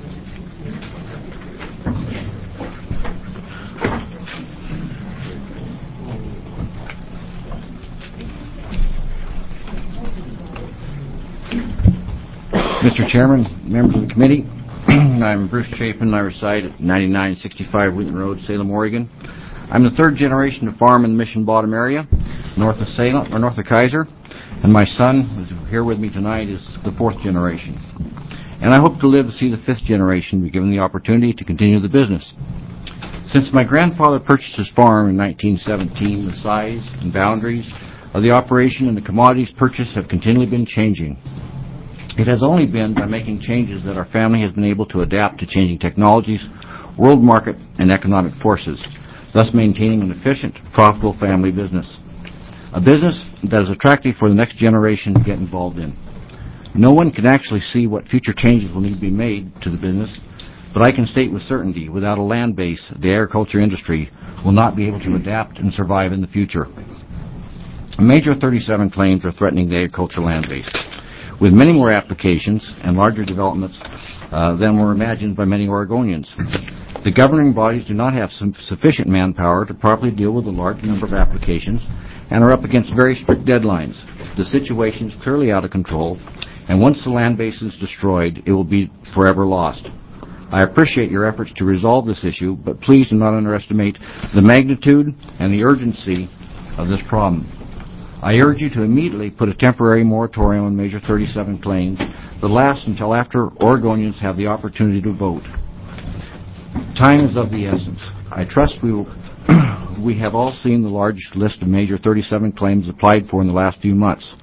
Mr. Chairman, members of the committee, I'm Bruce Chapin. I reside at 9965 Wheaton Road, Salem, Oregon. I'm the third generation to farm in the Mission Bottom area, north of Salem, or north of Kaiser, and my son, who's here with me tonight, is the fourth generation. And I hope to live to see the fifth generation be given the opportunity to continue the business. Since my grandfather purchased his farm in 1917, the size and boundaries of the operation and the commodities purchased have continually been changing. It has only been by making changes that our family has been able to adapt to changing technologies, world market, and economic forces, thus maintaining an efficient, profitable family business. A business that is attractive for the next generation to get involved in. No one can actually see what future changes will need to be made to the business, but I can state with certainty, without a land base, the agriculture industry will not be able to adapt and survive in the future. Major 37 claims are threatening the agricultural land base, with many more applications and larger developments than were imagined by many Oregonians. The governing bodies do not have sufficient manpower to properly deal with a large number of applications and are up against very strict deadlines. The situation is clearly out of control, and once the land base is destroyed, it will be forever lost. I appreciate your efforts to resolve this issue, but please do not underestimate the magnitude and the urgency of this problem. I urge you to immediately put a temporary moratorium on Measure 37 claims that lasts until after Oregonians have the opportunity to vote. Time is of the essence. I trust we have all seen the large list of Measure 37 claims applied for in the last few months.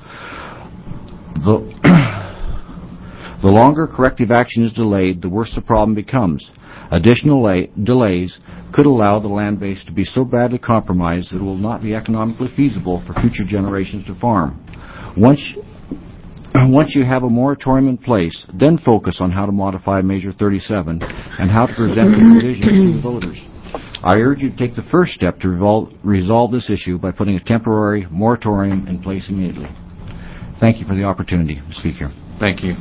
The longer corrective action is delayed, the worse the problem becomes. Additional delays could allow the land base to be so badly compromised that it will not be economically feasible for future generations to farm. Once you have a moratorium in place, then focus on how to modify Measure 37 and how to present the revisions to the voters. I urge you to take the first step to resolve this issue by putting a temporary moratorium in place immediately. Thank you for the opportunity to speak here. Thank you.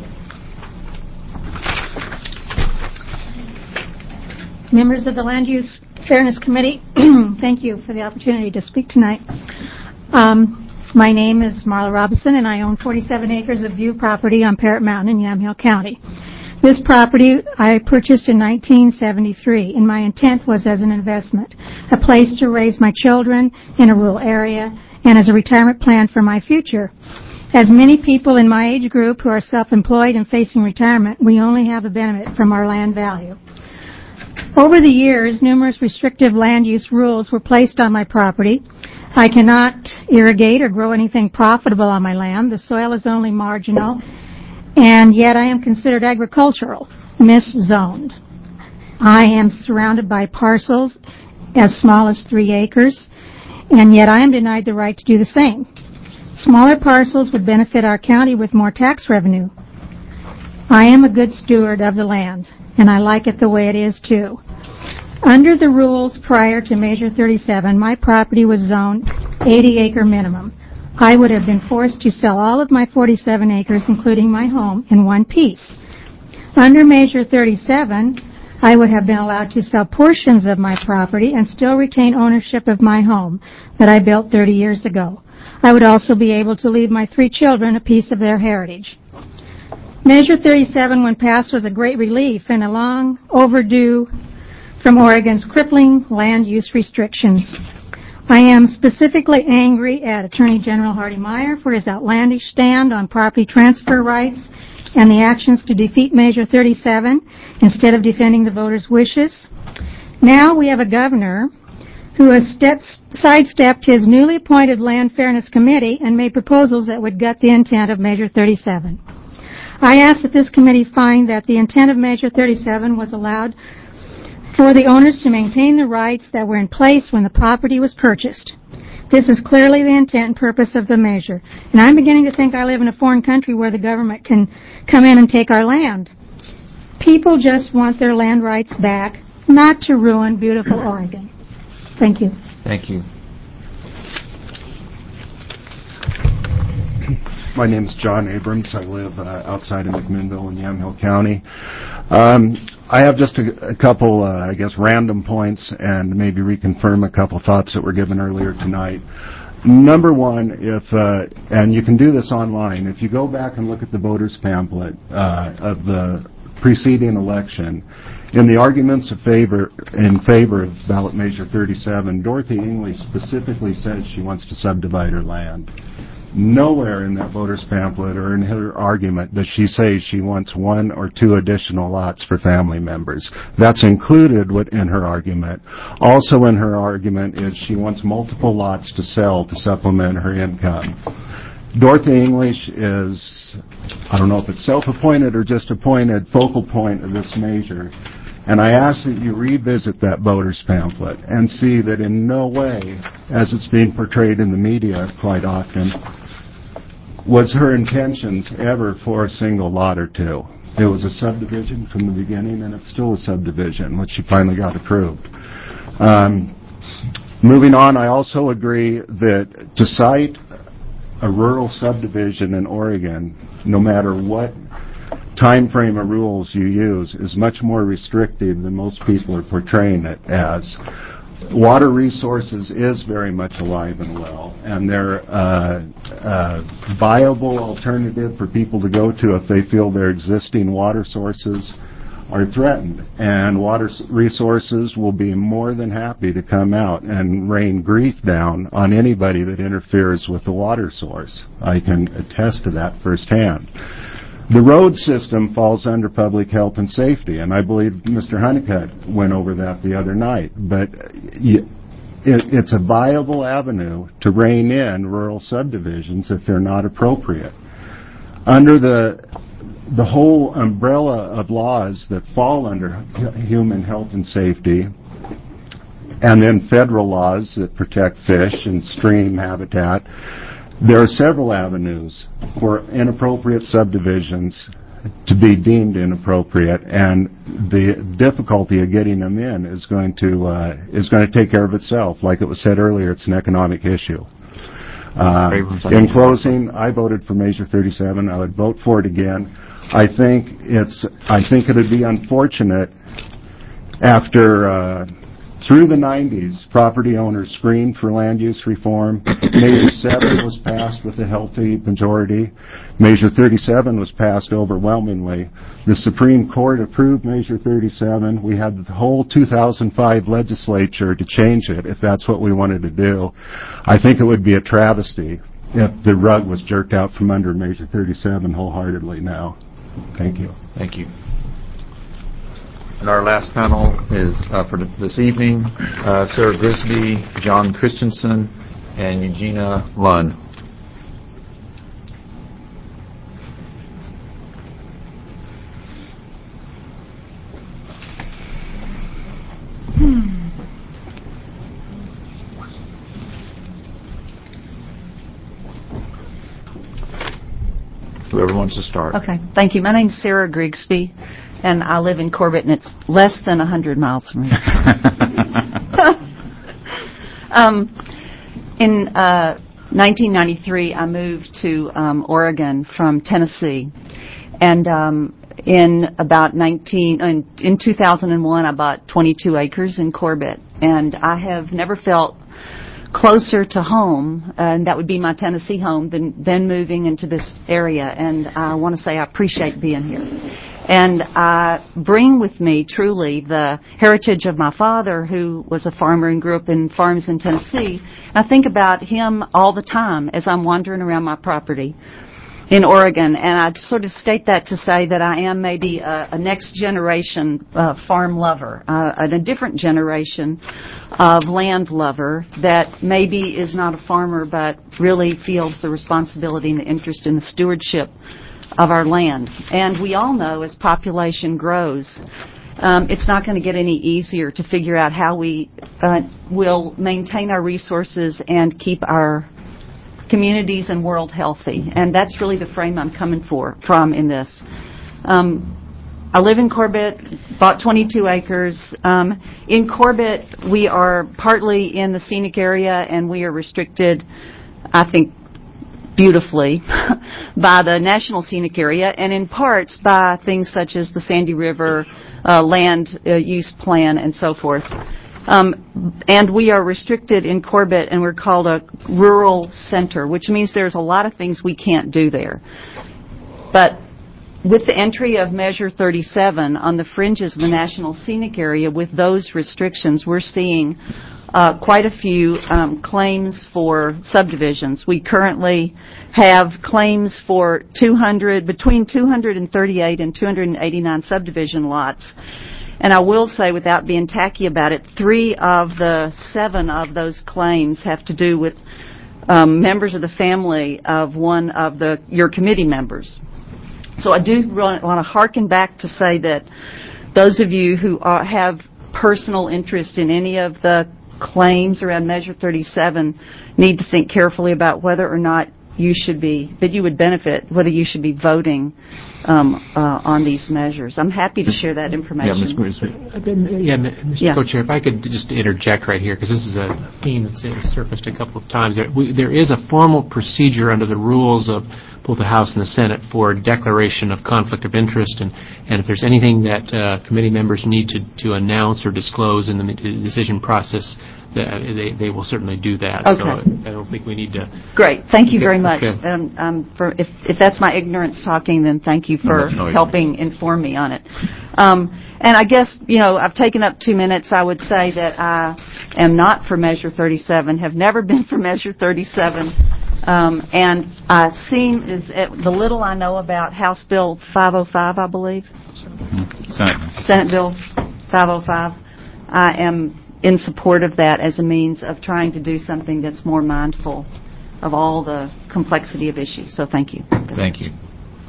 Members of the Land Use Fairness Committee, thank you for the opportunity to speak tonight. My name is Marla Robinson, and I own 47 acres of view property on Parrot Mountain in Yamhill County. This property I purchased in 1973, and my intent was as an investment, a place to raise my children in a rural area, and as a retirement plan for my future. As many people in my age group who are self-employed and facing retirement, we only have a benefit from our land value. Over the years, numerous restrictive land use rules were placed on my property. I cannot irrigate or grow anything profitable on my land. The soil is only marginal, and yet I am considered agricultural, miszoned. I am surrounded by parcels as small as 3 acres, and yet I am denied the right to do the same. Smaller parcels would benefit our county with more tax revenue. I am a good steward of the land, and I like it the way it is too. Under the rules prior to Measure 37, my property was zoned 80-acre minimum. I would have been forced to sell all of my 47 acres, including my home, in one piece. Under Measure 37, I would have been allowed to sell portions of my property and still retain ownership of my home that I built 30 years ago. I would also be able to leave my 3 children a piece of their heritage. Measure 37, when passed, was a great relief and a long overdue from Oregon's crippling land use restrictions. I am specifically angry at Attorney General Hardy Meyer for his outlandish stand on property transfer rights and the actions to defeat Measure 37 instead of defending the voters' wishes. Now we have a governor who has sidestepped his newly appointed Land Fairness Committee and made proposals that would gut the intent of Measure 37. I ask that this committee find that the intent of Measure 37 was allowed for the owners to maintain the rights that were in place when the property was purchased. This is clearly the intent and purpose of the measure. And I'm beginning to think I live in a foreign country where the government can come in and take our land. People just want their land rights back, not to ruin beautiful Oregon. Thank you. Thank you. My name is John Abrams. I live outside of McMinnville in Yamhill County. I have just a couple, random points and maybe reconfirm a couple thoughts that were given earlier tonight. Number one, and you can do this online, if you go back and look at the voters' pamphlet of the preceding election, in the arguments in favor of ballot measure 37, Dorothy English specifically says she wants to subdivide her land. Nowhere in that voter's pamphlet or in her argument does she say she wants 1 or 2 additional lots for family members. That's included in her argument. Also in her argument is she wants multiple lots to sell to supplement her income. Dorothy English is, I don't know if it's self-appointed or just appointed, focal point of this measure. And I ask that you revisit that voter's pamphlet and see that in no way, as it's being portrayed in the media quite often, was her intentions ever for a single lot or 2. It was a subdivision from the beginning, and it's still a subdivision, which she finally got approved. Moving on, I also agree that to cite a rural subdivision in Oregon, no matter what time frame of rules you use, is much more restrictive than most people are portraying it as. Water resources is very much alive and well, and they're a viable alternative for people to go to if they feel their existing water sources are threatened. And water resources will be more than happy to come out and rain grief down on anybody that interferes with the water source. I can attest to that firsthand. The road system falls under public health and safety, and I believe Mr. Honeycutt went over that the other night. But it's a viable avenue to rein in rural subdivisions if they're not appropriate. Under the whole umbrella of laws that fall under human health and safety, and then federal laws that protect fish and stream habitat, there are several avenues for inappropriate subdivisions to be deemed inappropriate, and the difficulty of getting them in is going to take care of itself. Like it was said earlier, it's an economic issue. In closing, I voted for Measure 37. I would vote for it again. I think it would be unfortunate after through the 90s, property owners screamed for land use reform. Measure 7 was passed with a healthy majority. Measure 37 was passed overwhelmingly. The Supreme Court approved Measure 37. We had the whole 2005 legislature to change it if that's what we wanted to do. I think it would be a travesty if the rug was jerked out from under Measure 37 wholeheartedly now. Thank you. Thank you. And our last panel is for this evening, Sarah Grisby, John Christensen, and Eugenia Lund. Whoever wants to start. Okay, thank you. My name's Sarah Grigsby, and I live in Corbett, and it's less than 100 miles from here. In 1993, I moved to Oregon from Tennessee, and in 2001, I bought 22 acres in Corbett, and I have never felt closer to home, and that would be my Tennessee home, than moving into this area. And I want to say I appreciate being here. And I bring with me truly the heritage of my father, who was a farmer and grew up in farms in Tennessee. I think about him all the time as I'm wandering around my property in Oregon, and I'd sort of state that to say that I am maybe a next generation farm lover, a different generation of land lover that maybe is not a farmer but really feels the responsibility and the interest in the stewardship of our land. And we all know as population grows, it's not going to get any easier to figure out how we will maintain our resources and keep our communities and world healthy. And that's really the frame I'm coming from in this. I live in Corbett, bought 22 acres. In Corbett, we are partly in the scenic area, and we are restricted, I think, beautifully by the National Scenic Area, and in parts by things such as the Sandy River land use plan and so forth. And we are restricted in Corbett, and we're called a rural center, which means there's a lot of things we can't do there. But with the entry of Measure 37 on the fringes of the National Scenic Area, with those restrictions, we're seeing quite a few claims for subdivisions. We currently have claims for between 238 and 289 subdivision lots. And I will say, without being tacky about it, 3 of the 7 of those claims have to do with members of the family of one of your committee members. So I do want to hearken back to say that those of you who have personal interest in any of the claims around Measure 37 need to think carefully about whether or not you would benefit, whether you should be voting on these measures. I'm happy to share that information. Mr. Co-Chair, if I could just interject right here, because this is a theme that's surfaced a couple of times. There is a formal procedure under the rules of both the House and the Senate for declaration of conflict of interest, and if there's anything that committee members need to announce or disclose in the decision process, they will certainly do that. Okay. So I don't think we need to. Great. Thank you very much. Okay. If that's my ignorance talking, then thank you for helping inform me on it. And I guess, I've taken up 2 minutes. I would say that I am not for Measure 37, have never been for Measure 37. And the little I know about House Bill 505, I believe. Senate Bill 505. I am in support of that as a means of trying to do something that's more mindful of all the complexity of issues. So thank you. Thank you.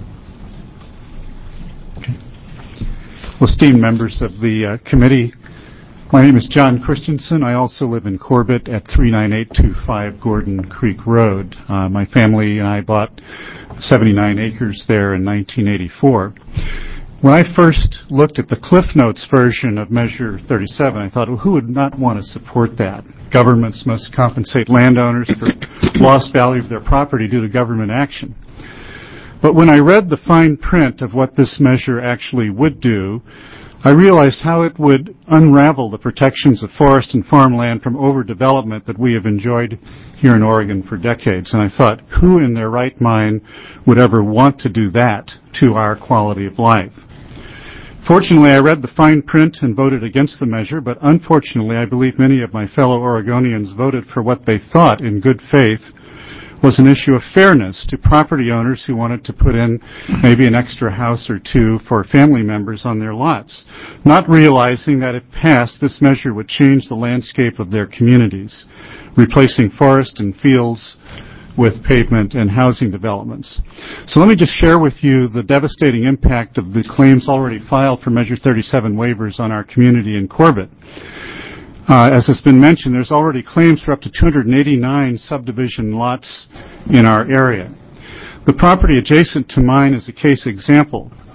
Well, esteemed members of the committee, my name is John Christensen. I also live in Corbett at 39825 Gordon Creek Road. My family and I bought 79 acres there in 1984. When I first looked at the Cliff Notes version of Measure 37, I thought, well, who would not want to support that? Governments must compensate landowners for lost value of their property due to government action. But when I read the fine print of what this measure actually would do, I realized how it would unravel the protections of forest and farmland from overdevelopment that we have enjoyed here in Oregon for decades. And I thought, who in their right mind would ever want to do that to our quality of life? Fortunately, I read the fine print and voted against the measure, but unfortunately, I believe many of my fellow Oregonians voted for what they thought, in good faith, was an issue of fairness to property owners who wanted to put in maybe an extra house or two for family members on their lots, not realizing that if passed, this measure would change the landscape of their communities, replacing forest and fields with pavement and housing developments. So let me just share with you the devastating impact of the claims already filed for Measure 37 waivers on our community in Corbett. As has been mentioned, there's already claims for up to 289 subdivision lots in our area. The property adjacent to mine is a case example.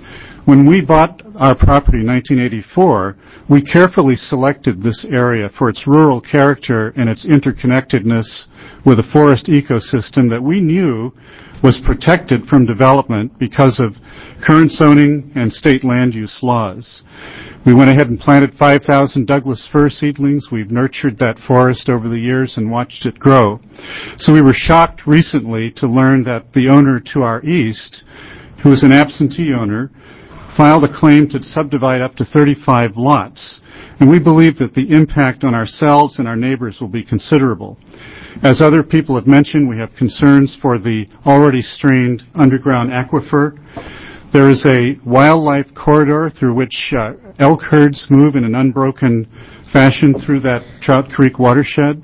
When we bought our property in 1984, we carefully selected this area for its rural character and its interconnectedness with a forest ecosystem that we knew was protected from development because of current zoning and state land use laws. We went ahead and planted 5,000 Douglas fir seedlings. We've nurtured that forest over the years and watched it grow. So we were shocked recently to learn that the owner to our east, who is an absentee owner, filed a claim to subdivide up to 35 lots. And we believe that the impact on ourselves and our neighbors will be considerable. As other people have mentioned, we have concerns for the already strained underground aquifer. There is a wildlife corridor through which elk herds move in an unbroken fashion through that Trout Creek watershed.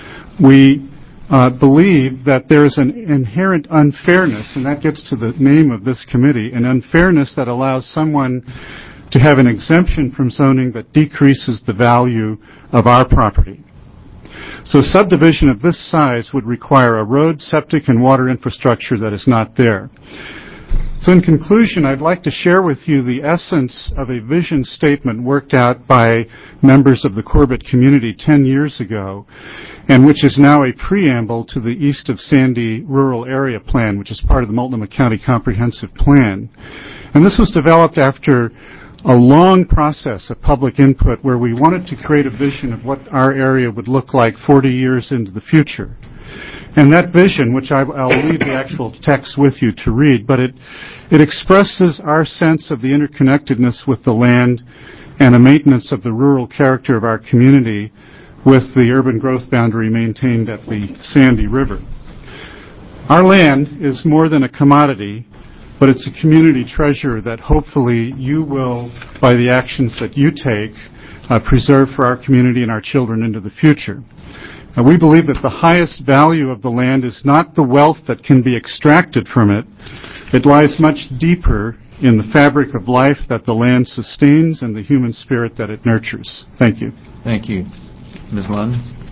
We believe that there is an inherent unfairness, and that gets to the name of this committee, an unfairness that allows someone to have an exemption from zoning that decreases the value of our property. So subdivision of this size would require a road, septic, and water infrastructure that is not there. So in conclusion, I'd like to share with you the essence of a vision statement worked out by members of the Corbett community 10 years ago, and which is now a preamble to the East of Sandy Rural Area Plan, which is part of the Multnomah County Comprehensive Plan. And this was developed after a long process of public input where we wanted to create a vision of what our area would look like 40 years into the future. And that vision, which I'll leave the actual text with you to read, but it expresses our sense of the interconnectedness with the land and a maintenance of the rural character of our community with the urban growth boundary maintained at the Sandy River. Our land is more than a commodity, but it's a community treasure that hopefully you will, by the actions that you take, preserve for our community and our children into the future. We believe that the highest value of the land is not the wealth that can be extracted from it. It lies much deeper in the fabric of life that the land sustains and the human spirit that it nurtures. Thank you. Thank you. Ms. Lund?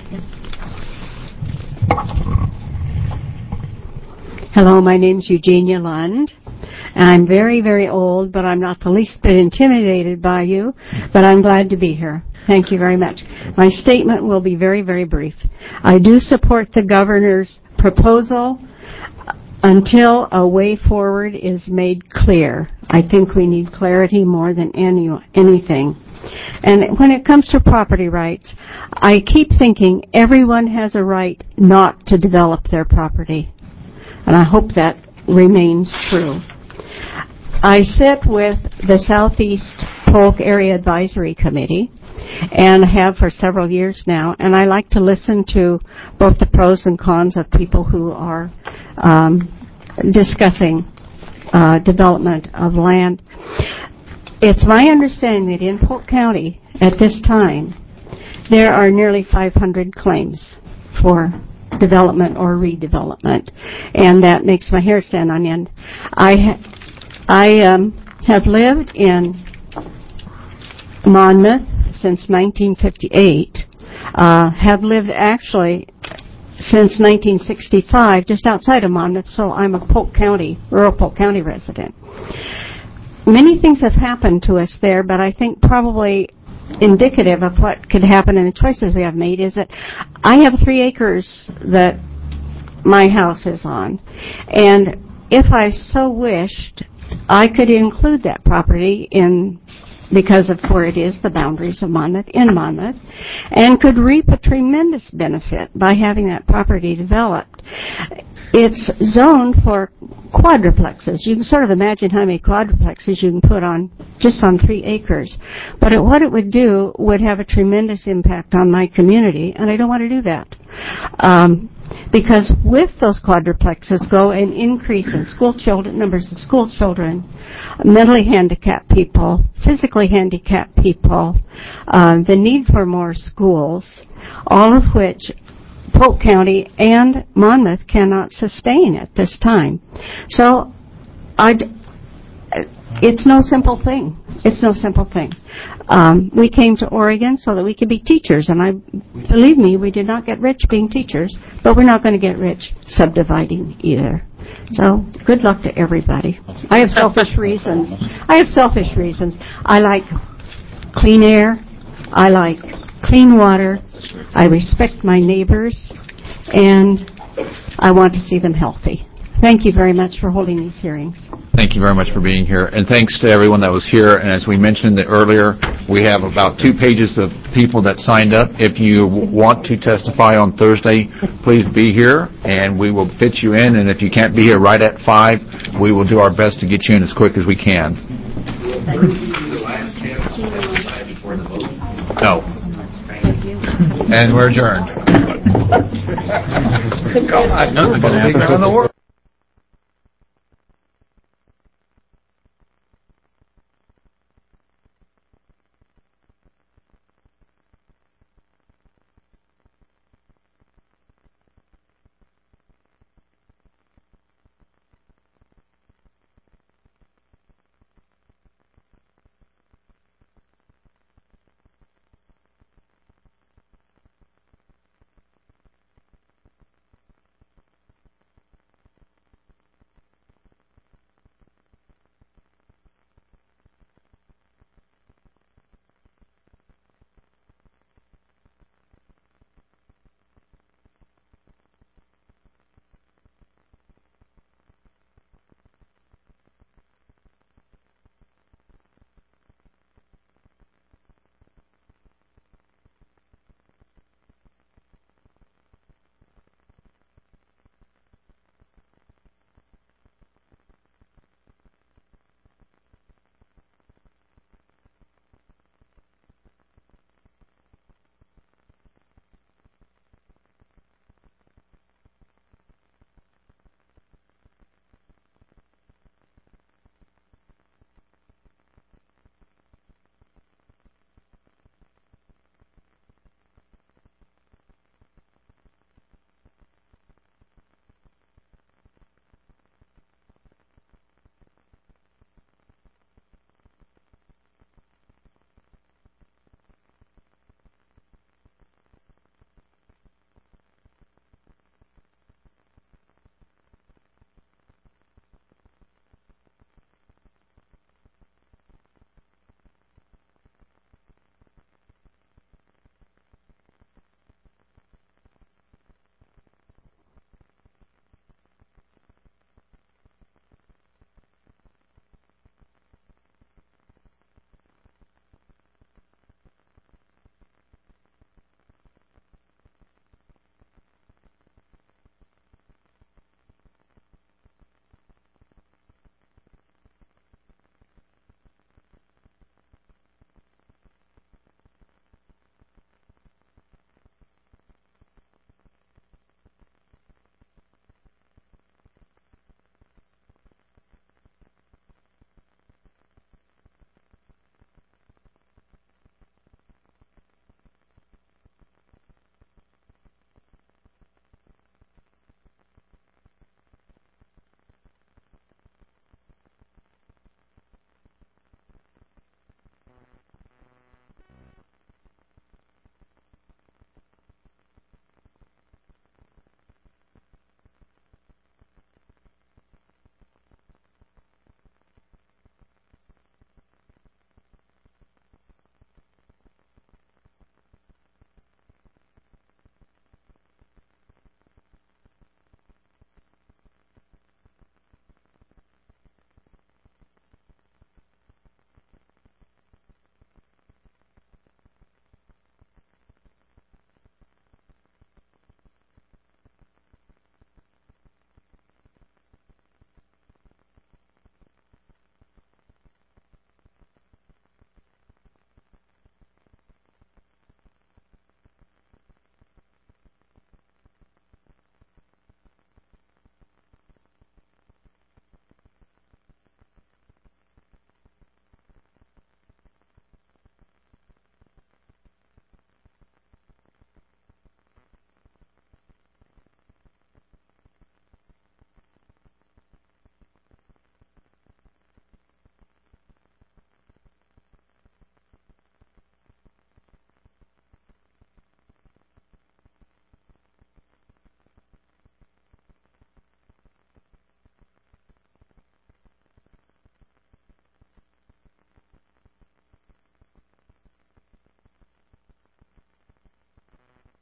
Hello, my name's Eugenia Lund. I'm very, very old, but I'm not the least bit intimidated by you, but I'm glad to be here. Thank you very much. My statement will be very, very brief. I do support the governor's proposal until a way forward is made clear. I think we need clarity more than anything. And when it comes to property rights, I keep thinking everyone has a right not to develop their property. And I hope that remains true. I sit with the Southeast Polk Area Advisory Committee and have for several years now, and I like to listen to both the pros and cons of people who are discussing development of land. It's my understanding that in Polk County at this time there are nearly 500 claims for development or redevelopment, and that makes my hair stand on end. I have lived in Monmouth since 1958, have lived actually since 1965 just outside of Monmouth, so I'm a rural Polk County resident. Many things have happened to us there, but I think probably indicative of what could happen and the choices we have made is that I have 3 acres that my house is on, and if I so wished, I could include that property in, because of where it is, the boundaries of Monmouth, in Monmouth, and could reap a tremendous benefit by having that property developed. It's zoned for quadruplexes. You can sort of imagine how many quadruplexes you can put on just on 3 acres. But what it would do would have a tremendous impact on my community, and I don't want to do that. Because with those quadruplexes go an increase in numbers of school children, mentally handicapped people, physically handicapped people, the need for more schools, all of which Polk County and Monmouth cannot sustain at this time. So it's no simple thing. It's no simple thing. We came to Oregon so that we could be teachers, and believe me, we did not get rich being teachers, but we're not going to get rich subdividing either. So, good luck to everybody. I have selfish reasons. I like clean air. I like clean water. I respect my neighbors, and I want to see them healthy. Thank you very much for holding these hearings. Thank you very much for being here, and thanks to everyone that was here. And as we mentioned earlier, we have about 2 pages of people that signed up. If you want to testify on Thursday, please be here, and we will fit you in. And if you can't be here right at 5, we will do our best to get you in as quick as we can. No. And we're adjourned. God, nothing can happen in the world.